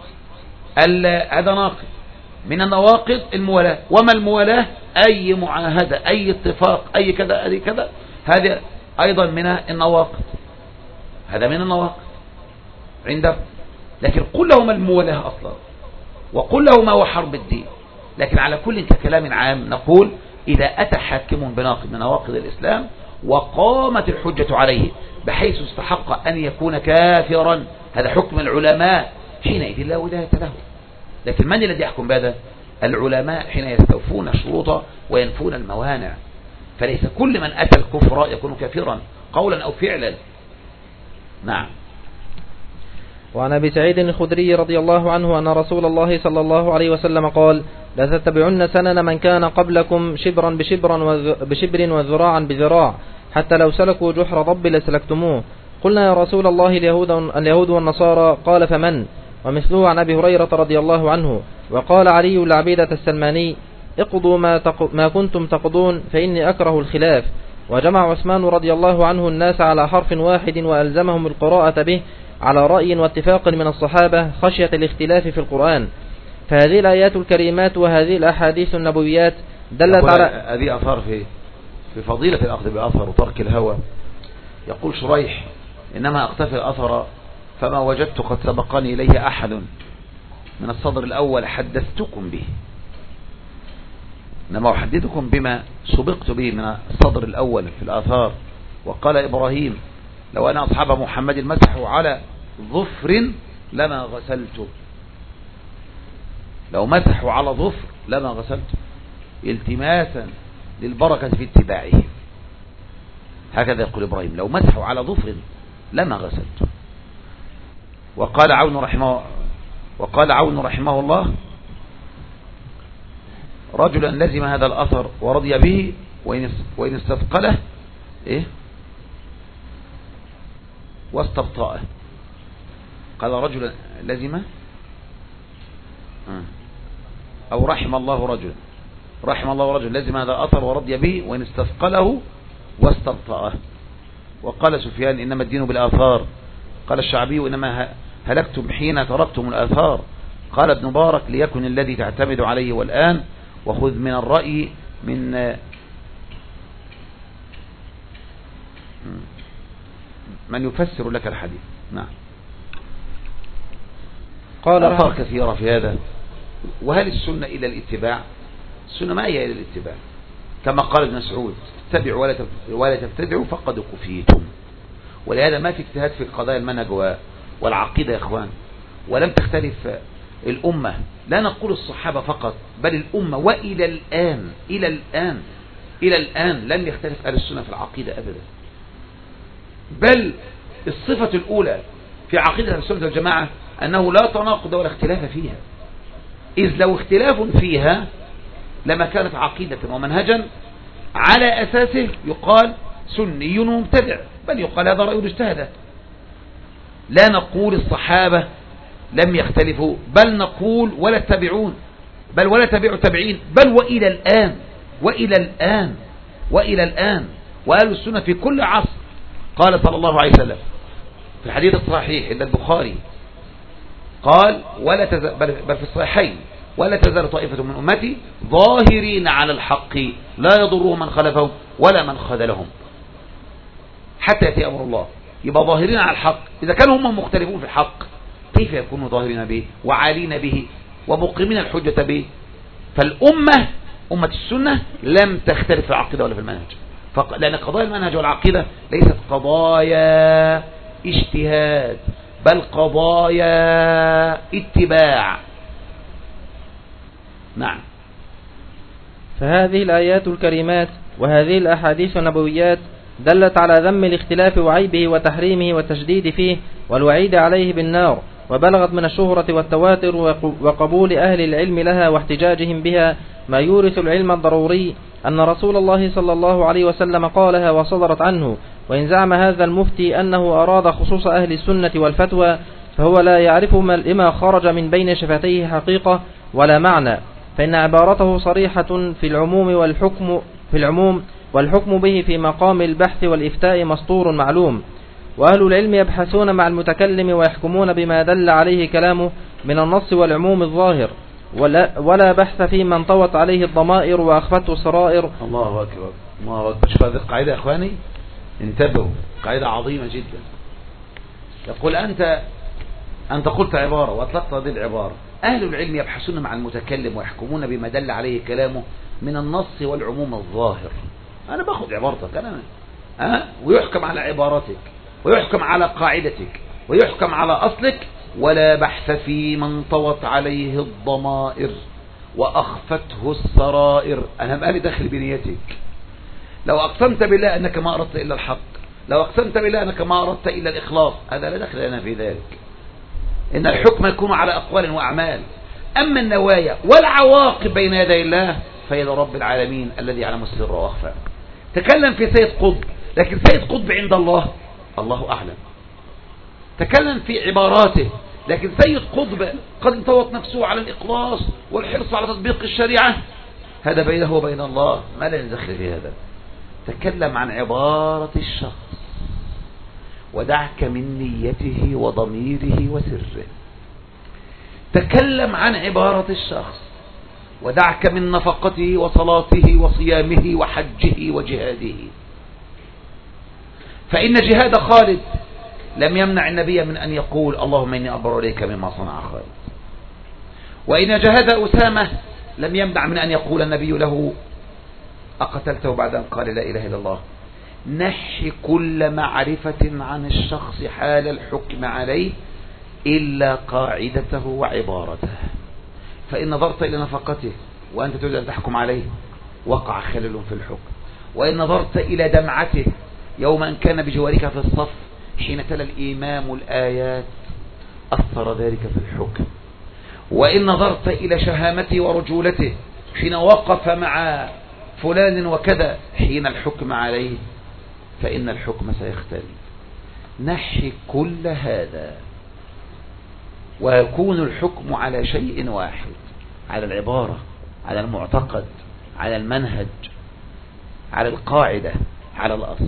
هذا ناقض من النواقض الموالاة. وما الموالاة؟ أي معاهدة، أي اتفاق، أي كذا أي كذا، هذا أيضا من النواقض، هذا من النواقض عندك. لكن قل لهم الموالاة أصلا، وقل لهم ما هو حرب الدين. لكن على كل ككلام عام نقول إذا أتى حاكم بناقض من نواقض الإسلام وقامت الحجة عليه بحيث استحق أن يكون كافرا، هذا حكم العلماء، حينئذ لا ولاية له. لكن من الذي يحكم بهذا؟ العلماء حين يستوفون الشروط وينفون الموانع. فليس كل من أتى الكفر يكون كافرا قولا أو فعلا. نعم. وعن أبي سعيد الخدري رضي الله عنه أن رسول الله صلى الله عليه وسلم قال: لا تتبعن سنن من كان قبلكم شبرا بشبر وذراعا بذراع حتى لو سلكوا جحر ضب لسلكتموه. قلنا يا رسول الله اليهود والنصارى، قال فمن؟ ومثله عن أبي هريرة رضي الله عنه. وقال علي لعبيدة السلماني: اقضوا ما كنتم تقضون فإني أكره الخلاف. وجمع عثمان رضي الله عنه الناس على حرف واحد وألزمهم القراءة به على رأي واتفاق من الصحابة خشية الاختلاف في القرآن. فهذه الآيات الكريمات وهذه الأحاديث النبويات دلت على هذه أثار في فضيلة الأخذ بأثر وترك الهوى. يقول شريح: إنما أقتفي الأثر فما وجدت قد سبقني إليه أحد من الصدر الأول حدثتكم به، إنما أحدثكم بما سبقت به من الصدر الأول في الآثار. وقال إبراهيم: لو أن أصحاب محمد مسحوا على ظفر لما غسلته، لو مسحوا على ظفر لما غسلته، التماسا للبركة في اتباعهم. هكذا يقول إبراهيم: لو مسحوا على ظفر لما غسلته. وقال عون رحمه الله: رجلا لزم هذا الأثر ورضي به وإن استثقله واستبطأه. قال رجلا لزم أو رحم الله رجل لزم هذا الأثر ورضي به وإن استثقله واستبطأه. وقال سفيان: إنما الدين بالآثار. قال الشعبي: إنما هلكتم حين تركتم الآثار. قال ابن مبارك ليكن الذي تعتمد عليه والآن وخذ من الرأي من يفسر لك الحديث. نعم. قال أثار كثيرة في هذا. وهل السنة إلى الاتباع؟ السنة ما هي إلى الاتباع، كما قال ابن مسعود اتبعوا ولا تبتدعوا فقد كفيتم. ولهذا ما في اجتهاد في قضايا المنهج والعقيدة يا اخوان، ولم تختلف الأمة، لا نقول الصحابة فقط بل الأمة، وإلى الآن لم يختلف أهل السنة في العقيدة أبدا. بل الصفة الأولى في عقيدة أهل السنة والجماعة أنه لا تناقض ولا اختلاف فيها، إذ لو اختلاف فيها لما كانت عقيدة ومنهجا على أساسه يقال سني ومبتدع، بل يقال هذا رأي اجتهد. لا نقول الصحابة لم يختلفوا، بل نقول ولا التابعون، بل ولا تابعوا التابعين، بل وإلى الآن وأهل السنة في كل عصر. قال صلى الله عليه وسلم في الحديث الصحيح عند البخاري قال بل في الصحيحين ولا تزال طائفة من أمتي ظاهرين على الحق لا يضرهم من خلفهم ولا من خذلهم حتى يأتي أمر الله. يبقى ظاهرين على الحق، إذا كانوا هم مختلفون في الحق كيف يكونوا ظاهرين به وعالين به ومقيمين الحجة به؟ فالأمة أمة السنة لم تختلف في العقيدة ولا في المنهج، لأن قضايا المنهج والعقيدة ليست قضايا اجتهاد بل قضايا اتباع. نعم. فهذه الآيات الكريمات وهذه الأحاديث النبويات دلت على ذم الاختلاف وعيبه وتحريمه والتشديد فيه والوعيد عليه بالنار، وبلغت من الشهرة والتواتر وقبول أهل العلم لها واحتجاجهم بها ما يورث العلم الضروري أن رسول الله صلى الله عليه وسلم قالها وصدرت عنه. وإن زعم هذا المفتي أنه أراد خصوص أهل السنة والفتوى فهو لا يعرف لما خرج من بين شفتيه حقيقة ولا معنى، فإن عبارته صريحة في العموم والحكم به في مقام البحث والإفتاء مسطور معلوم. وأهل العلم يبحثون مع المتكلم ويحكمون بما دل عليه كلامه من النص والعموم الظاهر، ولا بحث في من طوت عليه الضمائر وأخفته السرائر. الله أكبر الله أكبر. شوف هذه القاعدة يا أخواني، انتبهوا، قاعدة عظيمة جدا. يقول أنت قلت عبارة وأطلقت هذه العبارة، أهل العلم يبحثون مع المتكلم ويحكمون بما دل عليه كلامه من النص والعموم الظاهر. أنا باخد عبارتك أنا ويحكم على عبارتك ويحكم على قاعدتك ويحكم على أصلك، ولا بحث في من طوت عليه الضمائر وأخفته السرائر. أنا مالي دخل بنيتك. لو أقسمت بالله أنك ما أردت إلا الحق، لو أقسمت بالله أنك ما أردت إلا الإخلاص، هذا لا دخل لنا في ذلك. إن الحكم يكون على أقوال وأعمال، أما النوايا والعواقب بين يدي الله فهي لرب العالمين الذي يعلم السر وأخفى. تكلم في سيد قطب، لكن سيد قطب عند الله أعلم. تكلم في عباراته، لكن سيد قطب قد انطوت نفسه على الإخلاص والحرص على تطبيق الشريعة، هذا بينه وبين الله، ما لا ندخل في هذا. تكلم عن عبارة الشخص ودعك من نيته وضميره وسره. تكلم عن عبارة الشخص ودعك من نفقته وصلاته وصيامه وحجه وجهاده. فإن جهاد خالد لم يمنع النبي من أن يقول اللهم إني أبرأ إليك مما صنع خالد. وإن جهاد أسامة لم يمنع من أن يقول النبي له أقتلته بعد أن قال لا إله إلا الله. نحي كل معرفة عن الشخص حال الحكم عليه إلا قاعدته وعبارته. فإن نظرت إلى نفقته وأنت تريد أن تحكم عليه وقع خلل في الحكم، وإن نظرت إلى دمعته يوم أن كان بجوارك في الصف حين تلا الإمام الآيات أثر ذلك في الحكم، وإن نظرت إلى شهامته ورجولته حين وقف مع فلان وكذا حين الحكم عليه فإن الحكم سيختلف. نحي كل هذا ويكون الحكم على شيء واحد، على العبارة، على المعتقد، على المنهج، على القاعدة، على الأصل.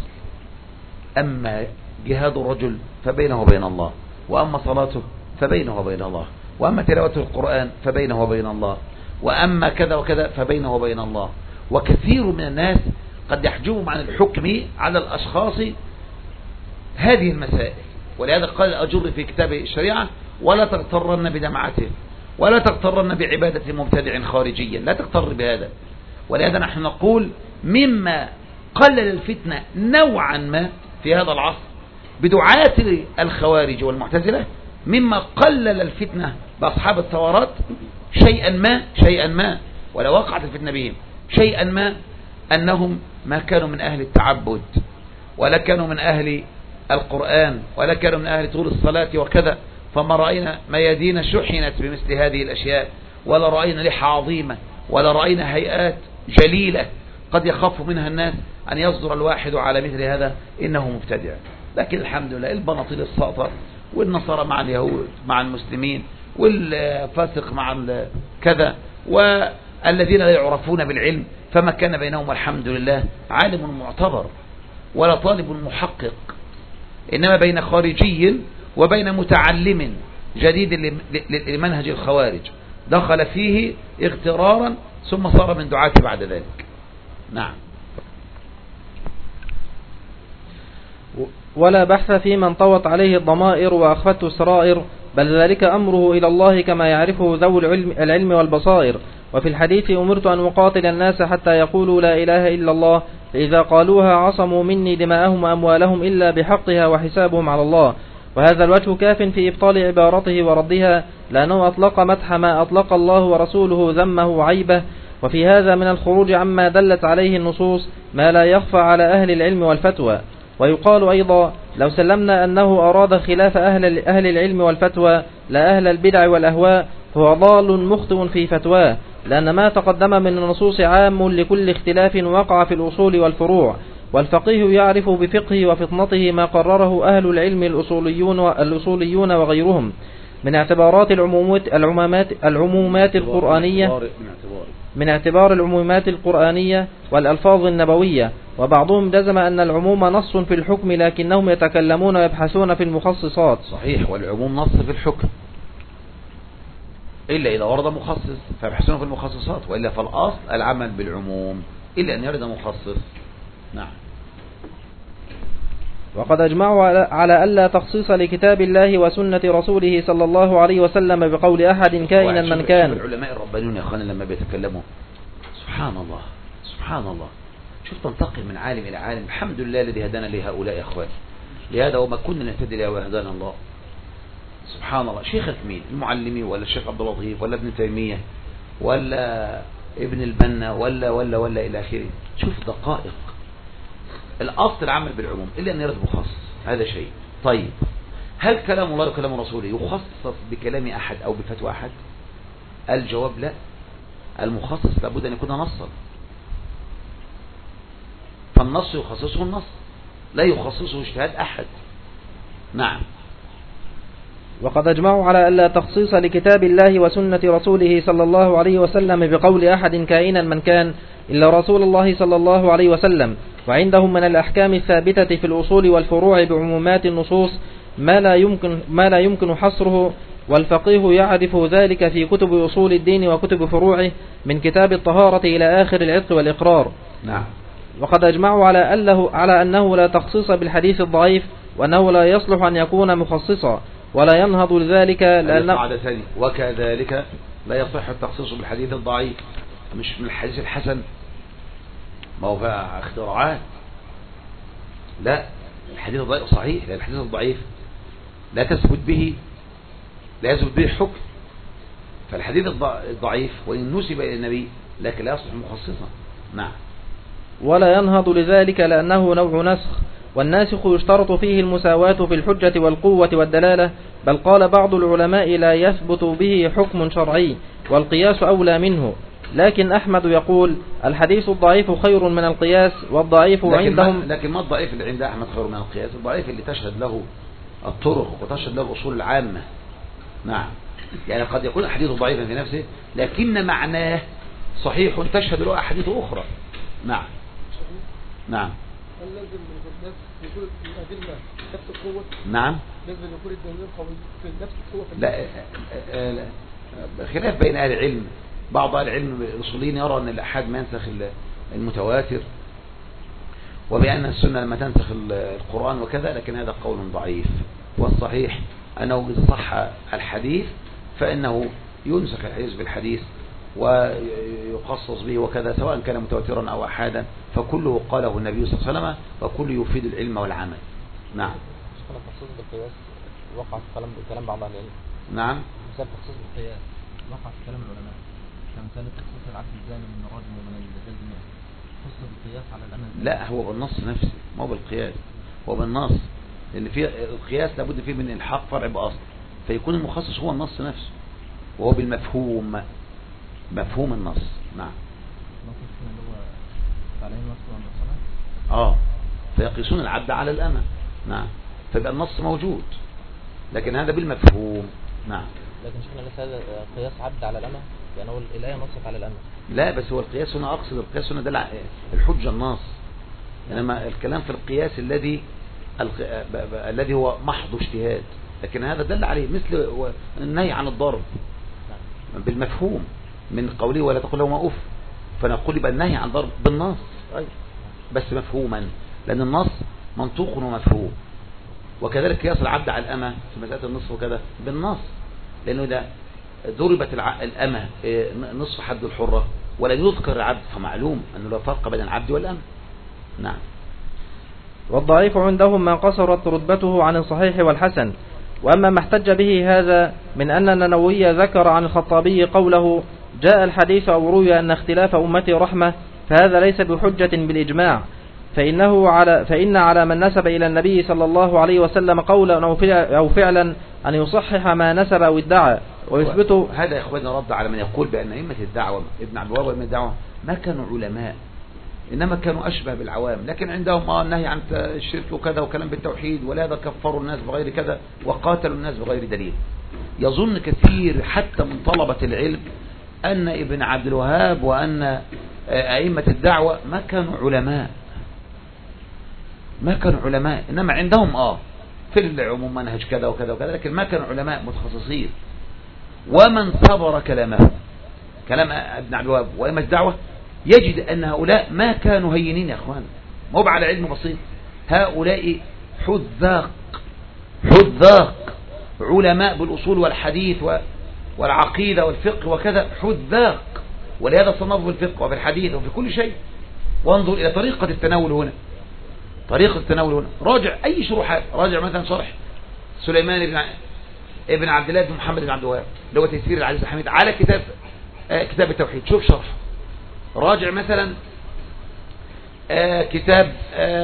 أما جهاد الرجل فبينه وبين الله، وأما صلاته فبينه وبين الله، وأما تلاوة القرآن فبينه وبين الله، وأما كذا وكذا فبينه وبين الله. وكثير من الناس قد يحجبهم عن الحكم على الأشخاص هذه المسائل. ولهذا قال الأجر في كتاب الشريعة: ولا تغترن بدمعته، ولا تغترن بعبادة مبتدع خارجيا، لا تغتر بهذا. ولهذا نحن نقول مما قلل الفتنة نوعا ما في هذا العصر بدعاة الخوارج والمعتزلة، مما قلل الفتنة بأصحاب الثورات شيئا ما ولا وقعت الفتنة بهم شيئا ما، أنهم ما كانوا من أهل التعبد، ولا كانوا من أهل القرآن، ولا كانوا من أهل طول الصلاة وكذا. فما رأينا ميادين شحنت بمثل هذه الأشياء، ولا رأينا لحى عظيمة، ولا رأينا هيئات جليلة قد يخاف منها الناس أن يصدر الواحد على مثل هذا إنه مبتدع. لكن الحمد لله البناطيل الساطة، والنصارى مع اليهود مع المسلمين، والفاسق مع كذا، والذين لا يعرفون بالعلم، فما كان بينهم الحمد لله عالم معتبر ولا طالب محقق، إنما بين خارجي وبين متعلم جديد لمنهج الخوارج دخل فيه اغترارا ثم صار من دعاة بعد ذلك. نعم. ولا بحث في من طوت عليه الضمائر وأخفته السرائر، بل ذلك أمره إلى الله كما يعرفه ذو العلم والبصائر. وفي الحديث: أمرت أن أقاتل الناس حتى يقولوا لا إله إلا الله، فإذا قالوها عصموا مني دماءهم وأموالهم إلا بحقها وحسابهم على الله. وهذا الوجه كاف في إبطال عبارته وردها، لأنه أطلق مدح ما أطلق الله ورسوله ذمه وعيبه. وفي هذا من الخروج عما دلت عليه النصوص ما لا يخفى على أهل العلم والفتوى. ويقال أيضا: لو سلمنا أنه أراد خلاف أهل العلم والفتوى لا أهل البدع والأهواء، فهو ضال مخطئ في فتواه، لأن ما تقدم من النصوص عام لكل اختلاف وقع في الأصول والفروع. والفقيه يعرف بفقهه وفطنته ما قرره أهل العلم الأصوليون وغيرهم من اعتبارات العمومات القرآنية، من اعتبار العمومات القرآنية والألفاظ النبوية. وبعضهم جزم أن العموم نص في الحكم، لكنهم يتكلمون ويبحثون في المخصصات. صحيح، والعموم نص في الحكم إلا إذا ورد مخصص فيبحثون في المخصصات، وإلا فالأصل العمل بالعموم إلا أن يرد مخصص. نعم. وقد أجمعوا على ألا تخصيص لكتاب الله وسنة رسوله صلى الله عليه وسلم بقول أحد كائنا من كان. العلماء الربانيون يا أخوانا لما بيتكلموا سبحان الله سبحان الله، شوف تنتقل من عالم إلى عالم. الحمد لله الذي هدانا لهؤلاء يا أخواني، لهذا وما كنا نهتدي له وهدانا الله. سبحان الله. شيخك مين؟ المعلمي ولا الشيخ عبد اللطيف ولا ابن تيمية ولا ابن البنا ولا إلى آخره. شوف دقائق. الأصل العمل بالعموم إلا أن يرد مخصص، هذا شيء. طيب، هل كلام الله وكلام رسوله يخصص بكلام أحد أو بفتوى أحد؟ الجواب لا. المخصص لابد أن يكون نصا، فالنص يخصصه النص، لا يخصصه اجتهاد أحد. نعم. وقد أجمعوا على ألا تخصيص لكتاب الله وسنة رسوله صلى الله عليه وسلم بقول أحد كائنا من كان إلا رسول الله صلى الله عليه وسلم. وعندهم من الأحكام الثابتة في الأصول والفروع بعمومات النصوص ما لا يمكن حصره، والفقيه يعرف ذلك في كتب أصول الدين وكتب فروعه من كتاب الطهارة إلى آخر العتق والإقرار. نعم. وقد أجمعوا على أنه لا تخصيص بالحديث الضعيف، وأنه لا يصلح أن يكون مخصصا، ولا ينهض لذلك وكذلك لا يصح التخصيص بالحديث الضعيف، مش من الحديث الحسن، ما هو بقى اختراعات. لا، الحديث الضعيف صحيح، لأن الحديث الضعيف لا يثبت به حكم. فالحديث الضعيف وإن نسب إلى النبي لكن لا يصح مخصصا. نعم. ولا ينهض لذلك لأنه نوع نسخ، والناسخ يشترط فيه المساواة في الحجة والقوة والدلالة، بل قال بعض العلماء لا يثبت به حكم شرعي، والقياس أولى منه. لكن أحمد يقول الحديث الضعيف خير من القياس، والضعيف عندهم. لكن ما الضعيف اللي عند أحمد خير من القياس؟ الضعيف اللي تشهد له الطرق وتشهد له الأصول العامة. نعم. يعني قد يكون الحديث ضعيفا في نفسه لكن معناه صحيح تشهد له أحاديث أخرى. نعم. نعم. هل لازم يكون الأدلة نفس القوة؟ نعم. لازم يكون الدليل قوي في نفس القوة في لا خلاف بين أهل العلم. بعض أهل العلم الأصوليين يرى أن الأحاد ما ينسخ المتواتر، وبأن السنة لما تنسخ القرآن وكذا، لكن هذا قول ضعيف. والصحيح أنه إذا صح الحديث فإنه ينسخ الحديث بالحديث ويقصص به وكذا، سواء كان متواترا أو أحادا، فكله قاله النبي صلى الله عليه وسلم، وكله يفيد العلم والعمل. نعم. شيخنا التخصيص بالقياس وقع في كلام بعض أهل العلم. نعم. مثال التخصيص بالقياس وقع في كلام العلماء، كمثال تخصيص العبد الزاني من الرجم ومن الجلد خص بالقياس على الأمل. لا، هو بالنص نفسه، ما بالقياس، هو بالنص. لأن في القياس لابد فيه من الحق فرع بأصل، فيكون المخصص هو النص نفسه، وهو بالمفهوم، مفهوم النص. نعم. فيقيسون العبد على الأمة. نعم. فيبقى النص موجود، لكن هذا بالمفهوم. نعم. لكن شفنا لسه هذا قياس عبد على الأمة، يعني هو الآية نصت على الأمة. لا، بس هو القياس هنا، أقصد القياس هنا دل الحجة النص، إنما الكلام في القياس الذي هو محض اجتهاد، لكن هذا دل عليه مثل النهي عن الضرب بالمفهوم من قوله ولا تقل لهما أف، فنقول يبقى النهي عن الضرب بالنص بس مفهوما، لأن النص منطوق ومفهوم. وكذلك قياس العبد على الأمة في مسألة النصف وكذا بالنص، لأنه إذا ضربت الأمة نصف حد الحرة ولا يذكر العبد، فمعلوم أنه لا فرق بين العبد والأمة. نعم. والضعيف عندهم ما قصرت رتبته عن الصحيح والحسن. وأما ما احتج به هذا من أن النووي ذكر عن الخطابي قوله جاء الحديث أو روي أن اختلاف أمتي رحمة، فهذا ليس بحجة بالإجماع، فإن على من نسب إلى النبي صلى الله عليه وسلم قولا أو فعلا أن يصحح ما نسب أو ادعى ويثبته. هذا يا إخواننا رد على من يقول بأن أئمة الدعوة ابن عبد الوهاب وأئمة الدعوة ما كانوا علماء، إنما كانوا أشبه بالعوام، لكن عندهم النهي عن الشرك وكذا وكلام بالتوحيد، ولهذا كفروا الناس بغير كذا وقاتلوا الناس بغير دليل. يظن كثير حتى من طلبة العلم أن ابن عبد الوهاب وأن أئمة الدعوة ما كانوا علماء، إنما عندهم في العموم منهج كذا وكذا وكذا، لكن ما كانوا علماء متخصصين. ومن صبر كلام ابن عبد الوهاب وأئمة الدعوة يجد أن هؤلاء ما كانوا هينين يا أخوان، مو على علم بسيط. هؤلاء حذاق علماء بالأصول والحديث والعقيدة والفقه وكذا، حذاق، ولهذا صنفوا في الفقه وفي الحديث وفي كل شيء. وانظر إلى طريقة التناول هنا، راجع أي شروحات، راجع مثلا شرح سليمان ابن عبد الله بن محمد بن عبد الوهاب اللي هو تيسير العزيز الحميد على كتاب التوحيد، شوف شرح. راجع مثلا كتاب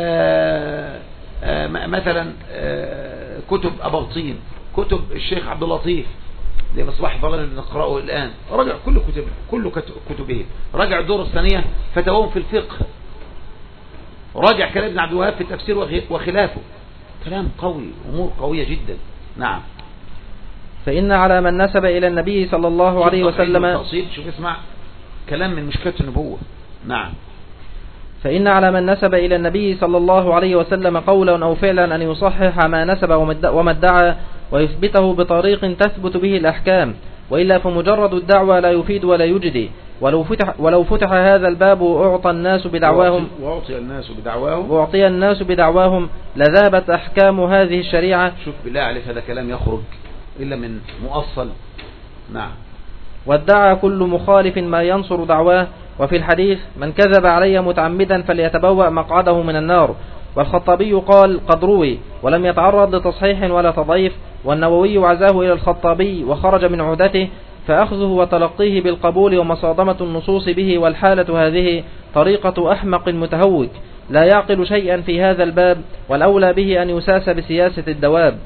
مثلا كتب أبلطين، كتب الشيخ عبد اللطيف زي مصباح ظلال نقرأه الآن، راجع كل كتبه، راجع الدور الثانية فتواهم في الفقه، راجع كلام ابن عبد الوهاب في التفسير وخلافه، كلام قوي، أمور قوية جدا. نعم. فإن على من نسب إلى النبي صلى الله عليه وسلم، شوف اسمع كلام من مشكلة النبوة. نعم. فإن على من نسب إلى النبي صلى الله عليه وسلم قولا أو فعلا أن يصحح ما نسب وما ادعى ويثبته بطريق تثبت به الأحكام، وإلا فمجرد الدعوة لا يفيد ولا يجدي. ولو فتح هذا الباب وأعطي الناس بدعواهم لذابت أحكام هذه الشريعة. شوف بالله عليك، هذا كلام يخرج إلا من مؤصل. نعم. وادعى كل مخالف ما ينصر دعواه. وفي الحديث من كذب علي متعمدا فليتبوأ مقعده من النار. والخطابي قال قد روي ولم يتعرض لتصحيح ولا تضعيف، والنووي عزاه إلى الخطابي وخرج من عهدته، فأخذه وتلقيه بالقبول ومصادمة النصوص به، والحالة هذه طريقة أحمق متهوك لا يعقل شيئا في هذا الباب، والأولى به أن يساس بسياسة الدواب.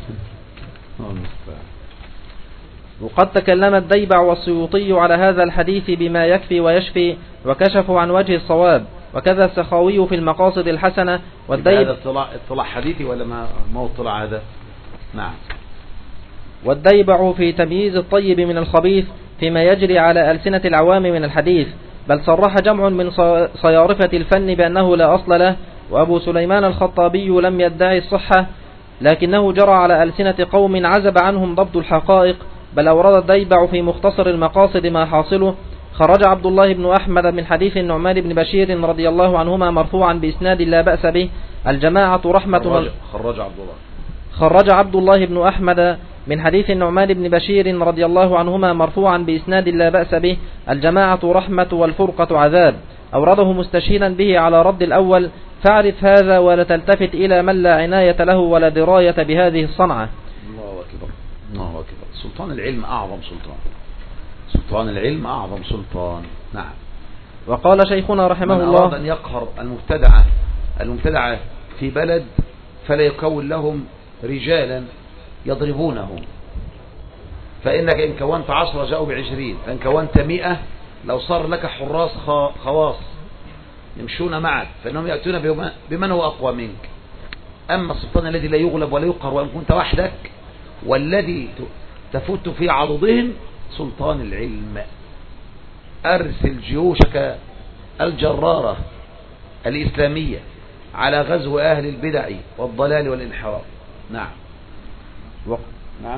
وقد تكلم الديبع والسيوطي على هذا الحديث بما يكفي ويشفي، وكشفوا عن وجه الصواب، وكذا السخاوي في المقاصد الحسنة. هذا اطلاع حديثي ولا ما هو اطلاع هذا؟ نعم. والديبع في تمييز الطيب من الخبيث فيما يجري على ألسنة العوام من الحديث، بل صرح جمع من صيارفة الفن بأنه لا أصل له، وأبو سليمان الخطابي لم يدعي الصحة، لكنه جرى على ألسنة قوم عزب عنهم ضبط الحقائق، بل أورد الديبع في مختصر المقاصد ما حاصله. خرج عبد الله بن أحمد من حديث النعمان بن بشير رضي الله عنهما مرفوعا بإسناد لا بأس به: الجماعة رحمة. خرج عبد الله بن أحمد من حديث النعمان بن بشير رضي الله عنهما مرفوعا بإسناد لا بأس به: الجماعة رحمة والفرقة عذاب. أورده مستشهدا به على رد الأول. فاعرف هذا ولا تلتفت إلى من لا عناية له ولا دراية بهذه الصنعة. الله أكبر، الله أكبر. سلطان العلم أعظم سلطان، سلطان العلم أعظم سلطان. نعم. وقال شيخنا رحمه الله: من أراد أن يقهر المبتدعة في بلد فلا يكون لهم رجالا يضربونهم، فإنك إن كونت 10 جاءوا ب20، فإن كونت 100 لو صار لك حراس خواص يمشون معك فإنهم يأتون بمن هو أقوى منك. أما السلطان الذي لا يغلب ولا يقهر وإن كنت وحدك والذي تفوت في عضدهم سلطان العلم. أرسل جيوشك الجرارة الإسلامية على غزو أهل البدع والضلال والانحراف. نعم. نعم.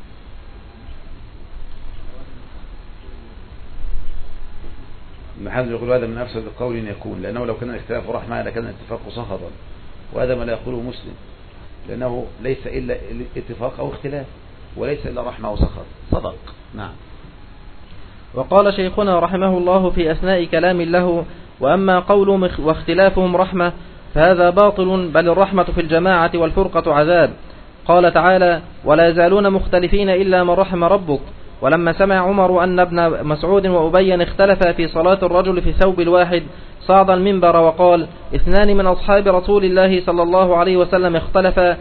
المحاذر يقول هذا من أفسد قول يكون، لأنه لو كان الاختلاف رحمة لكان الاتفاق سخطا، وهذا ما لا يقوله مسلم، لأنه ليس إلا اتفاق أو اختلاف، وليس إلا رحمة وسخط. صدق. نعم. وقال شيخنا رحمه الله في أثناء كلام له: وأما قولهم واختلافهم رحمة فهذا باطل، بل الرحمة في الجماعة والفرقة عذاب. قال تعالى: ولا يزالون مختلفين إلا من رحم ربك. ولما سمع عمر أن ابن مسعود وأبي اختلفا في صلاة الرجل في ثوب الواحد صعد المنبر وقال: 2 من أصحاب رسول الله صلى الله عليه وسلم اختلفا،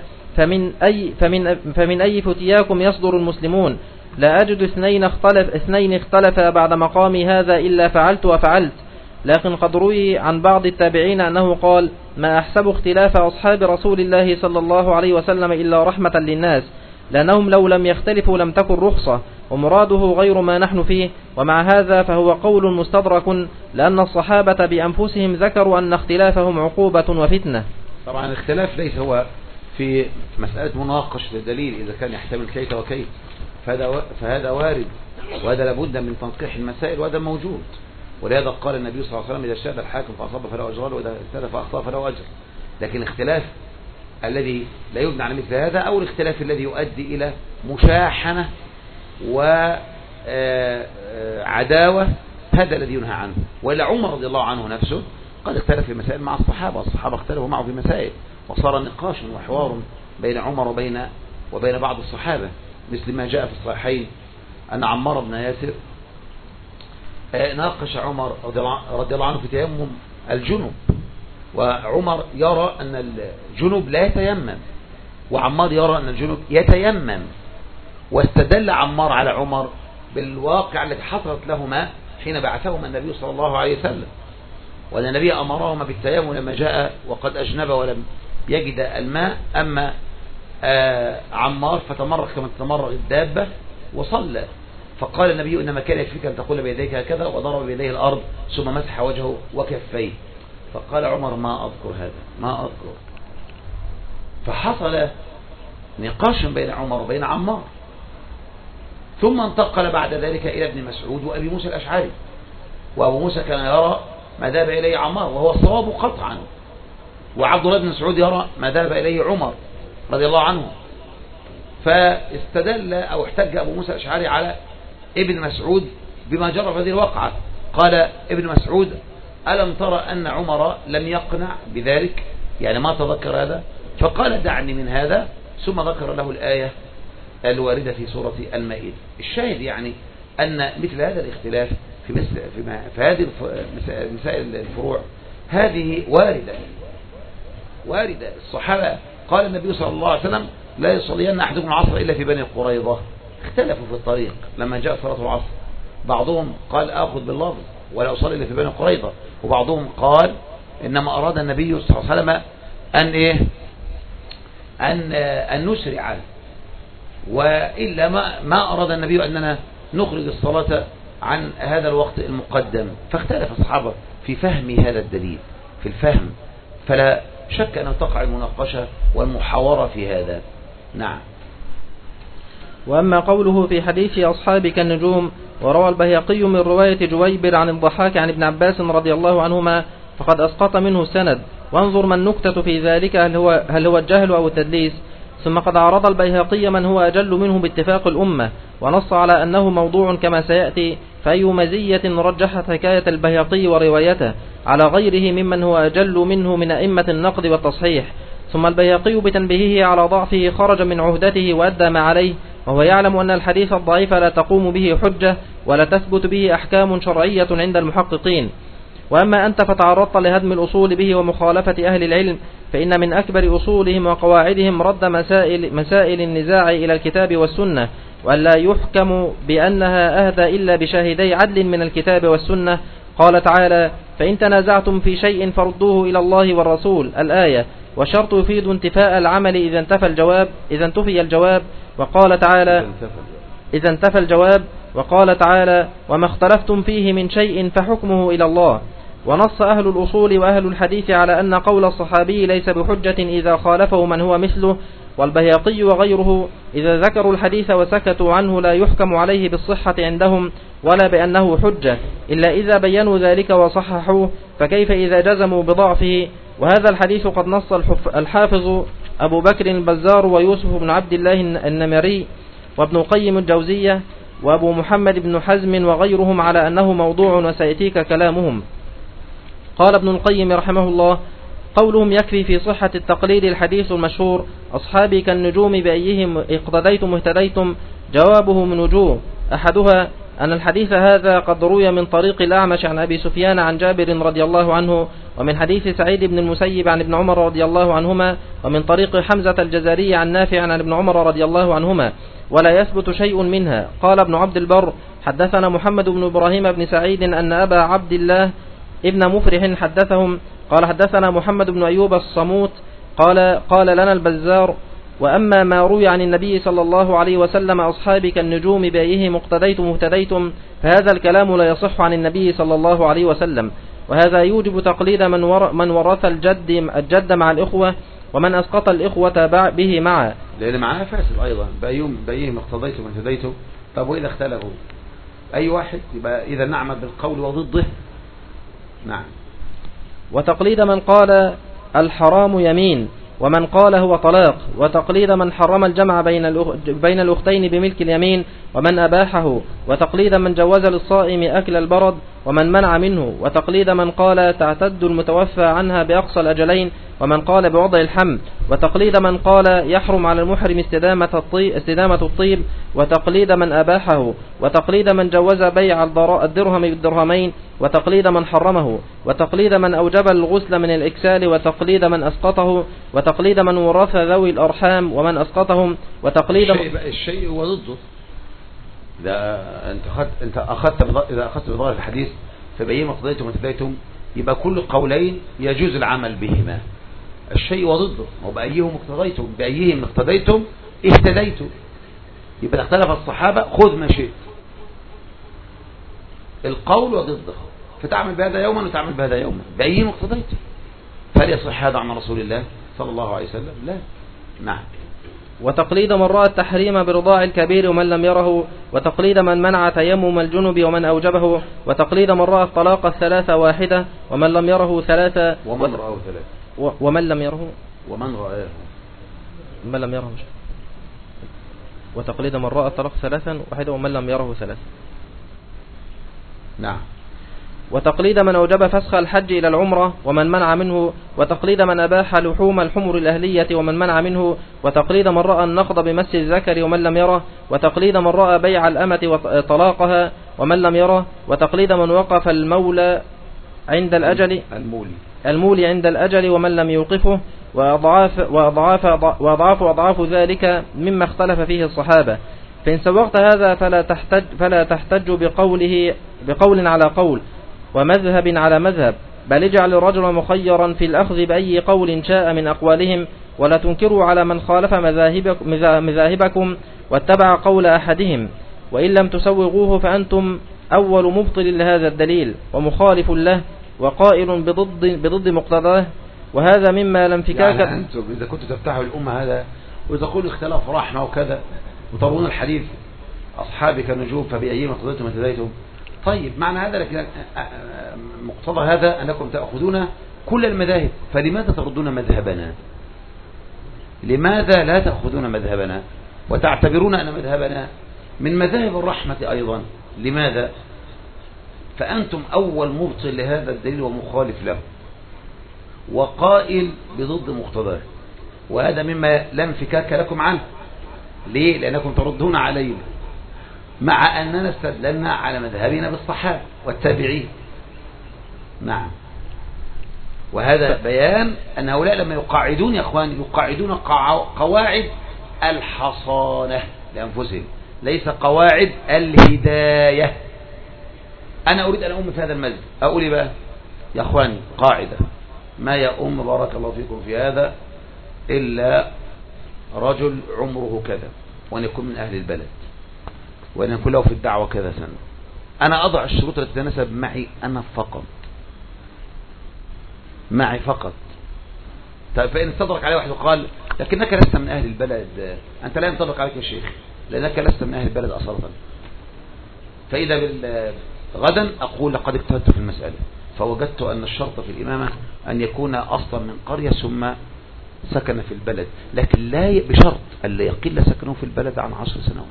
فمن أي فتياكم يصدر المسلمون؟ لا أجد 2 اختلفا بعد مقامي هذا إلا فعلت وفعلت. لكن قد روي عن بعض التابعين أنه قال: ما أحسب اختلاف أصحاب رسول الله صلى الله عليه وسلم إلا رحمة للناس، لأنهم لو لم يختلفوا لم تكن رخصة، ومراده غير ما نحن فيه. ومع هذا فهو قول مستدرك، لأن الصحابة بأنفسهم ذكروا أن اختلافهم عقوبة وفتنة. طبعا الاختلاف ليس هو في مسألة مناقشة الدليل إذا كان يحتمل كيت وكيت، فهذا وارد، وهذا لابد من تنقيح المسائل، وهذا موجود. ولهذا قال النبي صلى الله عليه وسلم: إذا اجتهد الحاكم فأصاب فله أجران، وإذا اجتهد فأخطأ فله أجر. لكن الاختلاف الذي لا يبنى على مثل هذا، أو الاختلاف الذي يؤدي إلى مشاحنة وعداوة، هذا الذي ينهى عنه. وإلا عمر رضي الله عنه نفسه قد اختلف في مسائل مع الصحابة، الصحابة اختلفوا معه في مسائل، وصار نقاش وحوار بين عمر وبين بعض الصحابة، مثل ما جاء في الصحيحين أن عمار بن ياسر ناقش عمر رضي الله عنه في تيمم الجنوب، وعمر يرى أن الجنوب لا يتيمم، وعمار يرى أن الجنوب يتيمم. واستدل عمار على عمر بالواقع التي حصلت لهما حين بعثهما النبي صلى الله عليه وسلم، وأن النبي أمرهما بالتيمم لما جاء وقد أجنب ولم يجد الماء. أما عمار فتمرغ كما تتمرغ الدابة وصلى، فقال النبي: إنما كان يكفيك أن تقول بيديك هكذا، وضرب بيديه الأرض ثم مسح وجهه وكفيه. فقال عمر: ما أذكر هذا، ما أذكر. فحصل نقاش بين عمر وبين عمار، ثم انتقل بعد ذلك إلى ابن مسعود وأبي موسى الأشعري، وأبو موسى كان يرى ما ذهب إليه عمار وهو الصواب قطعا، وعبد الله بن مسعود يرى ما ذهب إليه عمر رضي الله عنه. فاستدل أو احتج أبو موسى الأشعري على ابن مسعود بما جرى في هذه الواقعة. قال ابن مسعود: ألم ترى أن عمر لم يقنع بذلك؟ يعني ما تذكر هذا. فقال: دعني من هذا. ثم ذكر له الآية الواردة في سورة المائدة. الشاهد يعني أن مثل هذا الاختلاف في هذه مسائل الفروع هذه واردة. الصحابة قال النبي صلى الله عليه وسلم: لا يصلين أحدكم العصر إلا في بني قريظة. اختلفوا في الطريق لما جاء صلاة العصر، بعضهم قال: آخذ باللفظ ولا أصلي إلا في بني قريظة، وبعضهم قال: إنما أراد النبي صلى الله عليه وسلم أن نسرع، وإلا ما أراد النبي أننا نخرج الصلاة عن هذا الوقت المقدم. فاختلف الصحابة في فهم هذا الدليل، في الفهم، فلا شك أن تقع المناقشة والمحاورة في هذا. نعم. وأما قوله في حديث أصحابك النجوم، وروى البيهقي من رواية جويبر عن الضحاك عن ابن عباس رضي الله عنهما، فقد أسقط منه السند. وانظر ما النكتة في ذلك، هل هو الجهل أو التدليس؟ ثم قد عرض البيهقي من هو أجل منه باتفاق الأمة، ونص على أنه موضوع كما سيأتي، فأي مزية رجحت حكاية البيهقي وروايته على غيره ممن هو أجل منه من أئمة النقد والتصحيح. ثم البيهقي بتنبيهه على ضعفه خرج من عهدته وأدى ما عليه، وهو يعلم أن الحديث الضعيف لا تقوم به حجة ولا تثبت به أحكام شرعية عند المحققين. وأما أنت فتعرضت لهدم الأصول به ومخالفة أهل العلم، فإن من أكبر أصولهم وقواعدهم رد مسائل النزاع إلى الكتاب والسنة، وأن لا يحكم بأنها أهدى إلا بشاهدي عدل من الكتاب والسنة. قال تعالى: فإن تنازعتم في شيء فردوه إلى الله والرسول، الآية. والشرط يفيد انتفاء العمل إذا انتفي الجواب. وقال تعالى: إذا انتفى الجواب. وقال تعالى: وما اختلفتم فيه من شيء فحكمه إلى الله. ونص أهل الأصول وأهل الحديث على أن قول الصحابي ليس بحجة إذا خالفه من هو مثله. والبيهقي وغيره إذا ذكروا الحديث وسكتوا عنه لا يحكم عليه بالصحة عندهم ولا بأنه حجة، إلا إذا بينوا ذلك وصححوه، فكيف إذا جزموا بضعفه؟ وهذا الحديث قد نص الحافظ أبو بكر البزار ويوسف بن عبد الله النمري وابن قيم الجوزية وأبو محمد بن حزم وغيرهم على أنه موضوع، وسيأتيك كلامهم. قال ابن القيم رحمه الله: قولهم يكفي في صحة التقليد الحديث المشهور: أصحابي كالنجوم بأيهم اقتديتم اهتديتم، جوابه من وجوه. أحدها أن الحديث هذا قد روي من طريق الأعمش عن أبي سفيان عن جابر رضي الله عنه، ومن حديث سعيد بن المسيب عن ابن عمر رضي الله عنهما، ومن طريق حمزة الجزري عن نافع عن ابن عمر رضي الله عنهما، ولا يثبت شيء منها. قال ابن عبد البر: حدثنا محمد بن إبراهيم بن سعيد أن أبا عبد الله ابن مفرح حدثهم قال: حدثنا محمد بن أيوب الصموت قال لنا البزار: وأما ما روي عن النبي صلى الله عليه وسلم أصحابي كالنجوم بأيهم اقتديتم اهتديتم، فهذا الكلام لا يصح عن النبي صلى الله عليه وسلم، وهذا يوجب تقليد من ورث الجد مع الإخوة، ومن أسقط الإخوة به معه، لأن معاه فاسد أيضا. بأيهم اقتديتم اهتديتم. طب وإذا اختلفوا أي واحد يبقى إذا نعمل بالقول وضده. نعم. وتقليد من قال الحرام يمين، ومن قال هو طلاق، وتقليد من حرم الجمع بين الأختين بملك اليمين ومن أباحه، وتقليد من جوز للصائم أكل البرد ومن منع منه، وتقليد من قال تعتد المتوفى عنها بأقصى الأجلين ومن قال بوضع الحمل، وتقليد من قال يحرم على المحرم استدامة الطيب، وتقليد من أباحه، وتقليد من جوز بيع الدرهم بالدرهمين، وتقليد من حرمه، وتقليد من أوجب الغسل من الإكسال، وتقليد من أسقطه، وتقليد من ورث ذوي الأرحام ومن أسقطهم، وتقليد الشيء وضده. إذا أنت أخذت بظاهر الحديث فبأيهم اقتديتم واهتديتم، يبقى كل قولين يجوز العمل بهما. الشيء وضده، وبأيهم اقتديتم اهتديتم، يبقى اختلف الصحابة خذ ما شئت. القول وضده، فتعمل بهذا يوما وتعمل بهذا يوما. بأيهم اقتديتم، فهل يصح هذا عن رسول الله صلى الله عليه وسلم؟ لا. نعم. وتقليد من رأى التحريم برضاع الكبير ومن لم يره، وتقليد من منع تيمم الجنب ومن أوجبه، وتقليد من رأى الطلاق الثلاثة واحدة ومن لم يره ثلاثة، ومن رأه ثلاثة، ومن لم يره، ومن رأيه، من لم يره، وتقليد من رأى الطلاق ثلاثا واحدة ومن لم يره ثلاثة. نعم. وتقليد من أوجب فسخ الحج إلى العمرة ومن منع منه، وتقليد من أباح لحوم الحمر الأهلية ومن منع منه، وتقليد من رأى النقض بمس الذكر ومن لم يره، وتقليد من رأى بيع الأمة وطلاقها ومن لم يره، وتقليد من وقف المولى عند الأجل المولي عند الأجل ومن لم يوقفه، وأضعاف ذلك مما اختلف فيه الصحابة. فإن سوغت هذا فلا تحتج بقول على قول ومذهب على مذهب، بل اجعل الرجل مخيرا في الأخذ بأي قول شاء من أقوالهم، ولا تنكروا على من خالف مذاهبكم واتبع قول أحدهم، وإن لم تسوغوه فأنتم أول مبطل لهذا الدليل ومخالف له وقائل بضد مقتضاه. وهذا مما لم فكاك. يعني أنتم إذا كنتوا تفتحوا الأمة هذا وتقولوا اختلاف رحمة وكذا وترون الحديث أصحابي كالنجوم فبأيهم اقتديتم اهتديتم، طيب معنى هذا لكن مقتضى هذا أنكم تأخذون كل المذاهب، فلماذا تردون مذهبنا؟ لماذا لا تأخذون مذهبنا وتعتبرون أن مذهبنا من مذاهب الرحمة أيضا؟ لماذا؟ فأنتم أول مبطل لهذا الدليل ومخالف له وقائل بضد مقتضاه، وهذا مما لا انفكاك لكم عنه. ليه؟ لأنكم تردون علينا مع أننا استدللنا على مذهبنا بالصحابة والتابعين. نعم، وهذا بيان أن هؤلاء لما يقاعدون يا أخواني يقاعدون قواعد الحصانة لأنفسهم، ليس قواعد الهداية. أنا أريد أن أؤم في هذا المسجد، أقول إيه بقى يا أخواني؟ قاعدة: ما يؤم بارك الله فيكم في هذا إلا رجل عمره كذا، وأن يكون من أهل البلد، وأن يكون له في الدعوة كذا سنة. أنا أضع الشروط التي تتناسب معي أنا فقط، معي فقط. طيب فإن استدرك عليه واحد وقال لكنك لست من أهل البلد، أنت لا ينطبق عليك يا شيخ لأنك لست من أهل البلد أصلا، فإذا غدا أقول لقد اجتهدت في المسألة فوجدت أن الشرط في الإمامة أن يكون أصلا من قرية ثم سكن في البلد، لكن لا بشرط ألا يقل سكنه في البلد عن 10 سنوات.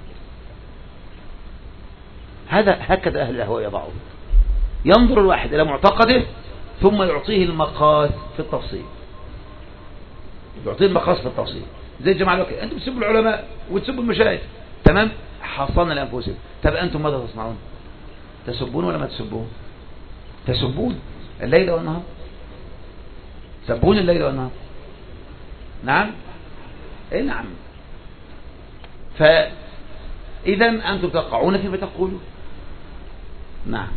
هكذا أهل الأهواء يضعون. ينظر الواحد إلى معتقده ثم يعطيه المقاس في التفصيل، يعطيه المقاس في التفصيل. زي الجماعة الوكيل، أنتم تسبوا العلماء وتسبوا المشايخ، تمام، حصلنا لأنفسهم. طب أنتم ماذا تصنعون؟ تسبون ولا ما تسبون؟ تسبون الليل والنهار، تسبون الليل والنهار. نعم، اي نعم. فإذا أنتم تقعون فيما تقولون. نعم.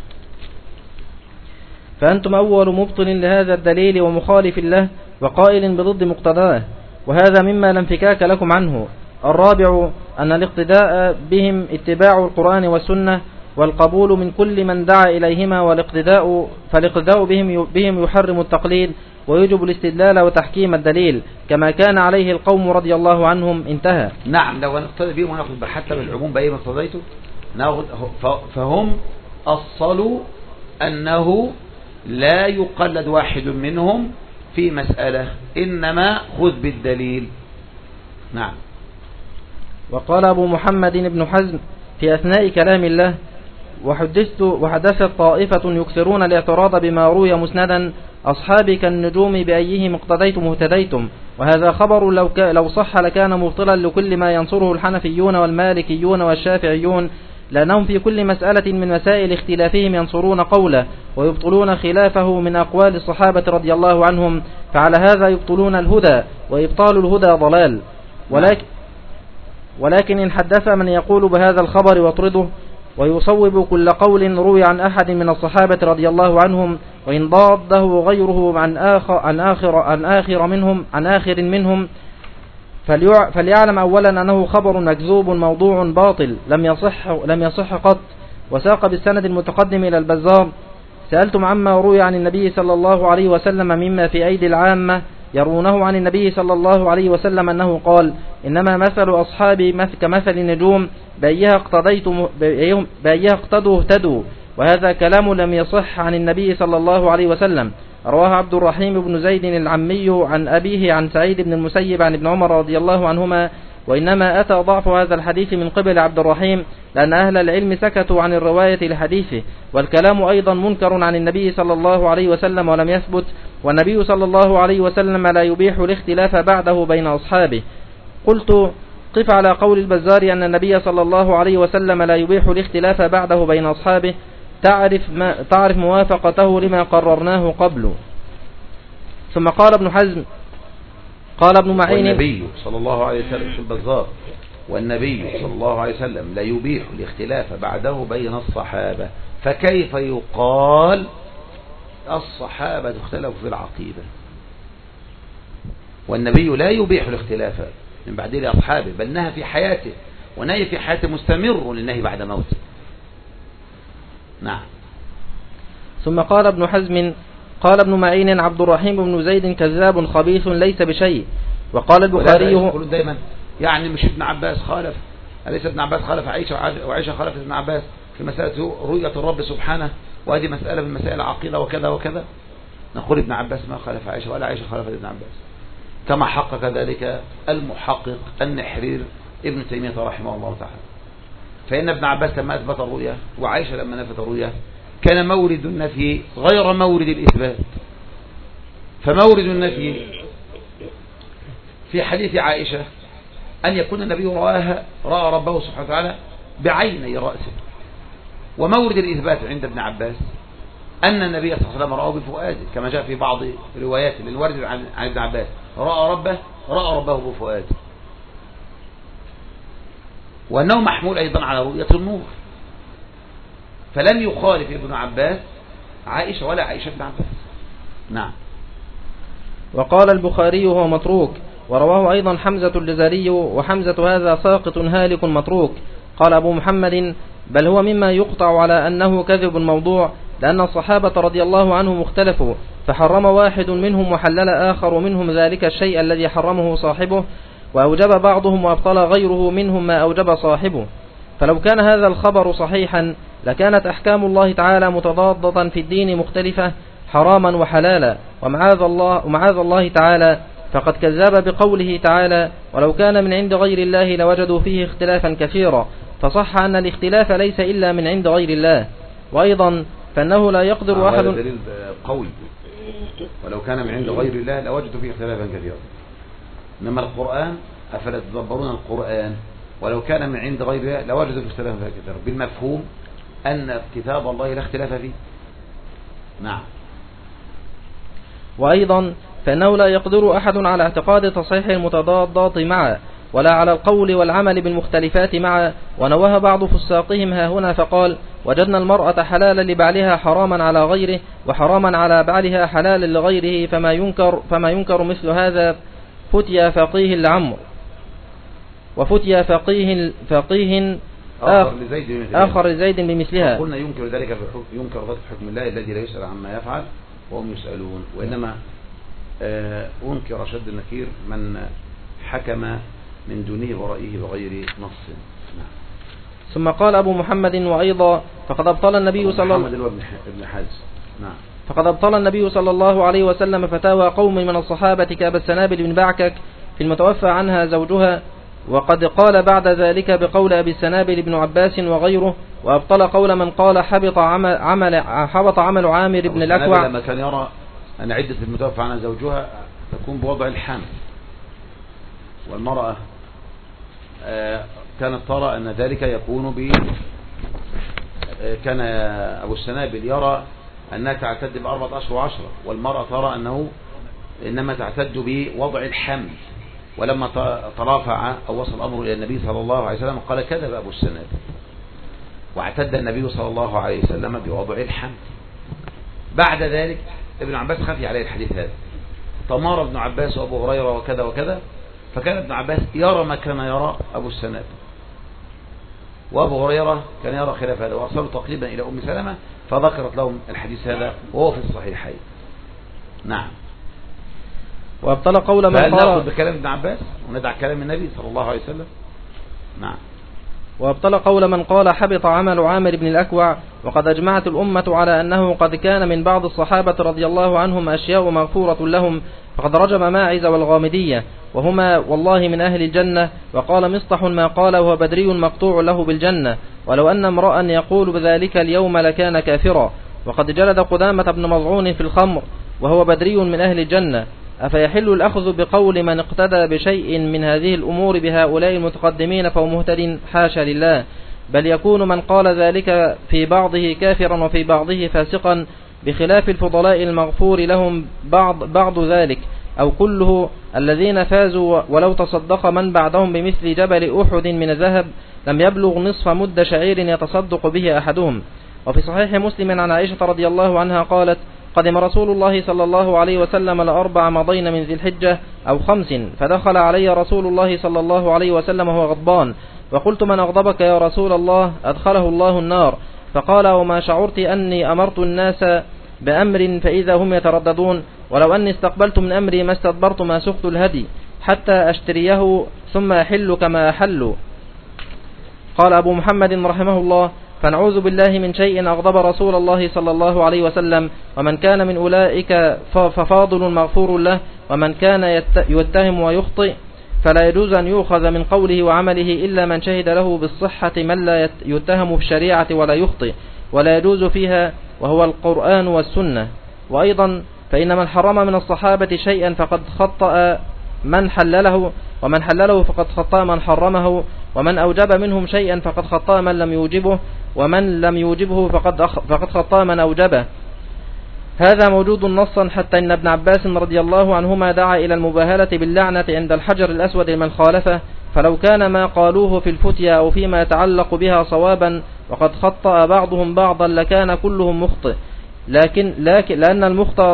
فأنتم أول مبطل لهذا الدليل ومخالف له وقائل بضد مقتضاه، وهذا مما لا انفكاك لكم عنه. الرابع أن الاقتداء بهم اتباع القرآن والسنة والقبول من كل من دعا إليهما، فالاقتداء بهم يحرم التقليد ويجب الاستدلال وتحكيم الدليل كما كان عليه القوم رضي الله عنهم. انتهى. نعم، لو نقتدي بهم ونأخذ حتى بالعموم بأي ما اقتضيته فهم أصلوا أنه لا يقلد واحد منهم في مسألة، إنما خذ بالدليل. نعم. وقال أبو محمد بن حزم في أثناء كلام الله: وحدثت طائفة يكثرون الاعتراض بما روي مسندا: أصحابي كالنجوم بأيهم اقتديتم اهتديتم. وهذا خبر لو صح لكان مبطلا لكل ما ينصره الحنفيون والمالكيون والشافعيون، لأنهم في كل مسألة من مسائل اختلافهم ينصرون قوله ويبطلون خلافه من أقوال الصحابة رضي الله عنهم، فعلى هذا يبطلون الهدى، وإبطال الهدى ضلال. ولكن إن حدث من يقول بهذا الخبر واطرده ويصوب كل قول روي عن أحد من الصحابة رضي الله عنهم، وإن ضاده غيره عن آخر منهم فليعلم أولا أنه خبر مكذوب موضوع باطل لم يصح قط. وساق بالسند المتقدم إلى البزار: سألتم عما روي عن النبي صلى الله عليه وسلم مما في أيدي العامة يرونه عن النبي صلى الله عليه وسلم أنه قال: إنما مثل أصحابي كمثل النجوم بأيها اقتدوا اهتدوا. وهذا كلام لم يصح عن النبي صلى الله عليه وسلم. رواه عبد الرحيم بن زيد العمي عن أبيه عن سعيد بن المسيب عن ابن عمر رضي الله عنهما. وإنما أتى ضعف هذا الحديث من قبل عبد الرحيم لأن أهل العلم سكتوا عن الرواية لحديثه، والكلام أيضا منكر عن النبي صلى الله عليه وسلم ولم يثبت، والنبي صلى الله عليه وسلم لا يبيح الاختلاف بعده بين أصحابه. قلت: قف على قول البزار أن النبي صلى الله عليه وسلم لا يبيح الاختلاف بعده بين أصحابه، تعرف موافقته لما قررناه قبل. ثم قال ابن حزم قال ابن معين: والنبي صلى الله عليه وسلم في البزار: والنبي صلى الله عليه وسلم لا يبيح الاختلاف بعده بين الصحابة، فكيف يقال الصحابة اختلفوا في العقيدة والنبي لا يبيح الاختلاف من بعد لأصحابه، بل نهى في حياته، ونهي في حياته مستمر للنهي بعد موته. نعم. ثم قال ابن حزم: قال ابن معين عبد الرحيم بن زيد كذاب خبيث ليس بشيء. وقال البخاري يقولون دايما يعني مش ابن عباس خالف، أليس ابن عباس خالف عائشة وعائشة خالفت ابن عباس في مسألة رؤية الرب سبحانه، وهذه مسألة من مسائل العقيدة وكذا وكذا. نقول ابن عباس ما خالف عائشة ولا عائشة خالفت ابن عباس، كما حقق ذلك المحقق النحرير ابن تيمية رحمه الله تعالى. فإن ابن عباس لما أثبت الرؤية وعائشة لما نفت الرؤية كان مورد النفي غير مورد الإثبات. فمورد النفي في حديث عائشة أن يكون النبي رأى ربه سبحانه وتعالى بعيني رأسه، ومورد الإثبات عند ابن عباس أن النبي صلى الله عليه وسلم رأى بفؤاده، كما جاء في بعض روايات الوارد عن ابن عباس رأى ربه بفؤاده، وأنه محمول أيضا على رؤية النور. فلم يخالف ابن عباس عائشة ولا عائشة ابن عباس. نعم. وقال البخاري هو متروك، ورواه أيضا حمزة الجزري، وحمزة هذا ساقط هالك متروك. قال أبو محمد بل هو مما يقطع على أنه كذب موضوع، لأن الصحابة رضي الله عنهم اختلفوا، فحرم واحد منهم وحلل آخر منهم ذلك الشيء الذي حرمه صاحبه، وأوجب بعضهم وأبطل غيره منهم ما أوجب صاحبه. فلو كان هذا الخبر صحيحا لكانت أحكام الله تعالى متضادة في الدين مختلفة حراما وحلالا، ومعاذ الله تعالى، فقد كذب بقوله تعالى ولو كان من عند غير الله لوجدوا فيه اختلافا كثيرا، فصح أن الاختلاف ليس إلا من عند غير الله. وأيضا فإنه لا يقدر أحد دليل قوي، ولو كان من عند غير الله لوجدوا فيه اختلافا كثيرا. إنما القرآن أفلا تدبرون القرآن ولو كان من عند غير الله لوجدوا فيه اختلافا كثيرا، بالمفهوم أن كتاب الله لا اختلاف فيه. نعم. وأيضا فإنه لا يقدر أحد على اعتقاد تصحيح المتضادات معا، ولا على القول والعمل بالمختلفات معا. ونوه بعض فساقهم ها هنا فقال وجدنا المرأة حلالا لبعلها حراما على غيره، وحراما على بعلها حلالا لغيره، فما ينكر مثل هذا فتي فقيه لعمر، وفتي فقيه آخر لزيد بمثلها. قلنا ينكر ذلك في حكم الله الذي لا يسأل عما يفعل وهم يسألون، وإنما أنكر شد النكير من حكم من دونه ورأيه بغير نص. نعم. ثم قال أبو محمد وأيضا فقد أبطل النبي صلى الله عليه وسلم فتاوى قوم من الصحابة كأبي السنابل بن بعكك في المتوفى عنها زوجها، وقد قال بعد ذلك بقول أبي السنابل بن عباس وغيره، وأبطل قول من قال حبط عمل عامر بن الأكوع لما كان يرى أن عدة المتوفى عنها زوجها تكون بوضع الحمل، والمرأة كانت ترى أن ذلك يكون كان أبو السنابل يرى أنها تعتد ب4 أشهر و10، والمرأة ترى أنه إنما تعتد بوضع الحمل. ولما ترافع أو وصل الأمر إلى النبي صلى الله عليه وسلم قال كذب أبو السنابل، واعتد النبي صلى الله عليه وسلم بوضع الحمل. بعد ذلك ابن عباس خفي عليه الحديث هذا، تمار ابن عباس وأبو هريرة وكذا وكذا، فكان ابن عباس يرى ما كان يرى أبو السنابل، وأبو هريرة كان يرى خلاف هذا، وأرسلوا تقريبا إلى أم سلمة فذكرت لهم الحديث هذا وهو في الصحيحين. نعم. وابطل قول من قال نأخذ بكلام ابن عباس وندع كلام النبي صلى الله عليه وسلم. نعم. وابطل قول من قال حبط عمل عامر بن الأكوع، وقد أجمعت الأمة على أنه قد كان من بعض الصحابة رضي الله عنهم أشياء مغفورة لهم، فقد رجم ماعز والغامدية وهما والله من أهل الجنة. وقال مصطح ما قال وهو بدري مقطوع له بالجنة، ولو أن امرأ يقول بذلك اليوم لكان كافرا. وقد جلد قدامة بن مضعون في الخمر وهو بدري من أهل الجنة. أفيحل الأخذ بقول من اقتدى بشيء من هذه الأمور بهؤلاء المتقدمين فهو مهتد؟ حاشا لله، بل يكون من قال ذلك في بعضه كافرا وفي بعضه فاسقا، بخلاف الفضلاء المغفور لهم بعض ذلك أو كله الذين فازوا، ولو تصدق من بعدهم بمثل جبل أحد من ذهب لم يبلغ نصف مد شعير يتصدق به أحدهم. وفي صحيح مسلم عن عائشة رضي الله عنها قالت قدم رسول الله صلى الله عليه وسلم ل4 مضين من ذي الحجة أو 5، فدخل علي رسول الله صلى الله عليه وسلم وهو غضبان، وقلت من أغضبك يا رسول الله؟ أدخله الله النار. فقال وما شعرت أني أمرت الناس بأمر فإذا هم يترددون ولو أني استقبلت من أمري ما استدبرت ما سقت الهدي حتى أشتريه ثم أحل كما أحل. قال أبو محمد رحمه الله: فنعوذ بالله من شيء أغضب رسول الله صلى الله عليه وسلم، ومن كان من أولئك ففاضل مغفور له، ومن كان يتهم ويخطئ فلا يجوز أن يؤخذ من قوله وعمله إلا من شهد له بالصحة من لا يتهم في الشريعة ولا يخطئ ولا يجوز فيها، وهو القرآن والسنة. وأيضا فإن من حرم من الصحابة شيئا فقد خطأ من حلله، ومن حلله فقد خطأ من حرمه، ومن أوجب منهم شيئا فقد خطأ من لم يوجبه، ومن لم يوجبه فقد خطأ من أوجبه. هذا موجود نصا، حتى إن ابن عباس رضي الله عنهما دعا إلى المباهلة باللعنة عند الحجر الأسود لمن خالفه، فلو كان ما قالوه في الفتيا أو فيما يتعلق بها صوابا وقد خطأ بعضهم بعضا لكان كلهم مخطئ، لأن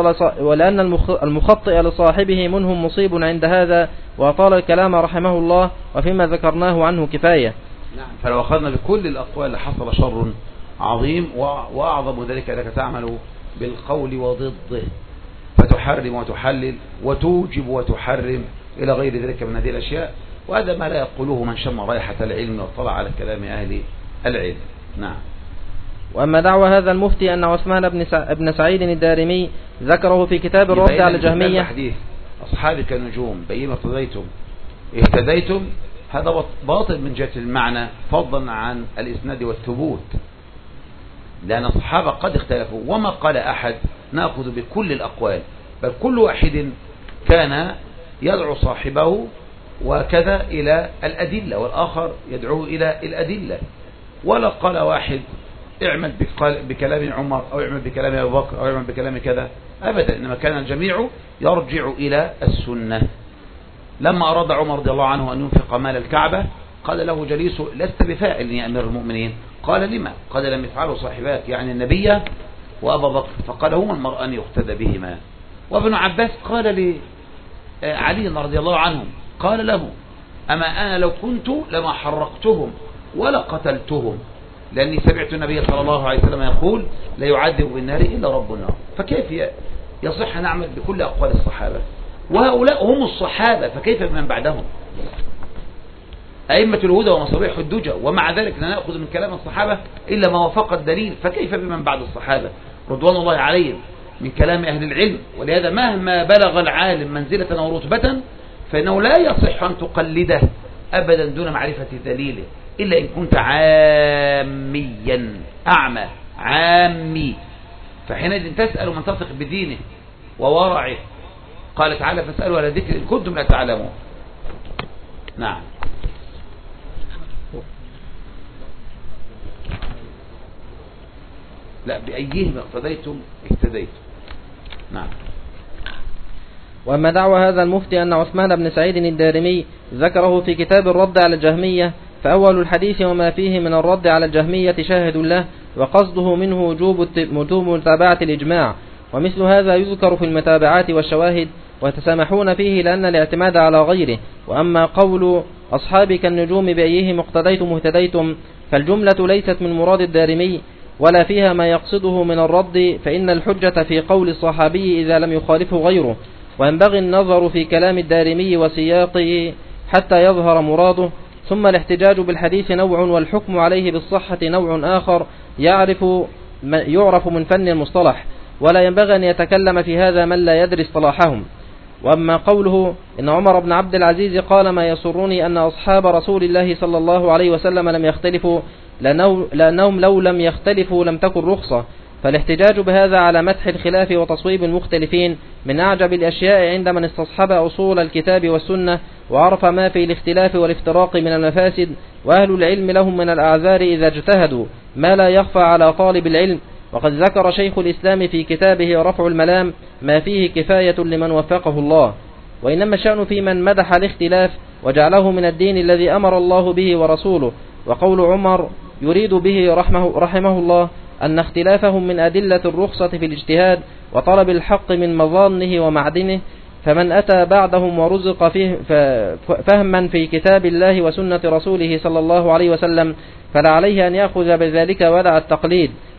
المخطئ لصاحبه منهم مصيب عند هذا. وأطال الكلام رحمه الله، وفيما ذكرناه عنه كفاية. نعم. فلو أخذنا بكل الأقوال لحصل شر عظيم، وأعظم ذلك أنك تعمل بالقول وضده، فتحرم وتحلل وتوجب وتحرم إلى غير ذلك من هذه الأشياء، وهذا ما لا يقوله من شم رائحة العلم واطلع على كلام أهل العلم. نعم. وأما دعوى هذا المفتي أن عثمان بن سعيد الدارمي ذكره في كتاب الرد على الجهمية حديث أصحابي كالنجوم بينما اهتديتم، هذا باطل من جهة المعنى فضلا عن الإسناد والثبوت، لأن الصحابة قد اختلفوا، وما قال أحد نأخذ بكل الأقوال، بل كل واحد كان يدعو صاحبه وكذا إلى الأدلة، والآخر يدعوه إلى الأدلة، ولا قال واحد اعمل بكلام عمر أو اعمل بكلام أبي بكر أو اعمل بكلام كذا أبدا، إنما كان الجميع يرجع إلى السنة. لما أراد عمر رضي الله عنه أن ينفق مال الكعبة قال له جليسه: لست بفاعل يا أمير المؤمنين. قال: لما؟ قال: لم يفعله صاحباك، يعني النبي وأبا بكر. فقال: هما المرءان يقتدى بهما. وابن عباس قال لعلي رضي الله عنه، قال له: أما أنا لو كنت لما حرقتهم ولا قتلتهم، لأني سمعت النبي صلى الله عليه وسلم يقول: لا يعذب بالنار إلا رب النار. فكيف يصح نعمل بكل أقوال الصحابة؟ وهؤلاء هم الصحابة، فكيف بمن بعدهم؟ أئمة الهدى ومصابيح الدجى، ومع ذلك لا نأخذ من كلام الصحابة إلا ما وافق الدليل، فكيف بمن بعد الصحابة رضوان الله عليهم من كلام أهل العلم؟ ولهذا مهما بلغ العالم منزلة أو رتبة فإنه لا يصح أن تقلده أبدا دون معرفة دليله، إلا إن كنت عاميا أعمى عامي، فحينئذ تسأل من تثق بدينه وورعه. قال تعالى: فاسألوا على ذكر إن كنتم لا تعلمون. نعم. لا، بأيهم اقتديتم اهتديتم. نعم. وأما دعوى هذا المفتي أن عثمان بن سعيد الدارمي ذكره في كتاب الرد على الجهمية، فأول الحديث وما فيه من الرد على الجهمية شاهد له، وقصده منه وجوب متابعة الإجماع، ومثل هذا يذكر في المتابعات والشواهد، وتسامحون فيه لأن الاعتماد على غيره. وأما قول أصحابي كالنجوم بأيهم اقتديتم اهتديتم، فالجملة ليست من مراد الدارمي ولا فيها ما يقصده من الرد، فإن الحجة في قول الصحابي إذا لم يخالفه غيره، وينبغي النظر في كلام الدارمي وسياقه حتى يظهر مراده. ثم الاحتجاج بالحديث نوع، والحكم عليه بالصحة نوع آخر يعرف من فن المصطلح، ولا ينبغي أن يتكلم في هذا من لا يدري اصطلاحهم. وأما قوله إن عمر بن عبد العزيز قال: ما يسرني أن أصحاب رسول الله صلى الله عليه وسلم لم يختلفوا، لأنهم لو لم يختلفوا لم تكن رخصة. فالاحتجاج بهذا على مدح الخلاف وتصويب المختلفين من أعجب الأشياء عند من استصحب أصول الكتاب والسنة وعرف ما في الاختلاف والافتراق من المفاسد، وأهل العلم لهم من الأعذار إذا اجتهدوا ما لا يخفى على طالب العلم. وقد ذكر شيخ الإسلام في كتابه رفع الملام ما فيه كفاية لمن وفقه الله. وإنما الشأن في من مدح الاختلاف وجعله من الدين الذي أمر الله به ورسوله. وقول عمر يريد به رحمه الله أن اختلافهم من أدلة الرخصة في الاجتهاد وطلب الحق من مظانه ومعدنه، فمن أتى بعدهم ورزق فيه فهما في كتاب الله وسنة رسوله صلى الله عليه وسلم فلا عليه أن يأخذ بذلك ودع التقليد،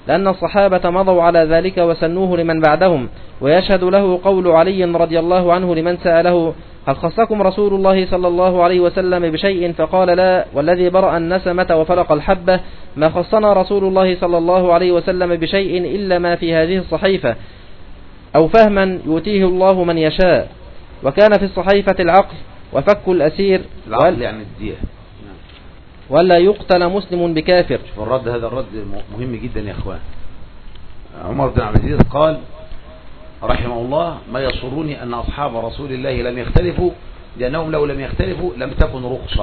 لأن الصحابة مضوا على ذلك وسنوه لمن بعدهم. ويشهد له قول علي رضي الله عنه لمن سأله: هل خصكم رسول الله صلى الله عليه وسلم بشيء؟ فقال: لا، والذي برأ النسمة وفلق الحبة ما خصنا رسول الله صلى الله عليه وسلم بشيء إلا ما في هذه الصحيفة، أو فهما يؤتيه الله من يشاء. وكان في الصحيفة العقل وفك الأسير، العقل يعني الدية، ولا يقتل مسلم بكافر. الرد هذا الرد مهم جدا يا اخوان. عمر بن عبد العزيز قال رحمه الله: ما يسرني أن أصحاب رسول الله لم يختلفوا، لأنهم لو لم يختلفوا لم تكن رخصة.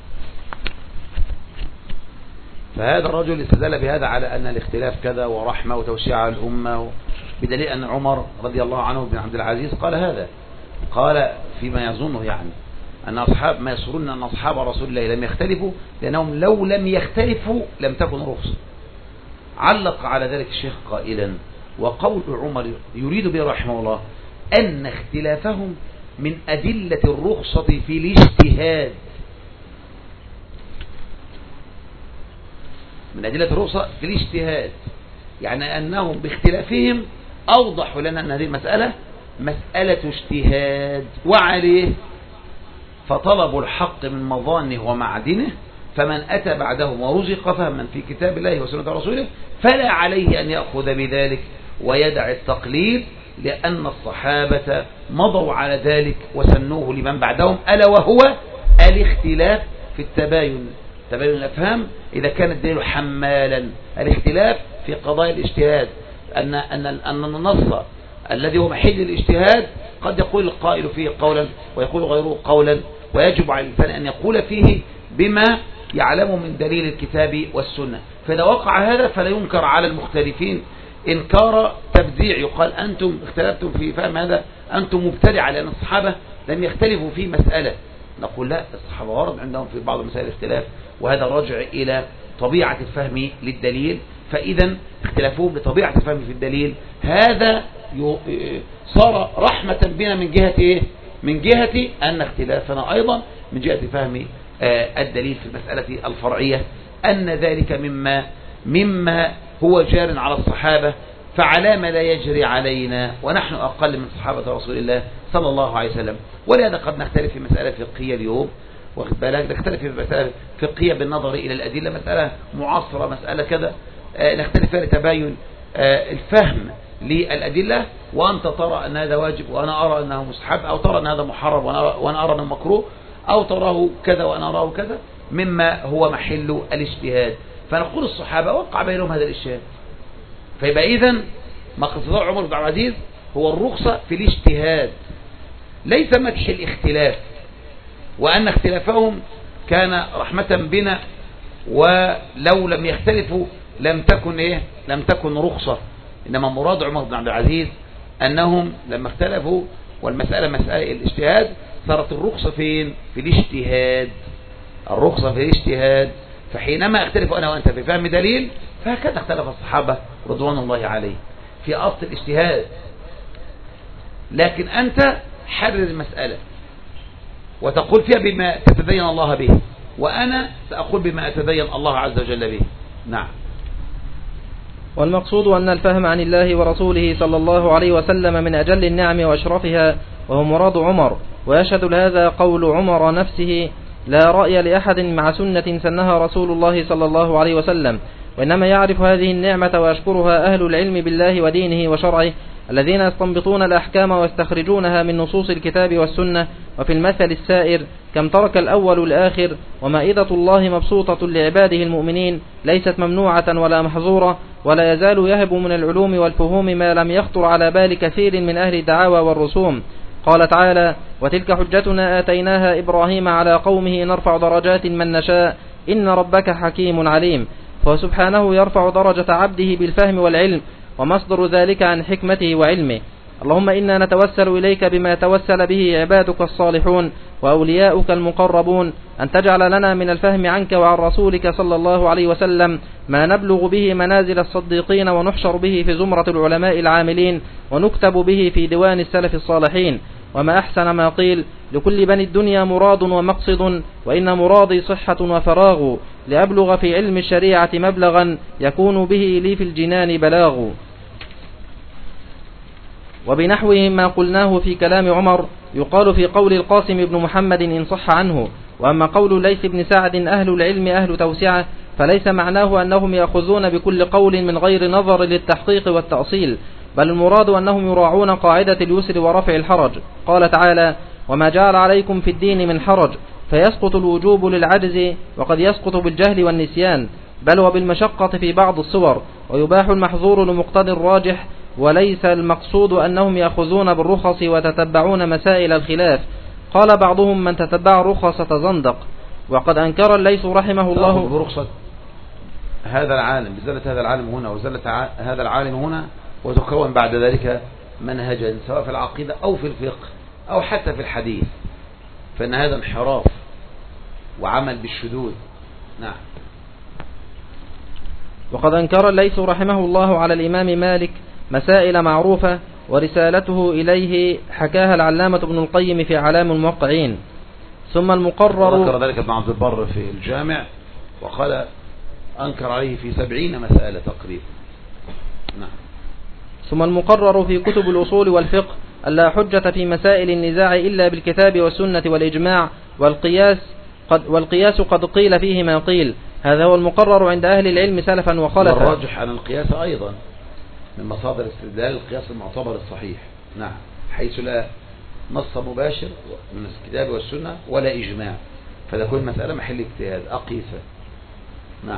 فهذا الرجل استدل بهذا على أن الاختلاف كذا ورحمة وتوسيع على الأمة، بدليل أن عمر رضي الله عنه بن عبد العزيز قال هذا، قال فيما يظنه يعني أن أصحاب ما يسرون أن أصحاب رسول الله لم يختلفوا، لأنهم لو لم يختلفوا لم تكن رخصة. علق على ذلك الشيخ قائلا: وقول عمر يريد به رحمه الله أن اختلافهم من أدلة الرخصة في الاجتهاد، من أدلة الرخصة في الاجتهاد، يعني أنهم باختلافهم أوضحوا لنا أن هذه المسألة مسألة اجتهاد، وعليه فطلب الحق من مظانه ومعدنه، فمن أتى بعدهم ورزق فهما في كتاب الله وسنة رسوله فلا عليه أن يأخذ بذلك ويدع التقليد، لأن الصحابة مضوا على ذلك وسنوه لمن بعدهم، ألا وهو الاختلاف في التباين، تباين الأفهام إذا كان الدليل حمالا. الاختلاف في قضايا الاجتهاد أن النص الذي هو محل الاجتهاد قد يقول القائل فيه قولا ويقول غيره قولا، ويجب على الإنسان أن يقول فيه بما يعلم من دليل الكتاب والسنة. فإذا وقع هذا فلا ينكر على المختلفين إنكار تبديع، يقال أنتم اختلفتم في فهم هذا، أنتم مبتدعة، لأن الصحابة لم يختلفوا في مسألة. نقول لا، الصحابة ورد عندهم في بعض مسائل الاختلاف، وهذا راجع إلى طبيعة الفهم للدليل. فإذا اختلافهم لطبيعة الفهم في الدليل، هذا صار رحمة بنا من جهة إيه؟ من جهة أن اختلافنا أيضا من جهة فهم الدليل في المسألة الفرعية، أن ذلك مما هو جار على الصحابة، فعلام لا يجري علينا ونحن أقل من صحابة رسول الله صلى الله عليه وسلم. ولهذا قد نختلف في مسألة فقهية اليوم، واخد بالك، نختلف في مسألة فقهية بالنظر إلى الأدلة، مسألة معاصرة، مسألة كذا نختلف فيها لتباين الفهم للأدلة، وأنت ترى أن هذا واجب وأنا أرى أنه مستحب، أو ترى أن هذا محرم وأنا أرى أنه مكروه، أو تراه كذا وأنا أراه كذا، مما هو محل الاجتهاد. فنقول الصحابة وقع بينهم هذا الاجتهاد. فيبقى إذن ما قصده عمر بن عبد العزيز هو الرخصة في الاجتهاد، ليس مدح الاختلاف، وأن اختلافهم كان رحمة بنا، ولو لم يختلفوا لم تكن رخصة. إنما مراد عمر بن عبد العزيز أنهم لما اختلفوا والمسألة مسألة الاجتهاد صارت الرخصة فين؟ في الاجتهاد، الرخصة في الاجتهاد. فحينما اختلف أنا وأنت في فهم دليل، فهكذا اختلف الصحابة رضوان الله عليه في أصل الاجتهاد. لكن أنت حرر المسألة وتقول فيها بما تتدين الله به، وأنا سأقول بما أتدين الله عز وجل به. نعم. والمقصود أن الفهم عن الله ورسوله صلى الله عليه وسلم من أجل النعم وأشرفها، وهو مراد عمر. ويشهد لهذا قول عمر نفسه: لا رأي لأحد مع سنة سنها رسول الله صلى الله عليه وسلم، وإنما يعرف هذه النعمة ويشكرها أهل العلم بالله ودينه وشرعه، الذين يستنبطون الأحكام ويستخرجونها من نصوص الكتاب والسنة. وفي المثل السائر: كم ترك الأول الآخر. ومائدة الله مبسوطة لعباده المؤمنين، ليست ممنوعة ولا محظورة، ولا يزال يهب من العلوم والفهوم ما لم يخطر على بال كثير من أهل الدعاوى والرسوم. قال تعالى: وتلك حجتنا آتيناها إبراهيم على قومه نرفع درجات من نشاء إن ربك حكيم عليم. فسبحانه يرفع درجة عبده بالفهم والعلم، ومصدر ذلك عن حكمته وعلمه. اللهم إنا نتوسل إليك بما توسل به عبادك الصالحون وأولياؤك المقربون، أن تجعل لنا من الفهم عنك وعن رسولك صلى الله عليه وسلم ما نبلغ به منازل الصديقين، ونحشر به في زمرة العلماء العاملين، ونكتب به في ديوان السلف الصالحين. وما أحسن ما قيل لكل بني الدنيا مراد ومقصد وإن مرادي صحة وفراغ لأبلغ في علم الشريعة مبلغا يكون به لي في الجنان بلاغ. وبنحوه ما قلناه في كلام عمر يقال في قول القاسم بن محمد إن صح عنه. وأما قول ليث بن سعد أهل العلم أهل توسعة فليس معناه أنهم يأخذون بكل قول من غير نظر للتحقيق والتأصيل، بل المراد أنهم يراعون قاعدة اليسر ورفع الحرج. قال تعالى وما جعل عليكم في الدين من حرج، فيسقط الوجوب للعجز وقد يسقط بالجهل والنسيان بل وبالمشقة في بعض الصور، ويباح المحظور لمقتضى الراجح، وليس المقصود أنهم يأخذون بالرخص وتتبعون مسائل الخلاف. قال بعضهم من تتبع الرخص تزندق. وقد أنكر الليث رحمه الله برخصة هذا العالم بزلة هذا العالم هنا وزلة هذا العالم هنا، وتكون بعد ذلك منهجا سواء في العقيدة أو في الفقه أو حتى في الحديث، فإن هذا انحراف وعمل بالشذوذ. نعم. وقد أنكر الليث رحمه الله على الإمام مالك مسائل معروفة، ورسالته إليه حكاها العلامة ابن القيم في أعلام الموقعين. ثم المقرر ذكر ذلك ابن عبد البر في الجامع وقال أنكر عليه في 70 مسألة تقريبا. نعم. ثم المقرر في كتب الأصول والفقه ألا حجة في مسائل النزاع إلا بالكتاب والسنة والإجماع، والقياس قد قيل فيه ما قيل. هذا هو المقرر عند أهل العلم سلفا وخلفا. والراجح أن القياس أيضا من مصادر استدلال القياس المعتبر الصحيح. نعم. حيث لا نص مباشر من الكتاب والسنة ولا إجماع، فده كل مسألة محل اجتهاد أقيسة. نعم.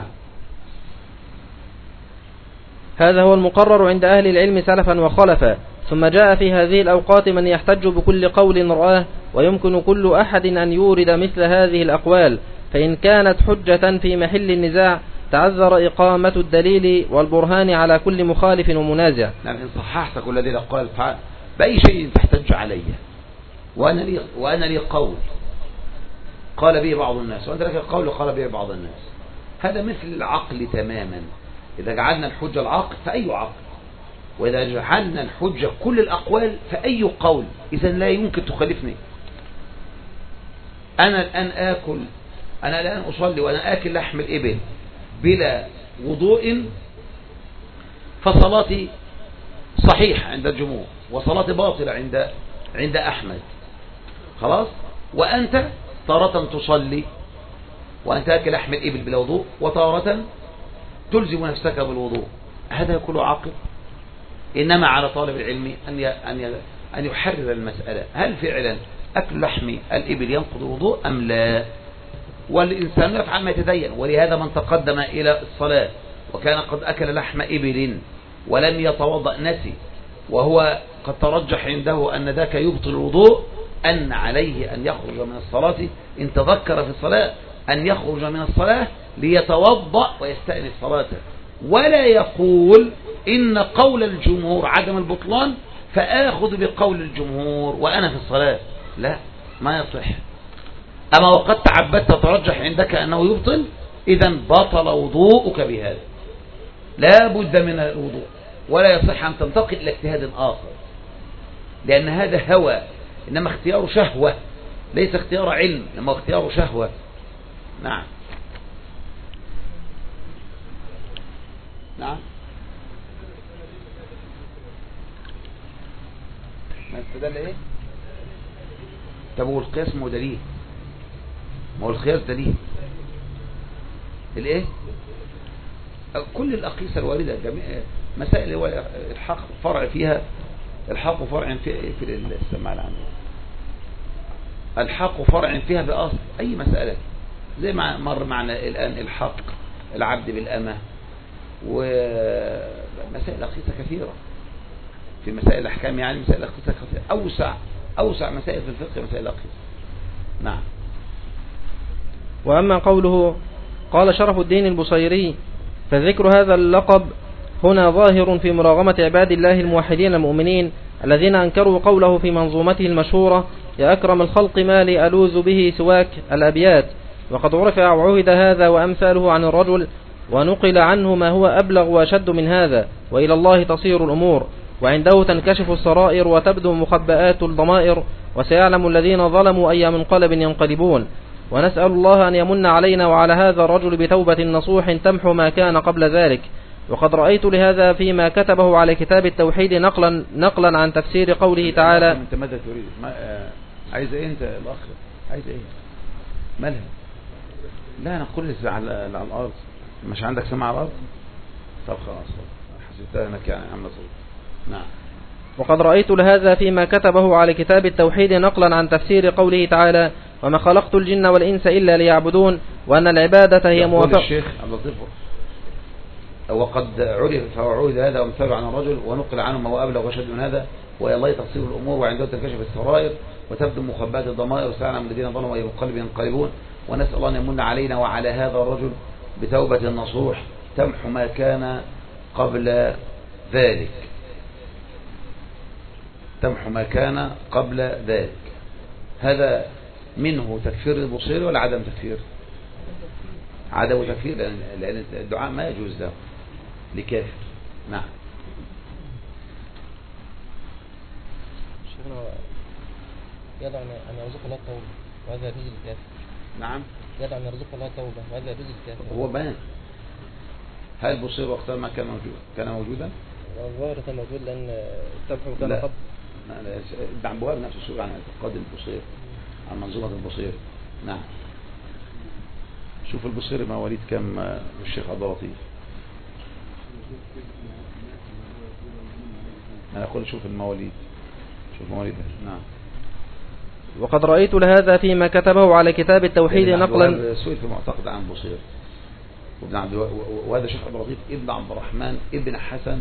هذا هو المقرر عند أهل العلم سلفا وخلفا. ثم جاء في هذه الأوقات من يحتج بكل قول رآه، ويمكن كل أحد أن يورد مثل هذه الأقوال، فإن كانت حجة في محل النزاع تعذر إقامة الدليل والبرهان على كل مخالف ومنازع. نعم. إن صححت كل الذي قال بأي شيء تحتج عليه وأنا لي قول قال به بعض الناس وأنت لك قول قال به بعض الناس، هذا مثل العقل تماما. إذا جعلنا الحجة العقل فأي عقل، وإذا جعلنا الحجة كل الأقوال فأي قول. إذا لا يمكن تخالفني. أنا الآن أصلي وأنا آكل لحم الإبل بلا وضوء، فصلاتي صحيحة عند الجمهور وصلاتي باطلة عند أحمد. خلاص. وأنت تارة تصلي وأنت آكل لحم الإبل بلا وضوء، وتارة تلزم نفسك بالوضوء. هذا كله عاقل. إنما على طالب العلم أن يحرر المسألة، هل فعلا أكل لحم الإبل ينقض الوضوء أم لا؟ والإنسان يفعل ما يتدين. ولهذا من تقدم إلى الصلاة وكان قد أكل لحم إبل ولم يتوضأ نسي، وهو قد ترجح عنده أن ذاك يبطل الوضوء، أن عليه أن يخرج من الصلاة إن تذكر في الصلاة أن يخرج من الصلاة ليتوضأ ويستأنف صلاته، ولا يقول إن قول الجمهور عدم البطلان فآخذ بقول الجمهور وأنا في الصلاة. لا، ما يصح. أما وقد تعبدت ترجح عندك أنه يبطل، إذن بطل وضوءك بهذا، لا بد من الوضوء، ولا يصح أن تنتقل إلى اجتهاد آخر، لأن هذا هوى، إنما اختيار شهوة، ليس اختيار علم، إنما اختيار شهوة. نعم. نعم. ما استدل ايه؟ طب هو القياس مو دليل؟ ما هو القياس دليل الايه؟ كل الأقيسة الواردة، جميع مسائل الحق فرع فيها، الحق فرع في السماع العام، الحق فرع فيها بأصل أي مسألة، زي ما مر معنا الآن الحق العبد بالأمة، ومسائل أقيسة كثيرة في مسائل الأحكام، يعني مسائل أقيسة كثيرة، أوسع مسائل في الفقه مسائل أقيسة. نعم. وأما قوله قال شرف الدين البصيري، فذكر هذا اللقب هنا ظاهر في مراغمة عباد الله الموحدين المؤمنين الذين أنكروا قوله في منظومته المشهورة يا أكرم الخلق ما لي ألوذ به سواك الأبيات. وقد رفع وعهد هذا وأمثاله عن الرجل، ونقل عنه ما هو أبلغ وأشد من هذا، وإلى الله تصير الأمور، وعنده تنكشف السرائر وتبدو مخبآت الضمائر، وسيعلم الذين ظلموا أي منقلب ينقلبون. ونسأل الله أن يمن علينا وعلى هذا الرجل بتوبة نصوح تمحو ما كان قبل ذلك. وقد رأيت لهذا فيما كتبه على كتاب التوحيد نقلا عن تفسير قوله تعالى. أنت ماذا تريد؟ عايز إيه أنت الأخ؟ عايز إيه؟ مالها؟ لا نقول على الأرض. مش عندك سمع على الأرض؟ طب خلاص حسيتها أنك يعني عامله صوت. نعم. وقد رأيت لهذا فيما كتبه على كتاب التوحيد نقلا عن تفسير قوله تعالى وما خلقت الجن والإنس إلا ليعبدون وأن العبادة هي موافقة. الشيخ عبد اللطيف وقد عرف فوعود هذا ومثال عن الرجل ونقل عنه ما هو أبلغ وشد من هذا وإلى الله تصير الأمور وعنده تنكشف السرائر وتبدو مخبات الضمائر وسيعلم الذين ظلموا أي منقلب ينقلبون. ونسأل الله أن يمن علينا وعلى هذا الرجل بتوبة نصوح تمحو ما كان قبل ذلك. تمحو ما كان قبل ذلك. هذا منه تكفير البصير ولا عدم تكفير؟ عدم تكفير لأن الدعاء ما يجوز له لكافر. نعم. شيخنا يدعو أن يرزق الله التوبة وهذا يجوز للكافر. نعم. يدعو أن يرزق الله التوبة وهذا يجوز للكافر. هو بان. هل البصير وقتها ما كان موجود؟ كان موجودا؟ الظاهر كان موجود لأن التبحث كان قبل. ابن عن بواب نفسه سؤال عن اعتقاد البصير عن منظومة البصير. نعم. شوف البصير مواليد كم الشيخ عبد اللطيف. أنا أقول شوف المواليد. شوف مواليد. نعم. وقد رأيت لهذا فيما كتبه على كتاب التوحيد نقلا. سئل في معتقد عن بصير وهذا الشيخ عبد اللطيف ابن عبد الرحمن ابن حسن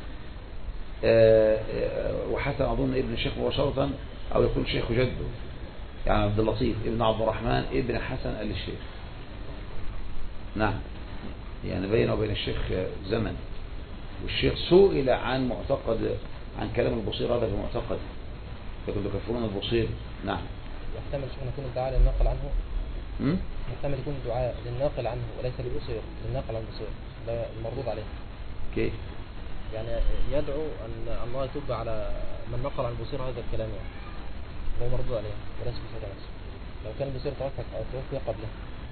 وحسن أظن ابن الشيخ مباشرة أو يكون شيخ جده يعني عبد اللطيف ابن عبد الرحمن ابن حسن آل الشيخ. نعم. يعني بينه وبين الشيخ زمن والشيخ سئل عن معتقد عن كلام البصير هذا في معتقد يقول يكفرون البصير. نعم. يحتمل شيخنا يكون الدعاء للناقل عنه. يحتمل يكون الدعاء للناقل عنه وليس للبصير للناقل عن البصير ده المردود عليه. كيف؟ يعني يدعو أن الله يتوب على من نقل عن البصير هذا الكلام يعني هو مردود عليه وليس بصير نفسه لو كان البصير توفي قبله.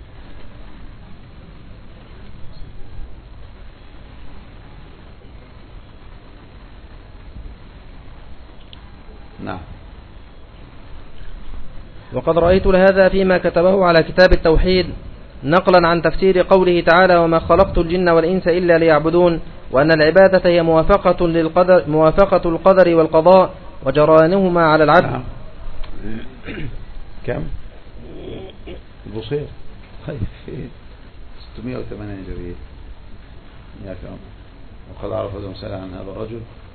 نعم. وقد رأيت لهذا فيما كتبه على كتاب التوحيد نقلا عن تفسير قوله تعالى وما خلقت الجن والإنس إلا ليعبدون وأن العبادة هي موافقة القدر والقضاء وجرانهما على العبد. كم البصير 608 هجرية يا كرام. وقد عرف هذا مسألة عن هذا الرجل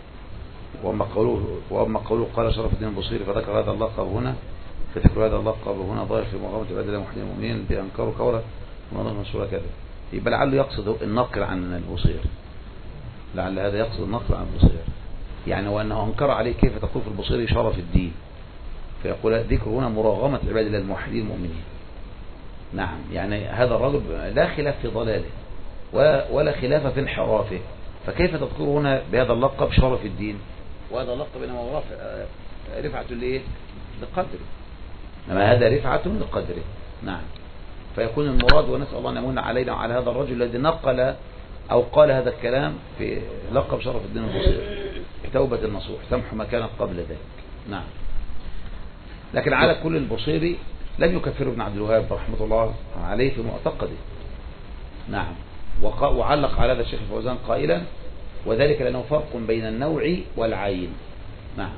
وأما قوله قال شرف الدين البصيري فذكر هذا اللقب هنا فذكر هذا اللقب هنا ظاهر في مقامة عباد الله محدين المؤمنين بأنكروا قوله ونظر من سورة كذا. يبقى لعله يقصد النقل عن البصير. لعل هذا يقصد النقل عن البصير يعني وأنه أنكر عليه كيف تقول في البصير شرف الدين فيقول ذكر هنا مراغمة عباد الله الموحدين المؤمنين. نعم. يعني هذا الرجل لا خلاف في ضلاله ولا خلاف في انحرافه فكيف تذكر هنا بهذا اللقب شرف الدين وهذا اللقب إنما هو رفعة لقدره إنما هذا رفعة لقدره. نعم. فيكون المراد ونسأل الله أن يمن علينا وعلى هذا الرجل الذي نقل أو قال هذا الكلام في لقب شرف الدين البصير توبة النصوح تمحو ما كان قبل ذلك. نعم. لكن على كل البصيري لم يكفر ابن عبد الوهاب رحمة الله عليه في معتقده. نعم. وعلق على هذا الشيخ الفوزان قائلا وذلك لأنه فرق بين النوع والعين. نعم.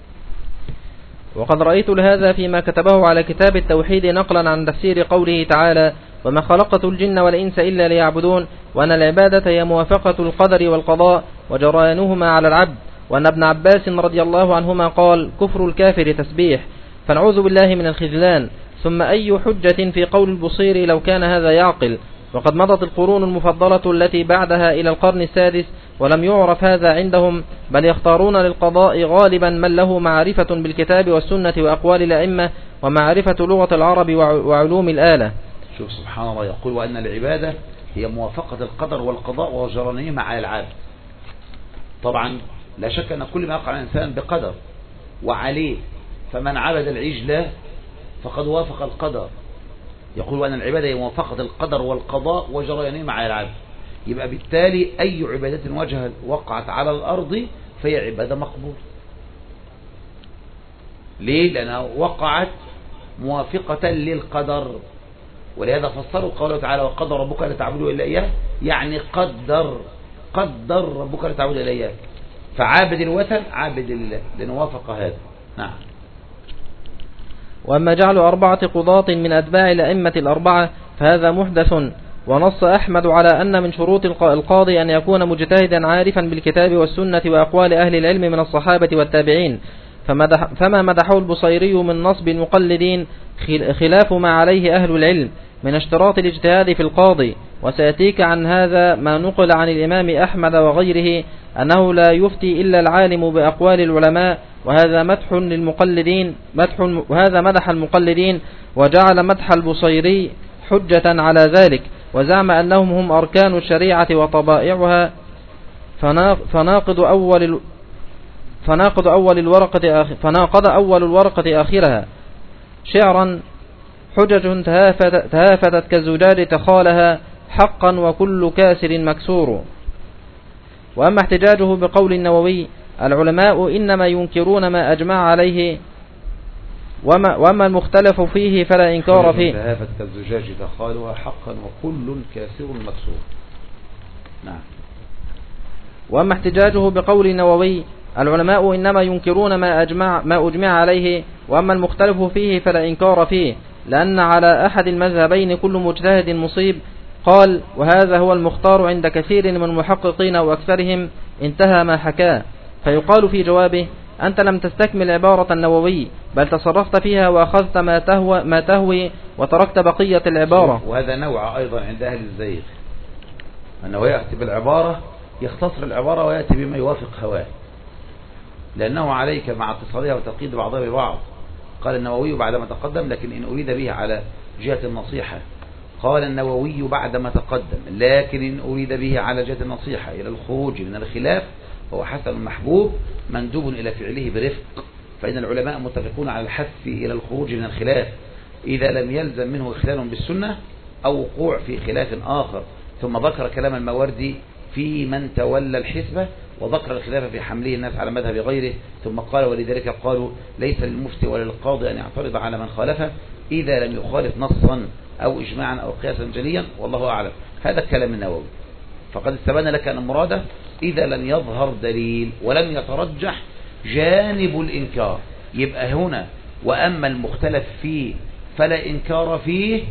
وقد رأيت لهذا فيما كتبه على كتاب التوحيد نقلا عن تفسير قوله تعالى وما خلقت الجن والإنس إلا ليعبدون وأن العبادة هي موافقة القدر والقضاء وجريانهما على العبد وأن ابن عباس رضي الله عنهما قال كفر الكافر تسبيح فنعوذ بالله من الخذلان. ثم أي حجة في قول البصير لو كان هذا يعقل وقد مضت القرون المفضلة التي بعدها إلى القرن السادس ولم يعرف هذا عندهم بل يختارون للقضاء غالبا من له معرفة بالكتاب والسنة وأقوال الأئمة ومعرفة لغة العرب وعلوم الآلة. شوف سبحان الله يقول وأن العبادة هي موافقة القدر والقضاء وجرانهما على العبد. طبعا لا شك أن كل ما يقع على الإنسان بقدر وعليه فمن عبد العجل فقد وافق القدر. يقول أن العبادة هي موافقة القدر والقضاء وجريانه مع العبد. يبقى بالتالي أي عبادة وقعت على الأرض فهي عبادة مقبولة. ليه؟ لأنها وقعت موافقة للقدر. ولهذا فسروا قوله تعالى وقدر ربك لا تعبدوا إلا إياه، يعني قدر ربك لا تعبدوا إلا إياه. فعابد الوثن عابد لله لأنه وافق هذا. نعم. وأما جعل 4 قضاة من أتباع الأئمة الأربعة فهذا محدث. ونص أحمد على أن من شروط القاضي أن يكون مجتهدا عارفا بالكتاب والسنة وأقوال أهل العلم من الصحابة والتابعين. فما مدحه البصيري من نصب المقلدين خلاف ما عليه أهل العلم من اشتراط الاجتهاد في القاضي. وسيأتيك عن هذا ما نقل عن الإمام أحمد وغيره أنه لا يفتي إلا العالم بأقوال العلماء. وهذا مدح للمقلدين وهذا مدح المقلدين، وجعل مدح البصيري حجة على ذلك، وزعم أنهم هم أركان الشريعة وطبائعها. فناقض أول الورقة آخرها شعرا حجج تهافتت كالزجاج تخالها حقا وكل كاسر مكسور. وأما احتجاجه بقول النووي العلماء إنما ينكرون ما أجمع عليه وما المختلف فيه فلا إنكار فيه. تهافتت كالزجاج تخالها حقا وكل كاسر مكسور. نعم. وأما احتجاجه بقول النووي العلماء إنما ينكرون ما أجمع عليه وأما المختلف فيه فلا إنكار فيه، لأن على أحد المذهبين كل مجتهد مصيب. قال وهذا هو المختار عند كثير من المحققين وأكثرهم، انتهى ما حكاه. فيقال في جوابه أنت لم تستكمل عبارة النووي بل تصرفت فيها وأخذت ما تهوي وتركت بقية العبارة. وهذا نوع أيضا عند أهل الزيغ، أنه يأتي بالعبارة يختصر العبارة ويأتي بما يوافق هواه، لأنه عليك مع اتصالها وتقييد بعضها ببعض. قال النووي بعدما تقدم لكن إن أريد به على جهة النصيحة. قال النووي بعدما تقدم لكن إن أريد به على جهة النصيحة إلى الخروج من الخلاف هو حسن محبوب مندوب إلى فعله برفق. فإن العلماء متفقون على الحث إلى الخروج من الخلاف إذا لم يلزم منه إخلال بالسنة أو وقوع في خلاف آخر. ثم ذكر كلام الماوردي في من تولى الحسبة وذكر الخلاف في حمله الناس على مذهب غيره. ثم قال ولذلك قالوا ليس للمفتي ولا للقاضي أن يعترض على من خالفه إذا لم يخالف نصا أو إجماعا أو قياسا جليا والله أعلم. هذا الكلام النووي. فقد استبان لك أن مراده إذا لم يظهر دليل ولم يترجح جانب الإنكار. يبقى هنا وأما المختلف فيه فلا إنكار فيه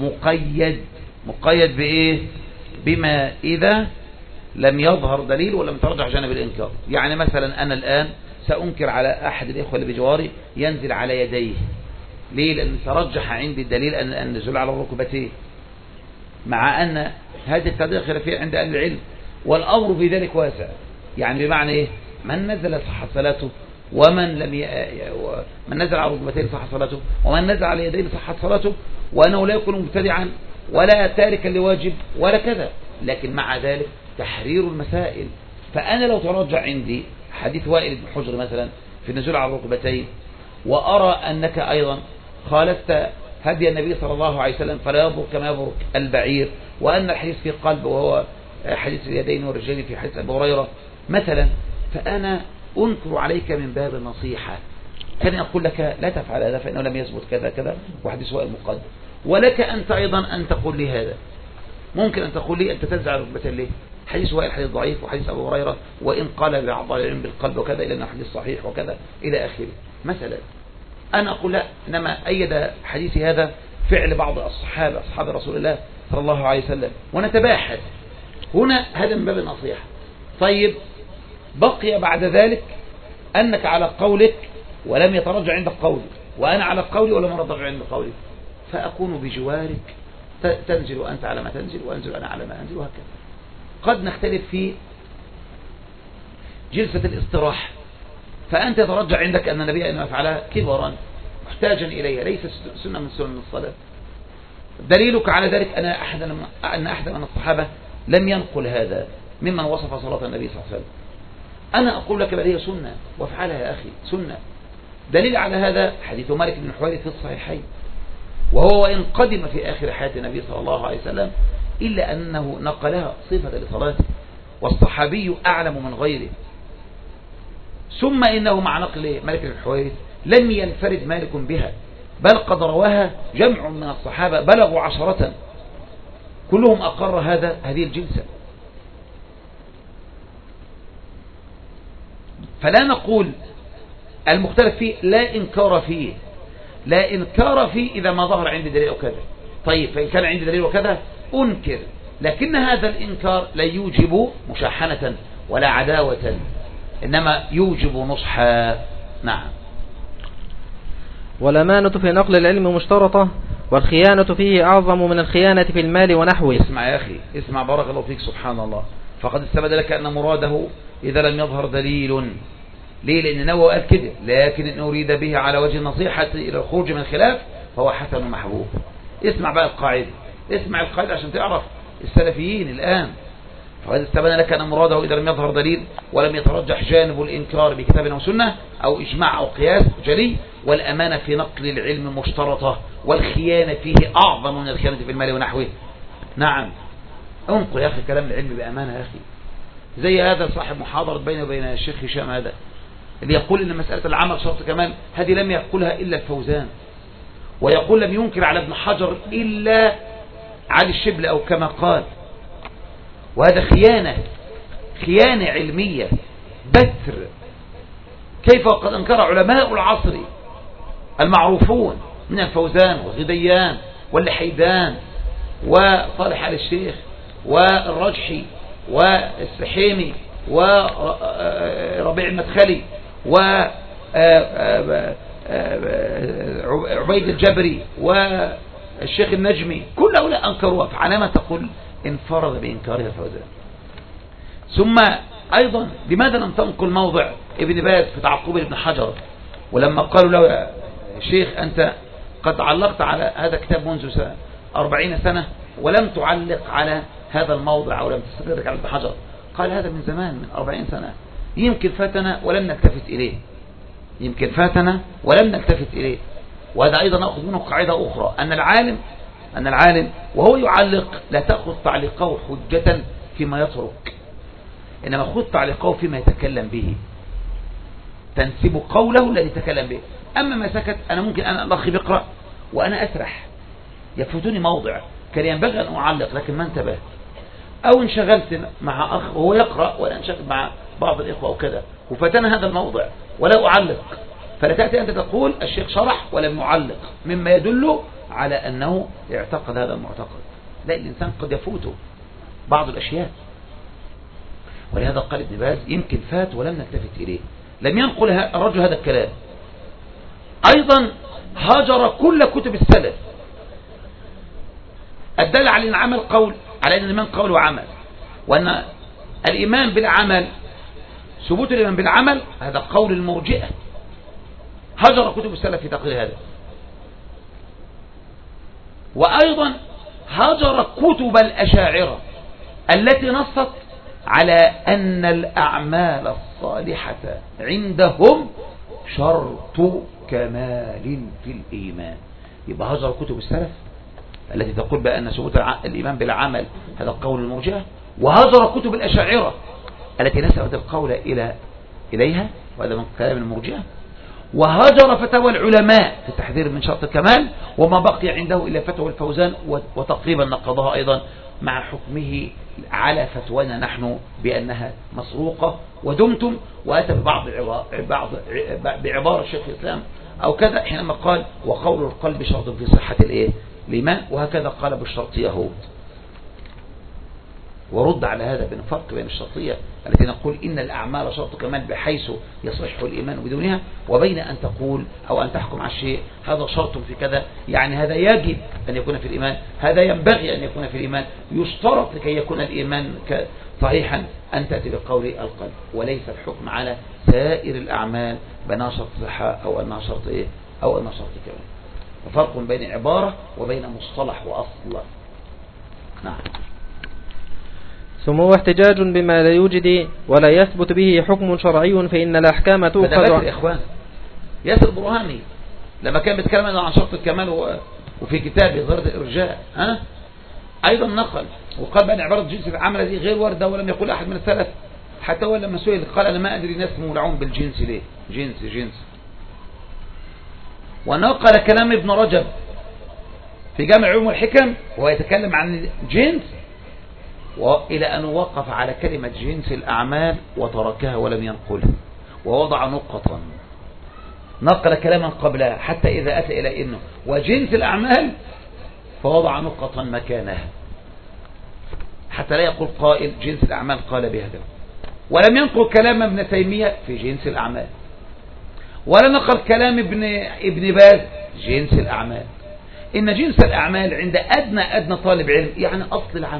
مقيد بإيه؟ بما إذا لم يظهر دليل ولم يترجح جانب الإنكار. يعني مثلا أنا الآن سأنكر على أحد الإخوة اللي بجواري ينزل على يديه. ليه؟ لأن ترجح عندي الدليل أن النزول على الركبتين، مع أن هذه التعديل خلافية عند أهل العلم والأمر في ذلك واسع. يعني بمعنى إيه؟ من نزل صحت صلاته ومن من نزل على الركبتين صحت صلاته ومن نزل على يديه صحت صلاته، وأنه لا يكون مبتدعا ولا تاركا لواجب ولا كذا. لكن مع ذلك تحرير المسائل. فأنا لو ترجع عندي حديث وائل بن حجر مثلا في النزول على الركبتين وأرى أنك أيضا خالفت هدي النبي صلى الله عليه وسلم فلا يبرك كما يبرك البعير، وأن الحديث في قلب وهو حديث اليدين والرجلين في حديث أبي هريرة مثلا، فأنا أنكر عليك من باب النصيحة. كان يقول لك لا تفعل هذا فإنه لم يثبت كذا كذا وحديث وائل مقدم. ولك أنت أيضا أن تقول لي هذا. ممكن أن تقول لي أنت تنزع الركبتين ليه؟ حديث وائل حديث ضعيف وحديث أبو هريرة وإن قال بعض العلم بالقلب وكذا إلى أنه حديث صحيح وكذا إلى آخره مثلا. أنا أقول لا، إنما أيد حديثي هذا فعل بعض الصحابة أصحاب رسول الله صلى الله عليه وسلم ونتباحث هنا. هذا من باب النصيحة. طيب بقي بعد ذلك أنك على قولك ولم يترجع عندك قولي، وأنا على قولي ولم يترجع عندك قولي، فأكون بجوارك تنزل وأنت على ما تنزل وأنزل أنا على ما أنزل وهكذا. قد نختلف في جلسة الاستراحة، فأنت يترجع عندك أن النبي إنما فعلها كبرا محتاجا إليها ليس سنة من سنن الصلاة. دليلك على ذلك أن أحد من الصحابة لم ينقل هذا ممن وصف صلاة النبي صلى الله عليه وسلم. أنا أقول لك بل هي سنة وافعلها يا أخي سنة. دليل على هذا حديث مالك بن الحويرث في الصحيحين، وهو وإن قدم في آخر حياة النبي صلى الله عليه وسلم إلا أنه نقلها صفة لصلاته، والصحابي أعلم من غيره. ثم إنه مع نقل مالك بن الحويرث لم ينفرد مالك بها، بل قد رواها جمع من الصحابة بلغوا 10 كلهم أقر هذه الجلسة. فلا نقول المختلف فيه لا إنكار فيه، لا إنكار فيه إذا ما ظهر عندي دليل وكذا. طيب فإن كان عندي دليل وكذا أنكر، لكن هذا الإنكار لا يوجب مشاحنة ولا عداوة، إنما يوجب نصحا. نعم. والأمانة في نقل العلم مشترطة، والخيانة فيه أعظم من الخيانة في المال ونحوه. اسمع يا أخي، اسمع بارك الله فيك. سبحان الله، فقد استبد لك أن مراده إذا لم يظهر دليل. ليه؟ لأن نوى قال كده، لكن إن أريد به على وجه النصيحة إلى الخروج من الخلاف فهو حسن محبوب. اسمع بقى القاعدة، اسمع القاعدة عشان تعرف السلفيين الآن. فقد استبان لك أن مراده إذا لم يظهر دليل ولم يترجح جانب الإنكار بكتاب أو سنة أو إجماع أو قياس جلي، والأمانة في نقل العلم مشترطة، والخيانة فيه أعظم من الخيانة في المال ونحوه. نعم. انقل يا أخي كلام العلم بأمانة يا أخي. زي هذا صاحب محاضرة بيني وبين الشيخ هشام هذا اللي يقول إن مسألة العمل شرط كمال، هذه لم يقولها إلا الفوزان، ويقول لم ينكر على ابن حجر إلا علي الشبل أو كما قال. وهذا خيانة علمية بتر. كيف وقد أنكر علماء العصر المعروفون من الفوزان والغديان واللحيدان وصالح آل الشيخ والرجحي والسحيمي وربيع المدخلي وعبيد الجبري والشيخ النجمي، كل هؤلاء أنكروها. فعلى ما تقول انفرد بإنكارها الفوزان. ثم أيضا لماذا لم تنقل موضع ابن باز في تعقوب ابن حجر، ولما قالوا له يا شيخ أنت قد علقت على هذا الكتاب منذ 40 سنة ولم تعلق على هذا الموضع أو لم تستدرك على ابن حجر، قال هذا من زمان، من 40 سنة، يمكن فاتنا ولم نلتفت إليه، يمكن فاتنا ولم نلتفت إليه. وهذا أيضا نأخذ منه قاعدة أخرى، أن العالم وهو يعلق لا تأخذ تعليقه حجة فيما يترك، إنما خذ تعليقه فيما يتكلم به، تنسب قوله الذي يتكلم به. أما ما سكت، أنا ممكن أنا الأخ بيقرأ وأنا أسرح، يفوتني موضع كان ينبغي أن أعلق لكن ما انتبه، أو انشغلت مع أخ وهو يقرأ ولا انشغل مع بعض الإخوة أو كذا وفتنا هذا الموضع ولا أعلق، فلا تأتي أنت تقول الشيخ شرح ولم يعلق، مما يدل على أنه اعتقد هذا المعتقد. لا، الإنسان قد يفوته بعض الأشياء. ولهذا قال ابن باز يمكن فات ولم نلتفت إليه، لم ينقل الرجل هذا الكلام. أيضا هاجر كل كتب السلف الدل على أن عمل قول، على أن الإيمان قول وعمل، وأن الإيمان بالعمل، ثبوت الإيمان بالعمل هذا قول المرجئة. هاجر كتب السلف في تقرير هذا. وأيضا هاجر كتب الأشاعرة التي نصت على أن الأعمال الصالحة عندهم شرط كمال في الإيمان. يبقى هاجر كتب السلف التي تقول بأن ثبوت الإيمان بالعمل هذا قول المرجئة، وهاجر كتب الأشاعرة التي نسبت القول إليها وهذا من كلام المرجئة، وهاجر فتاوى العلماء في التحذير من شرط الكمال، وما بقي عنده إلا فتوى الفوزان وتقريبا نقضها أيضا مع حكمه على فتوانا نحن بأنها مسروقة، ودمتم وأتى بعبارة شيخ الإسلام أو كذا حينما قال وقول القلب شرط في صحة الإيمان، وهكذا قال بالشرط يهود. ورد على هذا بنفرق بين الشرطية التي نقول إن الأعمال شرط كمال بحيث يصح الإيمان بدونها، وبين أن تقول أو أن تحكم على الشيء هذا شرط في كذا، يعني هذا يجب أن يكون في الإيمان، هذا ينبغي أن يكون في الإيمان، يشترط لكي يكون الإيمان صحيحا أن تأتي بقول القلب، وليس الحكم على سائر الأعمال بأنها شرط صحة أو أنها شرط إيه أو أنها شرط كمال. وفرق بين عبارة وبين مصطلح وأصل. نعم. ثم هو احتجاج بما لا يوجد ولا يثبت به حكم شرعي، فإن الأحكام تؤخذ. فده يا إخوان ياسر برهاني لما كان بيتكلم عن شرط الكمال وفي كتابه ظاهرة الإرجاء أيضا نقل وقال بأن عبارة جنس العمل دي غير واردة ولم يقول أحد من السلف. حتى هو لما سئل قال أنا ما أدري ناس مولعون بالجنس ليه جنس. ونقل كلام ابن رجب في جامع علوم الحكم وهو يتكلم عن جنس وإلى أن وقف على كلمة جنس الأعمال وتركها ولم ينقلها ووضع نقطا. نقل كلاما قبلها حتى إذا أتى إلى إنه وجنس الأعمال فوضع نقطا مكانها حتى لا يقول قائل جنس الأعمال قال بهذا. ولم ينقل كلام ابن تيمية في جنس الأعمال ولا نقل كلام ابن باز جنس الأعمال. إن جنس الأعمال عند أدنى طالب علم يعني أصل العمل.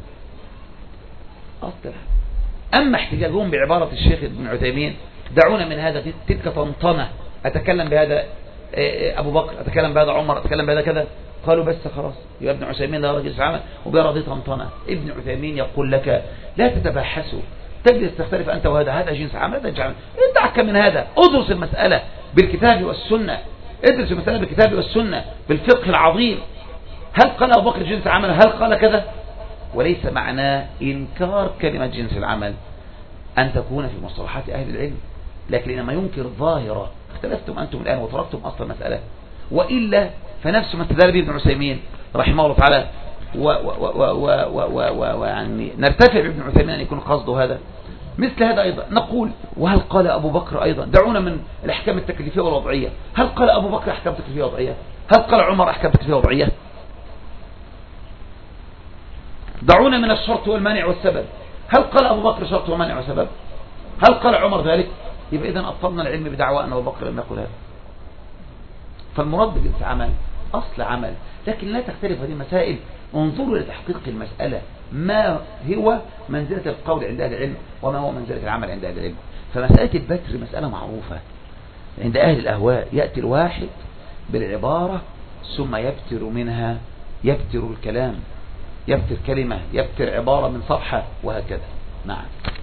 أما احتجاجهم بعبارة الشيخ ابن عثيمين دعونا من هذا تلك طنطنة أتكلم بهذا أبو بكر أتكلم بهذا عمر أتكلم بهذا كذا قالوا بس خلاص يا ابن عثيمين ده راجل عمل وبيرضي طنطنة. ابن عثيمين يقول لك لا تتباحثوا تجلس تختلف أنت وهذا هذا جنس عمل هذا جنس عمل ادعك من هذا. ادرس المسألة بالكتاب والسنة ادرس المسألة بالكتاب والسنة بالفقه العظيم. هل قال أبو بكر جنس عمل هل قال كذا وليس معناه إنكار كلمة جنس العمل أن تكون في مصطلحات أهل العلم. لكن إنما ينكر ظاهرة اختلفتم أنتم الآن وتركتم أصل المسألة وإلا فنفس ما استدل به ابن عثيمين رحمه الله تعالى ويعني نرتفع بابن عثيمين أن يكون قصده هذا. مثل هذا أيضا نقول وهل قال أبو بكر أيضا دعونا من الأحكام التكليفية والوضعية. هل قال أبو بكر أحكام تكليفية وضعية هل قال عمر أحكام تكليفية وضعية. دعونا من الشرط والمانع والسبب. هل قال أبو بكر شرط ومانع وسبب هل قال عمر ذلك. يبقى إذن أبطلنا العلم بدعوى أن أبو بكر لم يقل هذا. فالمراد بجنس عمل أصل عمل لكن لا تختلف هذه المسائل. انظروا لتحقيق المسألة ما هو منزلة القول عند أهل العلم وما هو منزلة العمل عند أهل العلم. فمسألة البتر مسألة معروفة عند أهل الأهواء. يأتي الواحد بالعبارة ثم يبتر منها يبتر الكلام يبتر كلمة يبتر عبارة من صفحة وهكذا. نعم.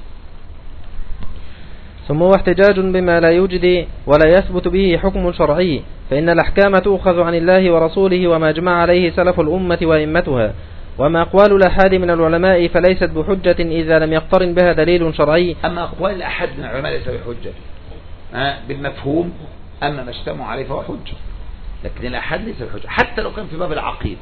ثم هو احتجاج بما لا يوجد ولا يثبت به حكم شرعي فإن الأحكام تؤخذ عن الله ورسوله وما جمع عليه سلف الأمة وإمتها. وما أقوال الأحاد من العلماء فليست بحجة إذا لم يقترن بها دليل شرعي. أما أقوال الأحاد من العلماء ليس بحجة بالمفهوم. أما ما اجتمعوا عليه فهو حجة لكن الأحاد ليس بحجة حتى لو كان في باب العقيدة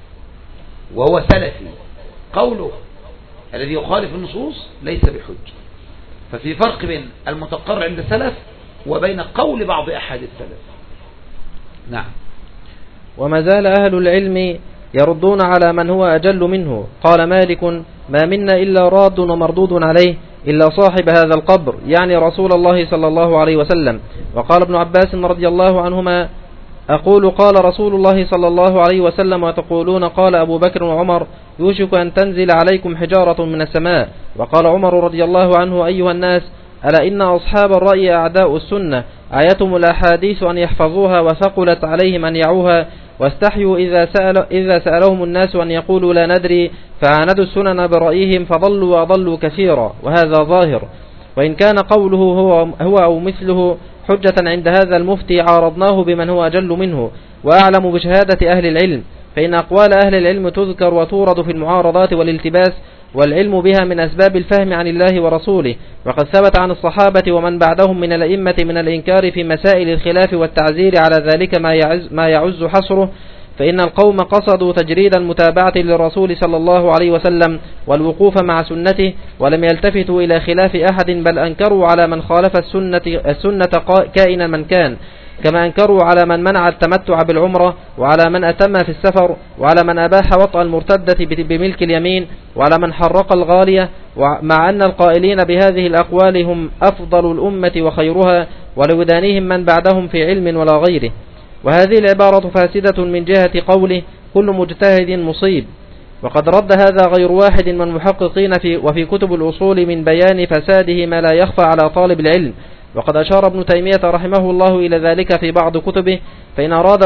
وهو سلفي قوله الذي يخالف النصوص ليس بحجة. ففي فرق بين المتقرر عند السلف وبين قول بعض أحد السلف. نعم. وما زال أهل العلم يردون على من هو أجل منه. قال مالك ما منا إلا راد ومردود عليه إلا صاحب هذا القبر يعني رسول الله صلى الله عليه وسلم. وقال ابن عباس رضي الله عنهما أقول قال رسول الله صلى الله عليه وسلم وتقولون قال أبو بكر وعمر يوشك أن تنزل عليكم حجارة من السماء. وقال عمر رضي الله عنه أيها الناس ألا إن أصحاب الرأي أعداء السنة آيتهم الأحاديث أن يحفظوها وثقلت عليهم أن يعوها واستحيوا إذا سألهم الناس أن يقولوا لا ندري فعاندوا السنن برأيهم فضلوا وأضلوا كثيرا وهذا ظاهر. وإن كان قوله هو أو مثله حجة عند هذا المفتي عارضناه بمن هو أجل منه وأعلم بشهادة أهل العلم فإن أقوال أهل العلم تذكر وتورد في المعارضات والالتباس والعلم بها من أسباب الفهم عن الله ورسوله. وقد ثبت عن الصحابة ومن بعدهم من الأئمة من الإنكار في مسائل الخلاف والتعزير على ذلك ما يعز حصره. فإن القوم قصدوا تجريد المتابعة للرسول صلى الله عليه وسلم والوقوف مع سنته ولم يلتفتوا إلى خلاف أحد بل أنكروا على من خالف السنة كائنا من كان كما أنكروا على من منع التمتع بالعمرة وعلى من أتم في السفر وعلى من أباح وطأ المرتدة بملك اليمين وعلى من حرق الغالية. مع أن القائلين بهذه الأقوال هم أفضل الأمة وخيرها ولودانهم من بعدهم في علم ولا غيره. وهذه العبارة فاسدة من جهة قوله كل مجتهد مصيب. وقد رد هذا غير واحد من المحققين وفي كتب الأصول من بيان فساده ما لا يخفى على طالب العلم. وقد أشار ابن تيمية رحمه الله إلى ذلك في بعض كتبه فإن أراد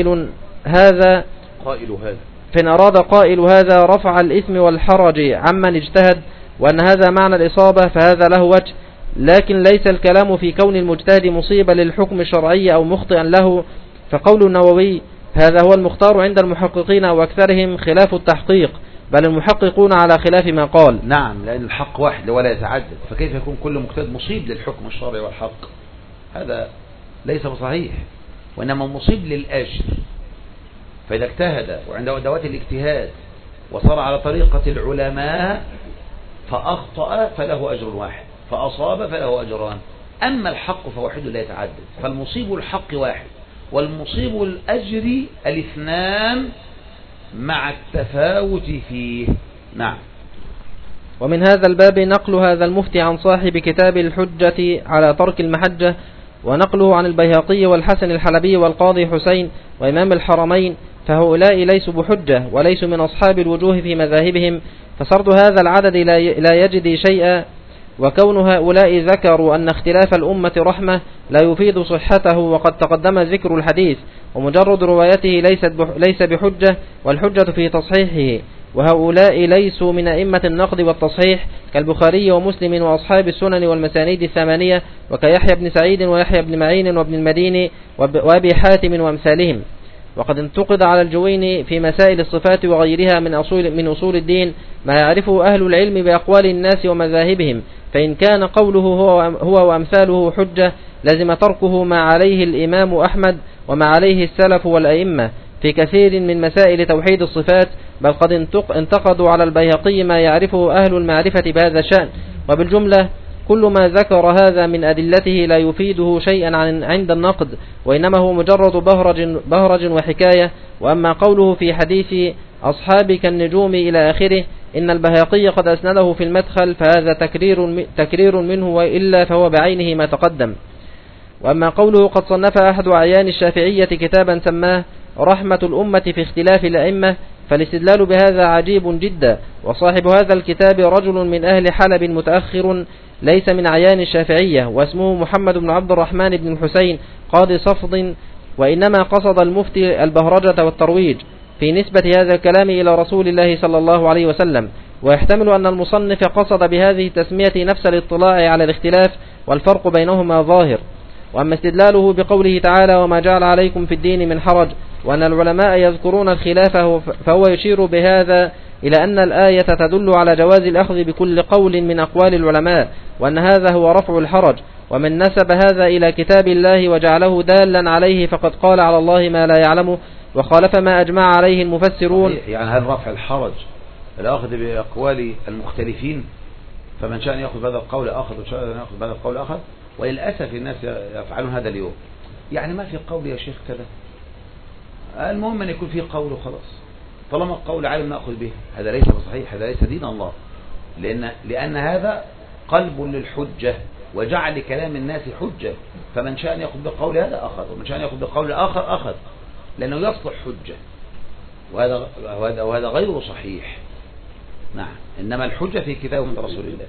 قائل هذا رفع الإثم والحرج عمن اجتهد وأن هذا معنى الإصابة فهذا له وجه. لكن ليس الكلام في كون المجتهد مصيبا للحكم الشرعي أو مخطئا له، فقول النووي هذا هو المختار عند المحققين وأكثرهم خلاف التحقيق، بل المحققون على خلاف ما قال. نعم، لأن الحق واحد ولا يتعدد، فكيف يكون كل مجتهد مصيب للحكم الشرعي والحق؟ هذا ليس بصحيح، وإنما مصيب للأجر. فإذا اجتهد وعند أدوات الاجتهاد وصار على طريقة العلماء فأخطأ فله أجر واحد، فأصاب فله أجران. أما الحق فوحده لا يتعدد، فالمصيب الحق واحد، والمصيب الأجر الاثنان مع التفاوت فيه. نعم. ومن هذا الباب نقل هذا المفتي عن صاحب كتاب الحجة على ترك المحجة، ونقله عن البيهقي والحسن الحلبي والقاضي حسين وإمام الحرمين، فهؤلاء ليسوا بحجة وليسوا من أصحاب الوجوه في مذاهبهم، فسرد هذا العدد لا يجدي شيئا. وكون هؤلاء ذكروا أن اختلاف الأمة رحمة لا يفيد صحته، وقد تقدم ذكر الحديث، ومجرد روايته ليس بحجة، والحجة في تصحيحه. وهؤلاء ليسوا من أئمة النقد والتصحيح كالبخاري ومسلم وأصحاب السنن والمسانيد الثمانية، وكيحيى بن سعيد ويحيى بن معين وابن المديني وأبي حاتم وأمثالهم. وقد انتقد على الجويني في مسائل الصفات وغيرها من أصول الدين ما يعرفه أهل العلم بأقوال الناس ومذاهبهم، فإن كان قوله هو وأمثاله حجة لازم تركه ما عليه الإمام أحمد وما عليه السلف والأئمة في كثير من مسائل توحيد الصفات، بل قد انتقدوا على البيهقي ما يعرفه أهل المعرفة بهذا الشأن. وبالجملة كل ما ذكر هذا من أدلته لا يفيده شيئا عند النقد، وإنما هو مجرد بهرج وحكاية. وأما قوله في حديث أصحابي كالنجوم إلى آخره إن البيهقي قد أسنده في المدخل، فهذا تكرير منه، وإلا فهو بعينه ما تقدم. وأما قوله قد صنف أحد أعيان الشافعية كتابا سماه رحمة الأمة في اختلاف الأئمة، فالاستدلال بهذا عجيب جدا. وصاحب هذا الكتاب رجل من أهل حلب متأخر ليس من أعيان الشافعية، واسمه محمد بن عبد الرحمن بن الحسين قاضي صفد، وإنما قصد المفتي البهرجة والترويج في نسبة هذا الكلام إلى رسول الله صلى الله عليه وسلم. ويحتمل أن المصنف قصد بهذه التسمية نفس الاطلاع على الاختلاف، والفرق بينهما ظاهر. وأما استدلاله بقوله تعالى وما جعل عليكم في الدين من حرج، وأن العلماء يذكرون الخلاف، فهو يشير بهذا إلى أن الآية تدل على جواز الأخذ بكل قول من أقوال العلماء، وأن هذا هو رفع الحرج. ومن نسب هذا إلى كتاب الله وجعله دالا عليه فقد قال على الله ما لا يعلمه، وخالف ما أجمع عليه المفسرون. يعني هل رفع الحرج الأخذ بأقوال المختلفين؟ فمن شاء يأخذ بهذا القول أخذ، ومن شاء يأخذ بهذا القول أخذ. وللأسف الناس يفعلون هذا اليوم، يعني ما في قول يا شيخ كذا، المهم أن يكون فيه قول وخلاص، طالما القول عالم نأخذ به. هذا ليس بصحيح، هذا ليس دين الله، لأن هذا قلب للحجة وجعل كلام الناس حجة. فمن شاء يأخذ بقول هذا أخذ، ومن شاء يأخذ بقول آخر أخذ، لأنه يصلح حجة، وهذا غير صحيح. نعم، إنما الحجة في كتاب من رسول الله.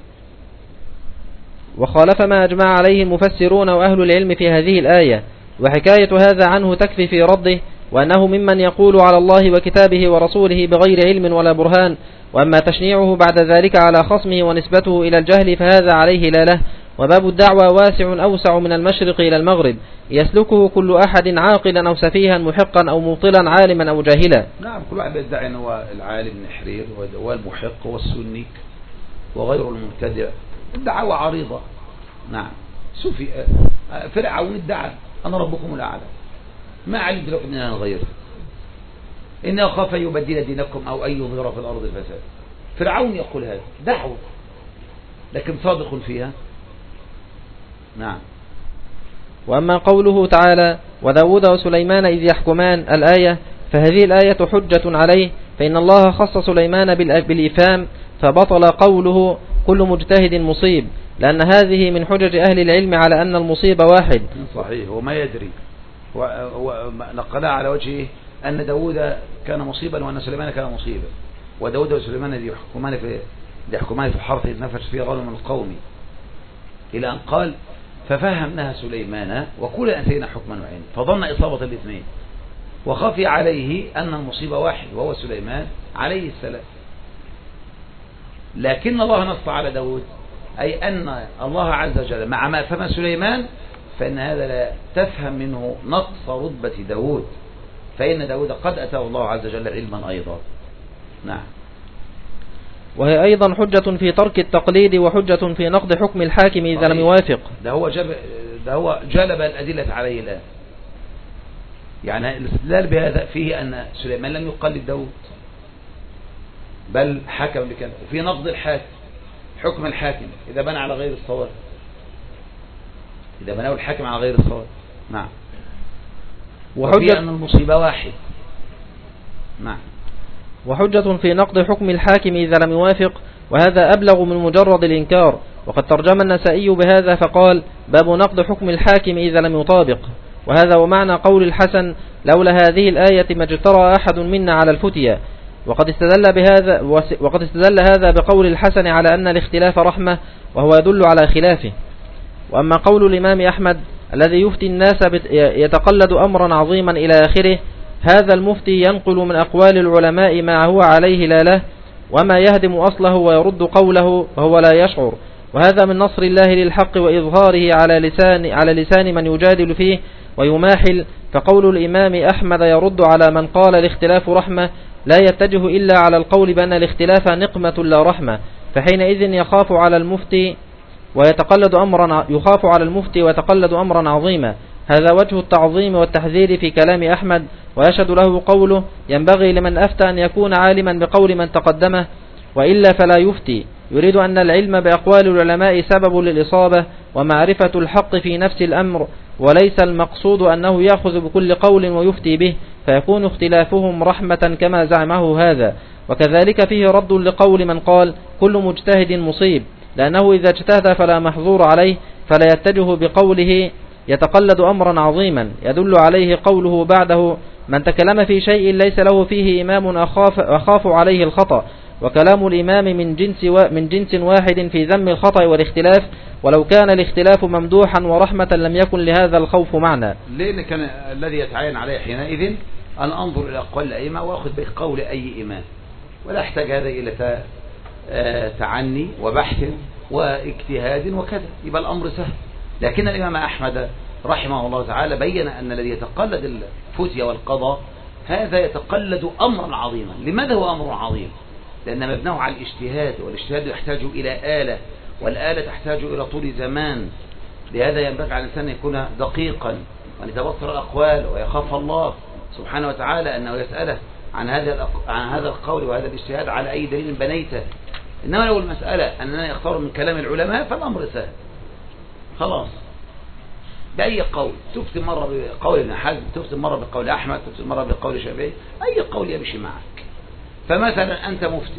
وخالف ما أجمع عليه المفسرون وأهل العلم في هذه الآية، وحكاية هذا عنه تكفي في رده، وأنه ممن يقول على الله وكتابه ورسوله بغير علم ولا برهان. وأما تشنيعه بعد ذلك على خصمه ونسبته إلى الجهل فهذا عليه لا له. وباب الدعوة واسع أوسع من المشرق إلى المغرب، يسلكه كل أحد عاقلا أو سفيها محقا أو مبطلا عالما أو جاهلا. نعم، كل واحد يدعي أنه هو العالم من حرير والمحق والسني وغيره المبتدع. الدعوة عريضة. نعم، سوفي فرعون ادعى أنا ربكم الأعلى ما علمت لكم من غيره إن أخاف يبدل دينكم أو أن يظهر في الأرض الفساد. فرعون يقول هذا دعوة، لكن صادق فيها. نعم. وأما قوله تعالى وداود وسليمان إذ يحكمان الآية، فهذه الآية حجة عليه، فإن الله خص سليمان بالإفهام، فبطل قوله كل مجتهد مصيب، لأن هذه من حجج أهل العلم على أن المصيب واحد. صحيح، وما يدري ونقلها على وجهه أن داود كان مصيبا وأن سليمان كان مصيبا، وداود وسليمان يحكمان في الحرث إذ نفش فيه غنم من القوم، إلى أن قال ففهمناها سليمان وكلا أتينا حكما وعلما، فظن إصابة الاثنين، وخفي عليه أن المصيب واحد وهو سليمان عليه السلام. لكن الله نص على داود أي أن الله عز وجل مع ما فهم سليمان، فإن هذا لا تفهم منه نقص رتبة داود، فإن داود قد أتاه الله عز وجل علما أيضا. نعم. وهي أيضا حجة في ترك التقليد وحجة في نقض حكم الحاكم إذا لم يوافق. ده هو جلب الأدلة عليه الآن. يعني الاستدلال بهذا فيه أن سليمان لم يقلد داود بل حكم بكذا، وفي نقض الحاكم حكم الحاكم إذا بنى على غير الصواب، إذا بناه الحاكم على غير الصواب. نعم. وحجة أن المصيبة واحد. نعم. وحجة في نقض حكم الحاكم إذا لم يوافق، وهذا أبلغ من مجرد الإنكار. وقد ترجم النسائي بهذا فقال: باب نقض حكم الحاكم إذا لم يطابق. وهذا ومعنى قول الحسن: لولا هذه الآية ما اجترى أحد منا على الفتية. وقد استدل هذا بقول الحسن على أن الاختلاف رحمة، وهو يدل على خلافه. وأما قول الإمام أحمد الذي يفتي الناس يتقلد أمرا عظيما إلى آخره، هذا المفتي ينقل من أقوال العلماء ما هو عليه لا له، وما يهدم أصله ويرد قوله وهو لا يشعر. وهذا من نصر الله للحق وإظهاره على لسان من يجادل فيه ويماحل. فقول الإمام أحمد يرد على من قال الاختلاف رحمة لا يتجه إلا على القول بأن الاختلاف نقمة لا رحمة، فحينئذ يخاف على المفتي ويتقلد أمرا عظيما. هذا وجه التعظيم والتحذير في كلام أحمد، ويشهد له قوله: ينبغي لمن أفتى أن يكون عالما بقول من تقدمه، وإلا فلا يفتي. يريد أن العلم بأقوال العلماء سبب للإصابة ومعرفة الحق في نفس الأمر، وليس المقصود أنه يأخذ بكل قول ويفتي به، فيكون اختلافهم رحمة كما زعمه هذا. وكذلك فيه رد لقول من قال: كل مجتهد مصيب، لأنه إذا اجتهد فلا محظور عليه، فلا يتجه بقوله يتقلد أمرا عظيما. يدل عليه قوله بعده: من تكلم في شيء ليس له فيه إمام أخاف عليه الخطأ. وكلام الإمام من جنس واحد في ذم الخطأ والاختلاف، ولو كان الاختلاف ممدوحا ورحمة لم يكن لهذا الخوف معنى. لأن كان الذي يتعين عليه حينئذ أن أنظر إلى أقوال الأئمة وأخذ بقول أي إمام، ولا أحتاج هذا إلى تعني وبحث واجتهاد وكذا، يبقى الأمر سهل. لكن الإمام أحمد رحمه الله تعالى بين أن الذي يتقلد الفتية والقضاء هذا يتقلد أمرا عظيما. لماذا هو أمر عظيم؟ لأن مبناه على الاجتهاد، والاجتهاد يحتاج إلى آلة، والآلة تحتاج إلى طول زمان. لهذا ينبغي على الإنسان أن يكون دقيقا وأن يتبصر الأقوال ويخاف الله سبحانه وتعالى أنه يسأله عن هذا القول وهذا الاجتهاد على أي دليل بنيته. إنما لو المسألة أننا يختار من كلام العلماء فالأمر سهل خلاص، بأي قول تفتي مرة بقول ابن حزم، تفتي مرة بقول أحمد، تفتي مرة بقول شافعي، أي قول يمشي معك. فمثلا أنت مفتي،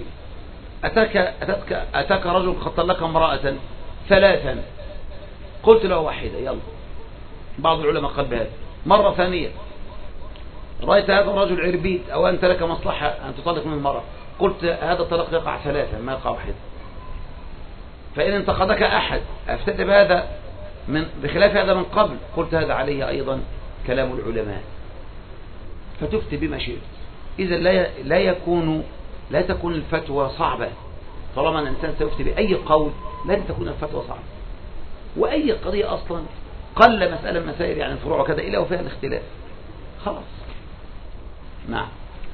أتاك رجل خطر لك امرأة 3، قلت له واحدة يلا، بعض العلماء قال بهذا. مرة ثانية رأيت هذا الرجل عربيد أو أنت لك مصلحة أن تطلق من المرأة، قلت هذا الطلاق يقع 3 ما يقع واحدة. فإن انتقدك أحد أفتت بهذا بخلاف هذا من قبل، قلت هذا عليه أيضا كلام العلماء، فتفتي بما شئت. إذا لا تكون الفتوى صعبة، طالما أن الإنسان سيفتي بأي قول لا تكون الفتوى صعبة. وأي قضية أصلا قل مسألة مسائل يعني الفروع وكذا إلا وفيها الاختلاف خلاص. نعم.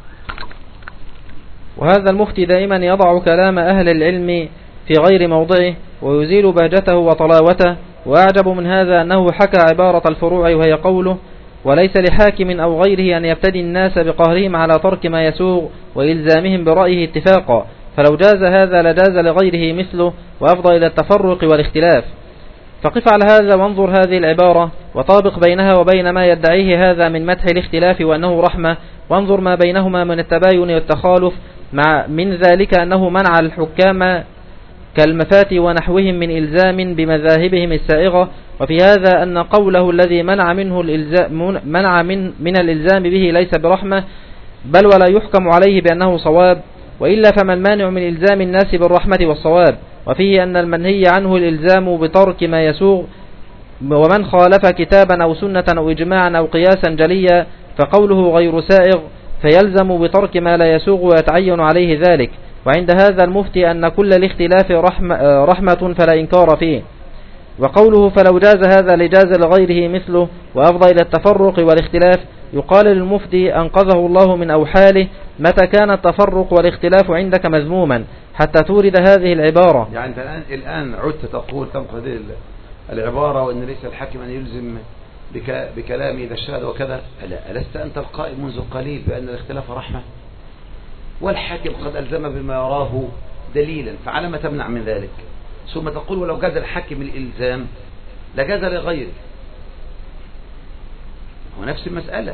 وهذا المفتي دائما يضع كلام أهل العلم في غير موضعه ويزيل بهجته وطلاوته. وأعجب من هذا أنه حكى عبارة الفروع وهي قوله: وليس لحاكم أو غيره أن يبتدي الناس بقهرهم على ترك ما يسوغ وإلزامهم برأيه اتفاقا، فلو جاز هذا لجاز لغيره مثله، وأفضى إلى التفرق والاختلاف. فقف على هذا وانظر هذه العبارة وطابق بينها وبين ما يدعيه هذا من مدح الاختلاف وأنه رحمة، وانظر ما بينهما من التباين والتخالف، من ذلك أنه منع الحكام كالمفاتي ونحوهم من إلزام بمذاهبهم السائغة. وفي هذا أن قوله الذي منع من الإلزام به ليس برحمة، بل ولا يحكم عليه بأنه صواب، وإلا فما المانع من إلزام الناس بالرحمة والصواب؟ وفيه أن المنهي عنه الإلزام بترك ما يسوغ، ومن خالف كتابا أو سنة أو إجماعا أو قياسا جليا فقوله غير سائغ، فيلزم بترك ما لا يسوغ ويتعين عليه ذلك. وعند هذا المفتي أن كل الاختلاف رحمة فلا إنكار فيه. وقوله فلو جاز هذا لجاز لغيره مثله وأفضى إلى التفرق والاختلاف، يقال للمفتي أنقذه الله من أوحاله متى كان التفرق والاختلاف عندك مذموما حتى تورد هذه العبارة. يعني أنت الآن عدت تقول تنقل هذه العبارة وأن ليس الحاكم أن يلزم بكلامه إذا اجتهد وكذا. ألست أنت القائل منذ قليل بأن الاختلاف رحمة؟ والحاكم قد ألزم بما يراه دليلا، فعلى ما تمنع من ذلك؟ ثم تقول ولو جاز الحاكم الإلزام لجاز لغيره، هو نفس المسألة.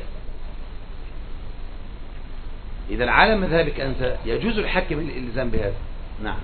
إذا على مذهبك أنت يجوز الحاكم الإلزام بهذا. نعم.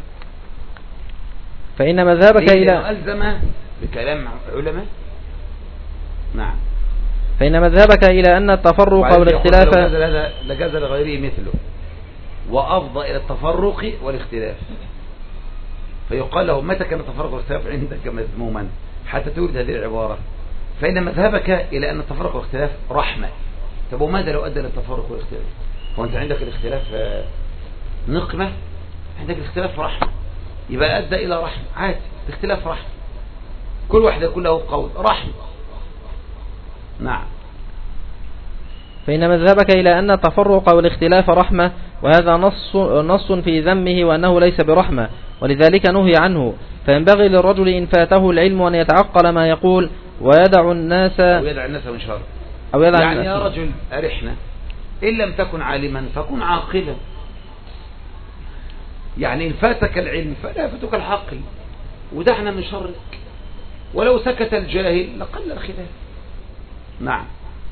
فإن مذهبك إلى ألزم بكلام علماء. نعم. فإن مذهبك إلى أن التفرق والاختلاف لجاز لغيره مثله وأفضى إلى التفرق والاختلاف، فيقال له متى كان التفرق والاختلاف عندك مذموما حتى تورد هذه العبارة. فإن مذهبك إلى أن التفرق والاختلاف رحمة. طب وماذا لو أدى للتفرق والاختلاف؟ هو أنت عندك الاختلاف نقمة، عندك الاختلاف رحمة، يبقى أدى إلى رحمة عادي. الاختلاف رحمة، كل واحد يقول له قول رحمة. نعم. فإن مذهبك إلى أن التفرق والاختلاف رحمة، وهذا نص في ذمه وأنه ليس برحمة، ولذلك نهي عنه. فينبغي للرجل إن فاته العلم أن يتعقل ما يقول ويدع الناس من شر. يعني يا رجل أرحنا، إن لم تكن عالما فكن عاقلا. يعني إن فاتك العلم فلا يفتك العقل، ودعنا من شرك. ولو سكت الجاهل لقل الخلاف. نعم.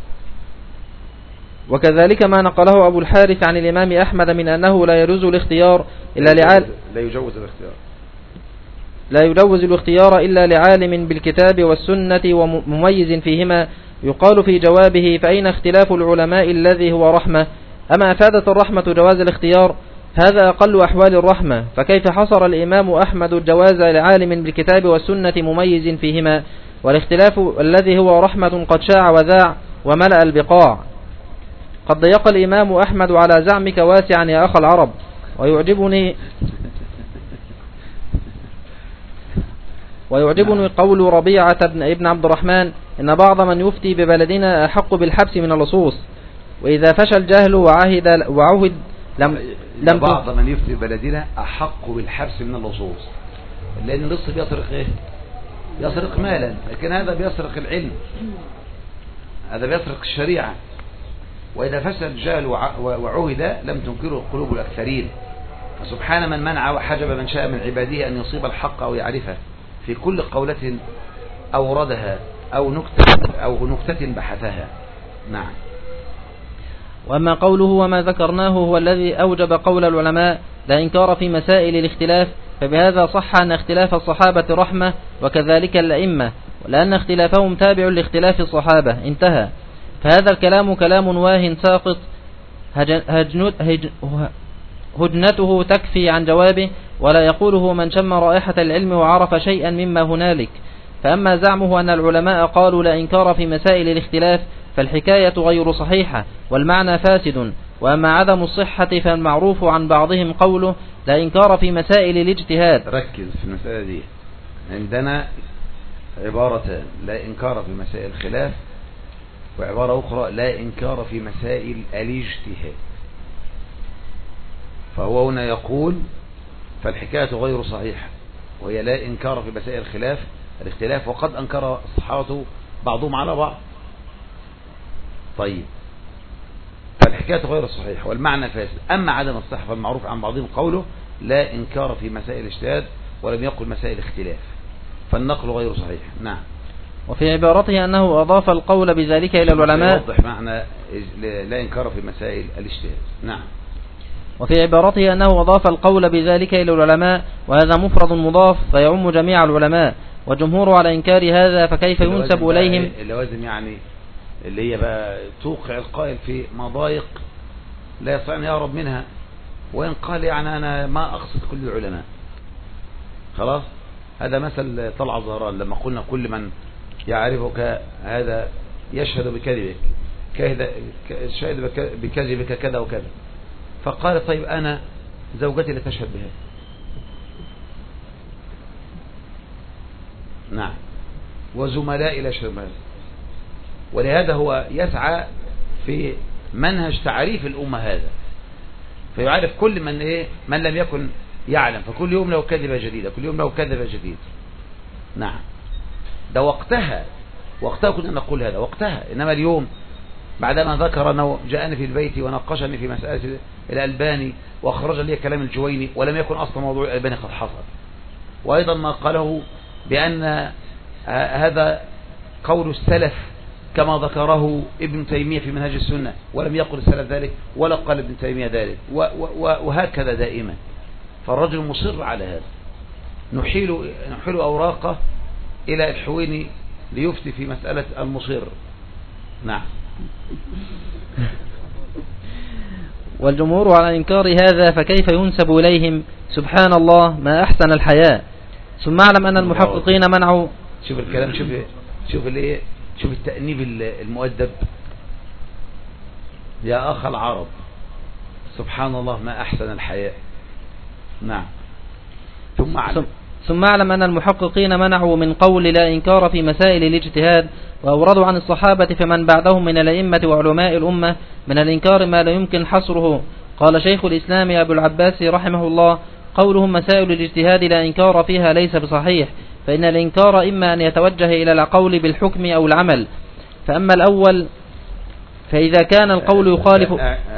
وكذلك ما نقله أبو الحارث عن الإمام أحمد من أنه لا يجوز الاختيار إلا لا يجوز الاختيار إلا لعالم بالكتاب والسنة ومميز فيهما. يقال في جوابه فأين اختلاف العلماء الذي هو رحمة؟ أما أفادت الرحمة جواز الاختيار؟ هذا أقل أحوال الرحمة، فكيف حصر الإمام أحمد الجواز لعالم بالكتاب والسنة مميز فيهما؟ والاختلاف الذي هو رحمة قد شاع وذاع وملأ البقاع. قد ضيق الإمام أحمد على زعمك واسعا يا أخ العرب. ويعجبني قول ربيعة ابن عبد الرحمن إن بعض من يفتي ببلدنا أحق بالحبس من اللصوص، وإذا فشى الجهل وعهد لم بعض من يفتي ببلدنا أحق بالحبس من اللصوص، لأن اللص بيسرق إيه؟ بيسرق مالا، لكن هذا بيسرق العلم، هذا بيسرق الشريعة. وإذا فشى الجهل وعهد لم تنكره قلوب الأكثرين. فسبحان من منع وحجب من شاء من عباده أن يصيب الحق أو يعرفه في كل قولة أوردها أو نكتة بحثها. نعم. وأما قوله وما ذكرناه هو الذي أوجب قول العلماء لا إنكار في مسائل الاختلاف، فبهذا صح أن اختلاف الصحابة رحمة وكذلك الأئمة، لأن اختلافهم تابع لاختلاف الصحابة. انتهى. فهذا الكلام كلام واه ساقط، هجنته تكفي عن جوابه، ولا يقوله من شم رائحة العلم وعرف شيئا مما هنالك. فأما زعمه أن العلماء قالوا لا إنكار في مسائل الاختلاف فالحكاية غير صحيحة والمعنى فاسد. وأما عدم الصحة فالمعروف عن بعضهم قوله لا إنكار في مسائل الاجتهاد. ركز في المسألة دي، عندنا عبارتان: لا إنكار في مسائل الخلاف، وعبارة أخرى لا إنكار في مسائل الاجتهاد. فهو هنا يقول فالحكاية غير صحيحة، وهي لا إنكار في مسائل الخلاف الاختلاف، وقد أنكر الصحابة بعضهم على بعض. طيب، فالحكاية غير صحيحة والمعنى فاسد. أما عدم الصحة فالمعروف عن بعضهم قوله لا إنكار في مسائل الاجتهاد، ولم يقل مسائل اختلاف، فالنقل غير صحيح. نعم. وفي عبارته أنه أضاف القول بذلك إلى العلماء، يوضح معنى لا إنكار في مسائل الاجتهاد. نعم. وفي عبارته أنه أضاف القول بذلك إلى العلماء، وهذا مفرد مضاف فيعم جميع العلماء، وجمهور على إنكار هذا، فكيف ينسب إليهم اللوازم؟ يعني اللي هي بقى توقع القائل في مضايق لا يستطيع أن يهرب منها، وإن قال يعني أنا ما أقصد كل العلماء. خلاص، هذا مثل طلع زهران لما قلنا كل من يعرفك هذا يشهد بكذبك، شهد بكذبك كذا وكذا. فقال طيب أنا زوجتي لا تشهد بها. نعم. وزملائي لا يشهد بها. ولهذا هو يسعى في منهج تعريف الأمة هذا، فيعرف كل من لم يكن يعلم، فكل يوم له كذبة جديدة، كل يوم له كذبة جديدة. نعم. ده وقتها كنا نقول هذا وقتها. إنما اليوم بعدما ذكر أنه جاءني في البيت وناقشني في مسألة الألباني وأخرج لي كلام الجويني، ولم يكن أصلا موضوع الألباني قد حصل. وأيضا ما قاله بأن هذا قول السلف كما ذكره ابن تيمية في منهج السنة، ولم يقل السلف ذلك ولا قال ابن تيمية ذلك، وهكذا دائما. فالرجل مصر على هذا. نحيل أوراقه إلى الحويني ليفتي في مسألة المصر. نعم. والجمهور على إنكار هذا فكيف ينسب إليهم؟ سبحان الله ما أحسن الحياء. ثم أعلم أن المحققين منعوا. شوف الكلام، شوف التأنيب المؤدب يا أخ العرب. سبحان الله ما أحسن الحياء. نعم. ثم أعلم أن المحققين منعوا من قول لا إنكار في مسائل الاجتهاد، وأوردوا عن الصحابة فمن بعدهم من الأئمة وعلماء الأمة من الإنكار ما لا يمكن حصره. قال شيخ الإسلام أبو العباس رحمه الله: قولهم مسائل الاجتهاد لا إنكار فيها ليس بصحيح، فإن الإنكار إما أن يتوجه إلى القول بالحكم أو العمل. فأما الأول فإذا كان القول يخالف.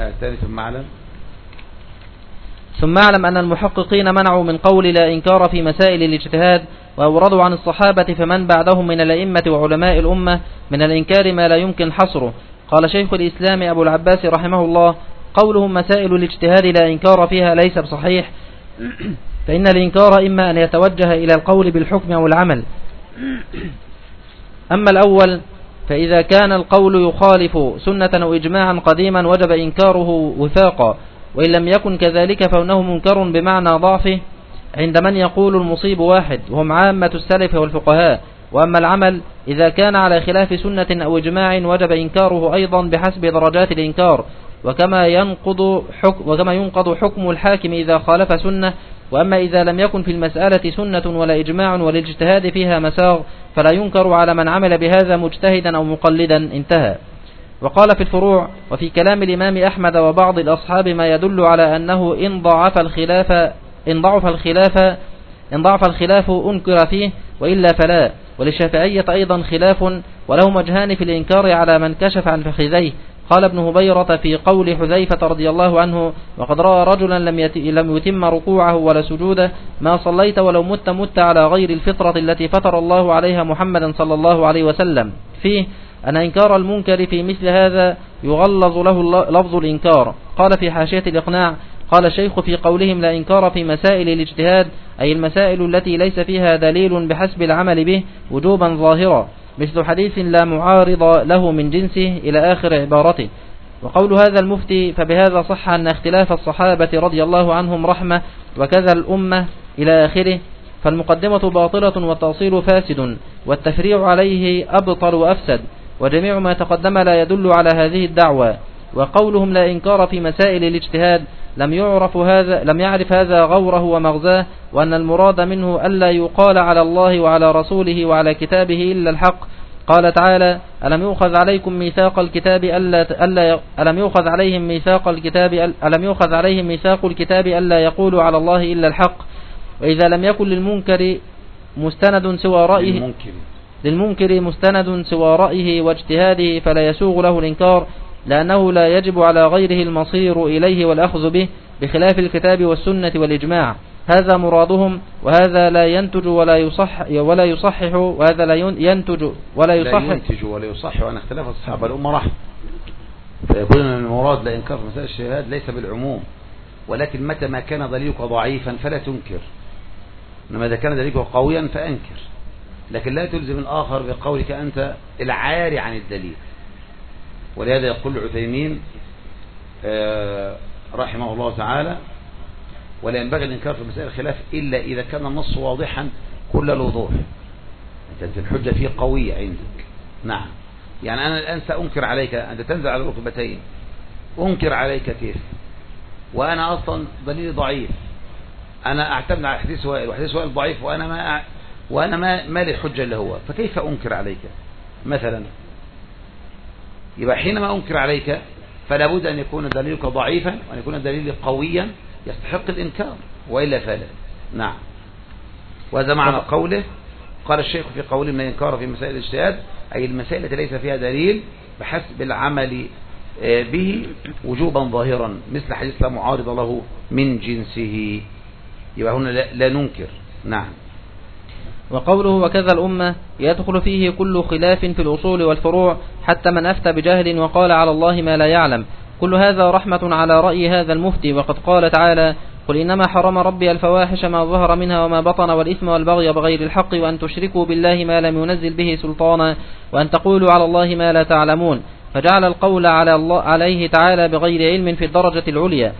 ثم أعلم أن المحققين منعوا من قول لا إنكار في مسائل الاجتهاد، وأوردوا عن الصحابة فمن بعدهم من الأئمة وعلماء الأمة من الإنكار ما لا يمكن حصره. قال شيخ الإسلام أبو العباس رحمه الله: قولهم مسائل الاجتهاد لا إنكار فيها ليس بصحيح، فإن الإنكار إما أن يتوجه إلى القول بالحكم أو العمل. أما الأول فإذا كان القول يخالف سنة أو إجماعا قديما وجب إنكاره وثاقا، وإن لم يكن كذلك فإنه منكر بمعنى ضعفه عند من يقول المصيب واحد، وهم عامة السلف والفقهاء. وأما العمل إذا كان على خلاف سنة أو إجماع وجب إنكاره أيضا بحسب درجات الإنكار، وكما ينقض حكم الحاكم إذا خالف سنة. وأما إذا لم يكن في المسألة سنة ولا إجماع والاجتهاد فيها مساغ فلا ينكر على من عمل بهذا مجتهدا أو مقلدا. انتهى. وقال في الفروع: وفي كلام الإمام أحمد وبعض الأصحاب ما يدل على أنه إن ضعف الخلاف أنكر فيه، وإلا فلا. وللشافعية أيضا خلاف، ولهم وجهان في الإنكار على من كشف عن فخذيه. قال ابن هبيرة في قول حذيفة رضي الله عنه: وقد رأى رجلا لم يتم ركوعه ولا سجوده: ما صليت ولو مت على غير الفطرة التي فطر الله عليها محمدا صلى الله عليه وسلم. فيه أن إنكار المنكر في مثل هذا يغلظ له لفظ الإنكار. قال في حاشية الإقناع: قال الشيخ في قولهم لا إنكار في مسائل الاجتهاد أي المسائل التي ليس فيها دليل بحسب العمل به وجوبا ظاهرا، مثل حديث لا معارض له من جنسه إلى آخر عبارته. وقول هذا المفتي فبهذا صح أن اختلاف الصحابة رضي الله عنهم رحمة، وكذا الأمة إلى آخره. فالمقدمة باطلة والتأصيل فاسد، والتفريع عليه أبطل وأفسد، وجميع ما تقدم لا يدل على هذه الدعوة. وقولهم لا إنكار في مسائل الاجتهاد لم يعرف هذا غوره ومغزاه، وأن المراد منه ألا يقال على الله وعلى رسوله وعلى كتابه إلا الحق. قال تعالى: ألم يؤخذ عليهم ميثاق الكتاب ألا يقولوا على الله إلا الحق. وإذا لم يكن للمنكر مستند سوى رأيه واجتهاده فلا يسوغ له الإنكار، لأنه لا يجب على غيره المصير إليه والأخذ به، بخلاف الكتاب والسنة والإجماع. هذا مرادهم، وهذا لا ينتج ولا يصحح، وهذا لا ينتج ولا يصحح وأن اختلاف الصحابة الأمة رحمة. فيقول أن المراد لا إنكار في مسائل الشهاد ليس بالعموم، ولكن متى ما كان دليلك ضعيفا فلا تنكر، إنما إذا كان دليلك قويا فأنكر، لكن لا تلزم الآخر بقولك أنت العاري عن الدليل. ولهذا يقول عثيمين رحمه الله تعالى: ولا ينبغي الإنكار في مسائل الخلاف إلا إذا كان النص واضحا كل الوضوح، أنت الحجة فيه قوية عندك. نعم. يعني أنا الآن سأنكر عليك، أنت تنزل على الركبتين، أنكر عليك كيف؟ وأنا أصلا دليلي ضعيف، أنا أعتمد على حديث وائل، وحديث وائل ضعيف، وأنا ما لي حجة اللي هو، فكيف أنكر عليك مثلا؟ يبقى حينما أنكر عليك فلا بد أن يكون دليلك ضعيفا، وأن يكون دليلي قويا يستحق الإنكار، وإلا فلا. نعم. وهذا معنى قوله، قال الشيخ في قوله من الإنكار في مسائل الاجتهاد، أي المسائل التي ليس فيها دليل بحسب العمل به وجوبا ظاهرا، مثل حديث لا معارض له من جنسه، يبقى هنا لا ننكر. نعم. وقوله وكذا الأمة يدخل فيه كل خلاف في الأصول والفروع، حتى من أفتى بجهل وقال على الله ما لا يعلم. كل هذا رحمة على رأي هذا المفتي، وقد قال تعالى قل إنما حرم ربي الفواحش ما ظهر منها وما بطن والإثم والبغي بغير الحق وأن تشركوا بالله ما لم ينزل به سلطانا وأن تقولوا على الله ما لا تعلمون. فجعل القول على الله عليه تعالى بغير علم في الدرجة العليا،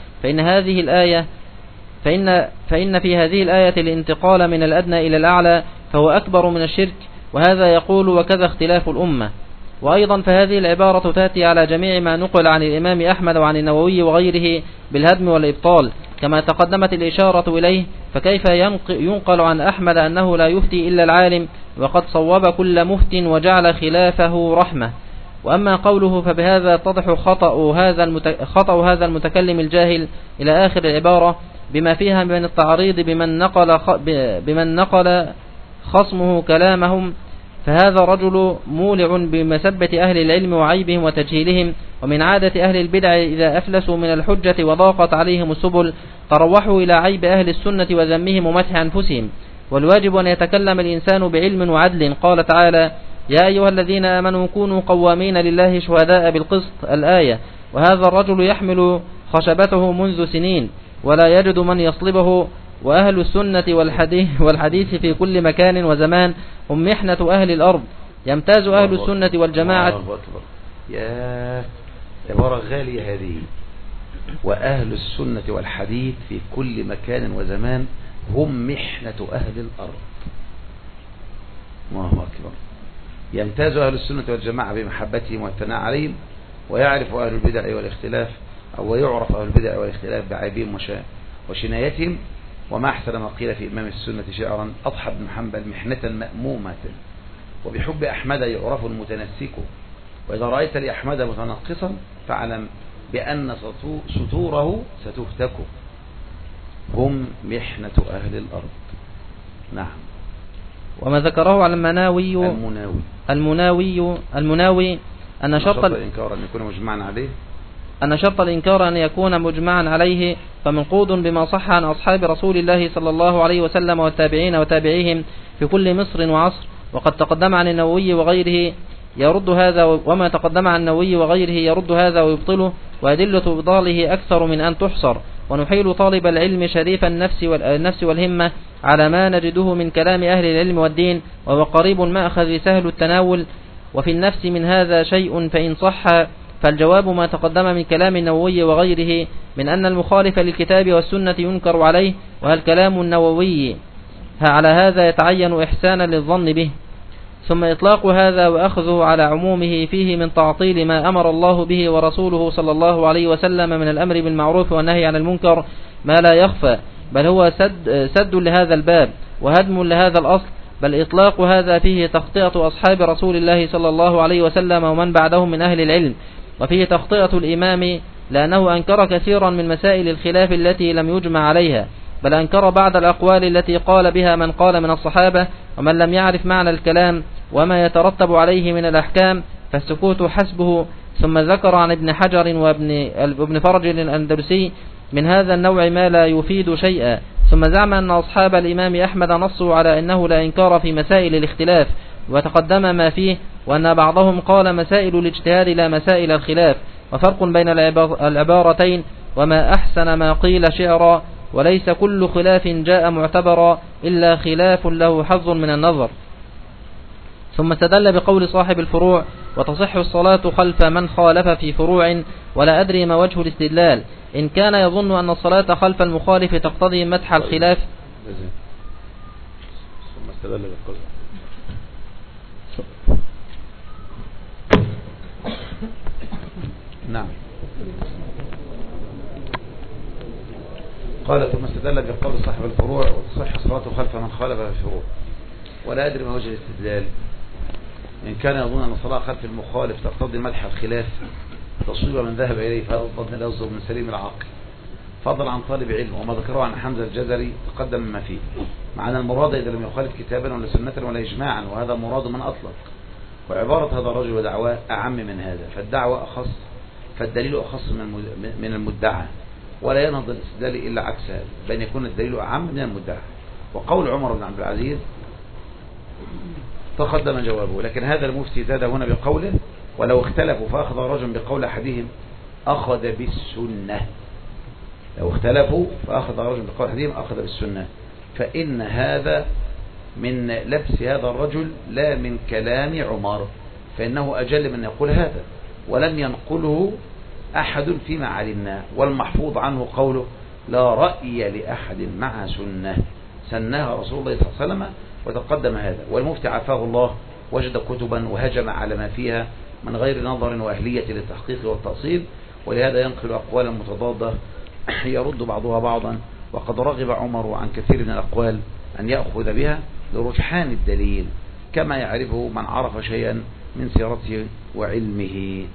فإن في هذه الآية الانتقال من الأدنى إلى الأعلى، فهو أكبر من الشرك. وهذا يقول وكذا اختلاف الأمة. وأيضا فهذه العبارة تأتي على جميع ما نقل عن الإمام أحمد وعن النووي وغيره بالهدم والإبطال كما تقدمت الإشارة إليه. فكيف ينقل عن أحمد أنه لا يفتي إلا العالم وقد صوب كل مفت وجعل خلافه رحمة؟ وأما قوله فبهذا يتضح خطأ هذا المتكلم الجاهل إلى آخر العبارة بما فيها من التعريض بمن نقل خصمه كلامهم، فهذا رجل مولع بمسبة أهل العلم وعيبهم وتجهيلهم. ومن عادة أهل البدع إذا أفلسوا من الحجة وضاقت عليهم السبل تروحوا إلى عيب أهل السنة وذمهم ومدح أنفسهم. والواجب أن يتكلم الإنسان بعلم وعدل. قال تعالى يا أيها الذين آمنوا كونوا قوامين لله شهداء بالقسط، الآية. وهذا الرجل يحمل خشبته منذ سنين ولا يجد من يصلبه. وأهل السنة والحديث في كل مكان وزمان هم محنة أهل الأرض. يمتاز أهل السنة والجماعة. يا عبارة غالية هذه. وأهل السنة والحديث في كل مكان وزمان هم محنة أهل الأرض. الله أكبر. يمتاز أهل السنة والجماعة بمحبتهم والثناء عليهم، ويعرف أهل البدع والاختلاف أو يعرف أهل البدع والاختلاف بعيبهم وشنايتهم. وما أحسن ما قيل في إمام السنة شعرا أضحى بن حنبل محنة مأمومة، وبحب أحمد يعرف المتنسك. وإذا رأيت لأحمد متنقصا فاعلم بأن سطوره ستهتك. هم محنة أهل الأرض. نعم. وما ذكره على المناوي أن شرط الإنكار أن يكون مجمعا عليه، أن شرط الإنكار أن يكون مجمعا عليه، فمنقوض بما صح عن أصحاب رسول الله صلى الله عليه وسلم والتابعين وتابعيهم في كل مصر وعصر. وقد تقدم عن النووي وغيره يرد هذا، وما تقدم عن النووي وغيره يرد هذا ويبطله، وأدلة إبطاله أكثر من أن تحصر. ونحيل طالب العلم شريف النفس والهمة على ما نجده من كلام أهل العلم والدين، وهو قريب المأخذ سهل التناول. وفي النفس من هذا شيء فإن صح فالجواب ما تقدم من كلام النووي وغيره من أن المخالف للكتاب والسنة ينكر عليه. وهل كلام النووي على هذا يتعين إحسانا للظن به. ثم إطلاق هذا وأخذه على عمومه فيه من تعطيل ما أمر الله به ورسوله صلى الله عليه وسلم من الأمر بالمعروف والنهي عن المنكر ما لا يخفى، بل هو سد لهذا الباب وهدم لهذا الأصل. بل إطلاق هذا فيه تخطئة أصحاب رسول الله صلى الله عليه وسلم ومن بعدهم من أهل العلم، وفيه تخطئة الإمام لأنه أنكر كثيرا من مسائل الخلاف التي لم يجمع عليها، بل أنكر بعض الأقوال التي قال بها من قال من الصحابة ومن لم يعرف معنى الكلام وما يترتب عليه من الأحكام، فالسكوت حسبه. ثم ذكر عن ابن حجر وابن فرج الأندلسي من هذا النوع ما لا يفيد شيئا. ثم زعم أن أصحاب الإمام أحمد نصوا على أنه لا إنكار في مسائل الاختلاف، وتقدم ما فيه، وأن بعضهم قال مسائل الاجتهاد لا مسائل الخلاف، وفرق بين العبارتين. وما أحسن ما قيل شعرا، وليس كل خلاف جاء معتبرا إلا خلاف له حظ من النظر. ثم استدل بقول صاحب الفروع وتصح الصلاة خلف من خالف في فروع، ولا أدري ما وجه الاستدلال إن كان يظن أن الصلاة خلف المخالف تقتضي مدح الخلاف. ثم استدل بقول نعم. قال ثم استدل بقول صاحب الفروع وتصح صلاته خلف من خالف في الفروع. ولا أدري ما وجه الاستدلال، إن كان يظن أن الصلاة خلف المخالف تقتضي مدح الخلاف تصويب من ذهب إليه فهذا الظن لا يصدر من سليم العقل، فضل عن طالب علم. وما ذكره عن حمزة الجزري تقدم ما فيه، مع أن المراد إذا لم يخالف كتابا ولا سنة ولا إجماعا، وهذا مراد من أطلق. وعبارة هذا الرجل ودعواه أعم من هذا، فالدعوة أخص، فالدليل أخص من المدعى، ولا ينهض الاستدلال إلا عكس هذا، بأن يكون الدليل أعم من المدعى. وقول عمر بن عبد العزيز تقدم جوابه، لكن هذا المفتي زاد هنا بقوله ولو اختلفوا فأخذ رجل بقول أحدهم أخذ بالسنة. لو اختلفوا فأخذ رجل بقول أحدهم أخذ بالسنة، فإن هذا من لبس هذا الرجل لا من كلام عمر، فإنه أجل من يقول هذا، ولم ينقله أحد فيما علمنا. والمحفوظ عنه قوله لا رأي لأحد مع سنة سناها رسول الله صلى الله عليه وسلم، وتقدم هذا. والمفتي عافاه الله وجد كتبا وهجم على ما فيها من غير نظر وأهلية للتحقيق والتأصيل، ولهذا ينقل أقوالا متضادة يرد بعضها بعضا. وقد رغب عمر عن كثير من الأقوال أن يأخذ بها لرجحان الدليل، كما يعرفه من عرف شيئا من سيرته وعلمه.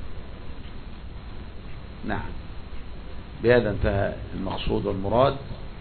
نعم، بهذا انتهى المقصود والمراد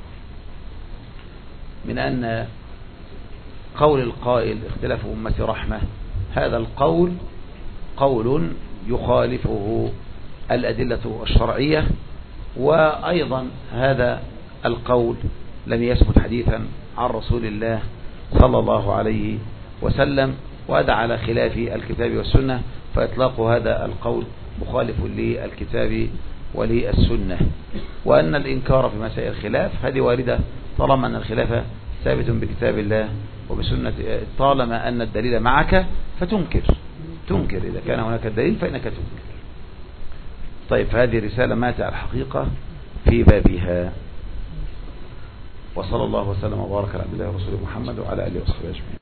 من أن قول القائل اختلاف أمتي رحمة، هذا القول قول يخالفه الأدلة الشرعية، وأيضا هذا القول لم يثبت حديثا عن رسول الله صلى الله عليه وسلم، وهذا على خلاف الكتاب والسنة، فإطلاق هذا القول مخالف للكتاب وللسنة. وأن الإنكار في مسائل الخلاف هذه واردة طالما أن الخلاف ثابت بكتاب الله وبسنة، طالما أن الدليل معك فتنكر، إذا كان هناك الدليل فإنك تنكر. طيب، فهذه رسالة ماتت على الحقيقة في بابها. وصلى الله وسلم وبارك على عبد الله ورسوله محمد وعلى آله وصحبه أجمعين.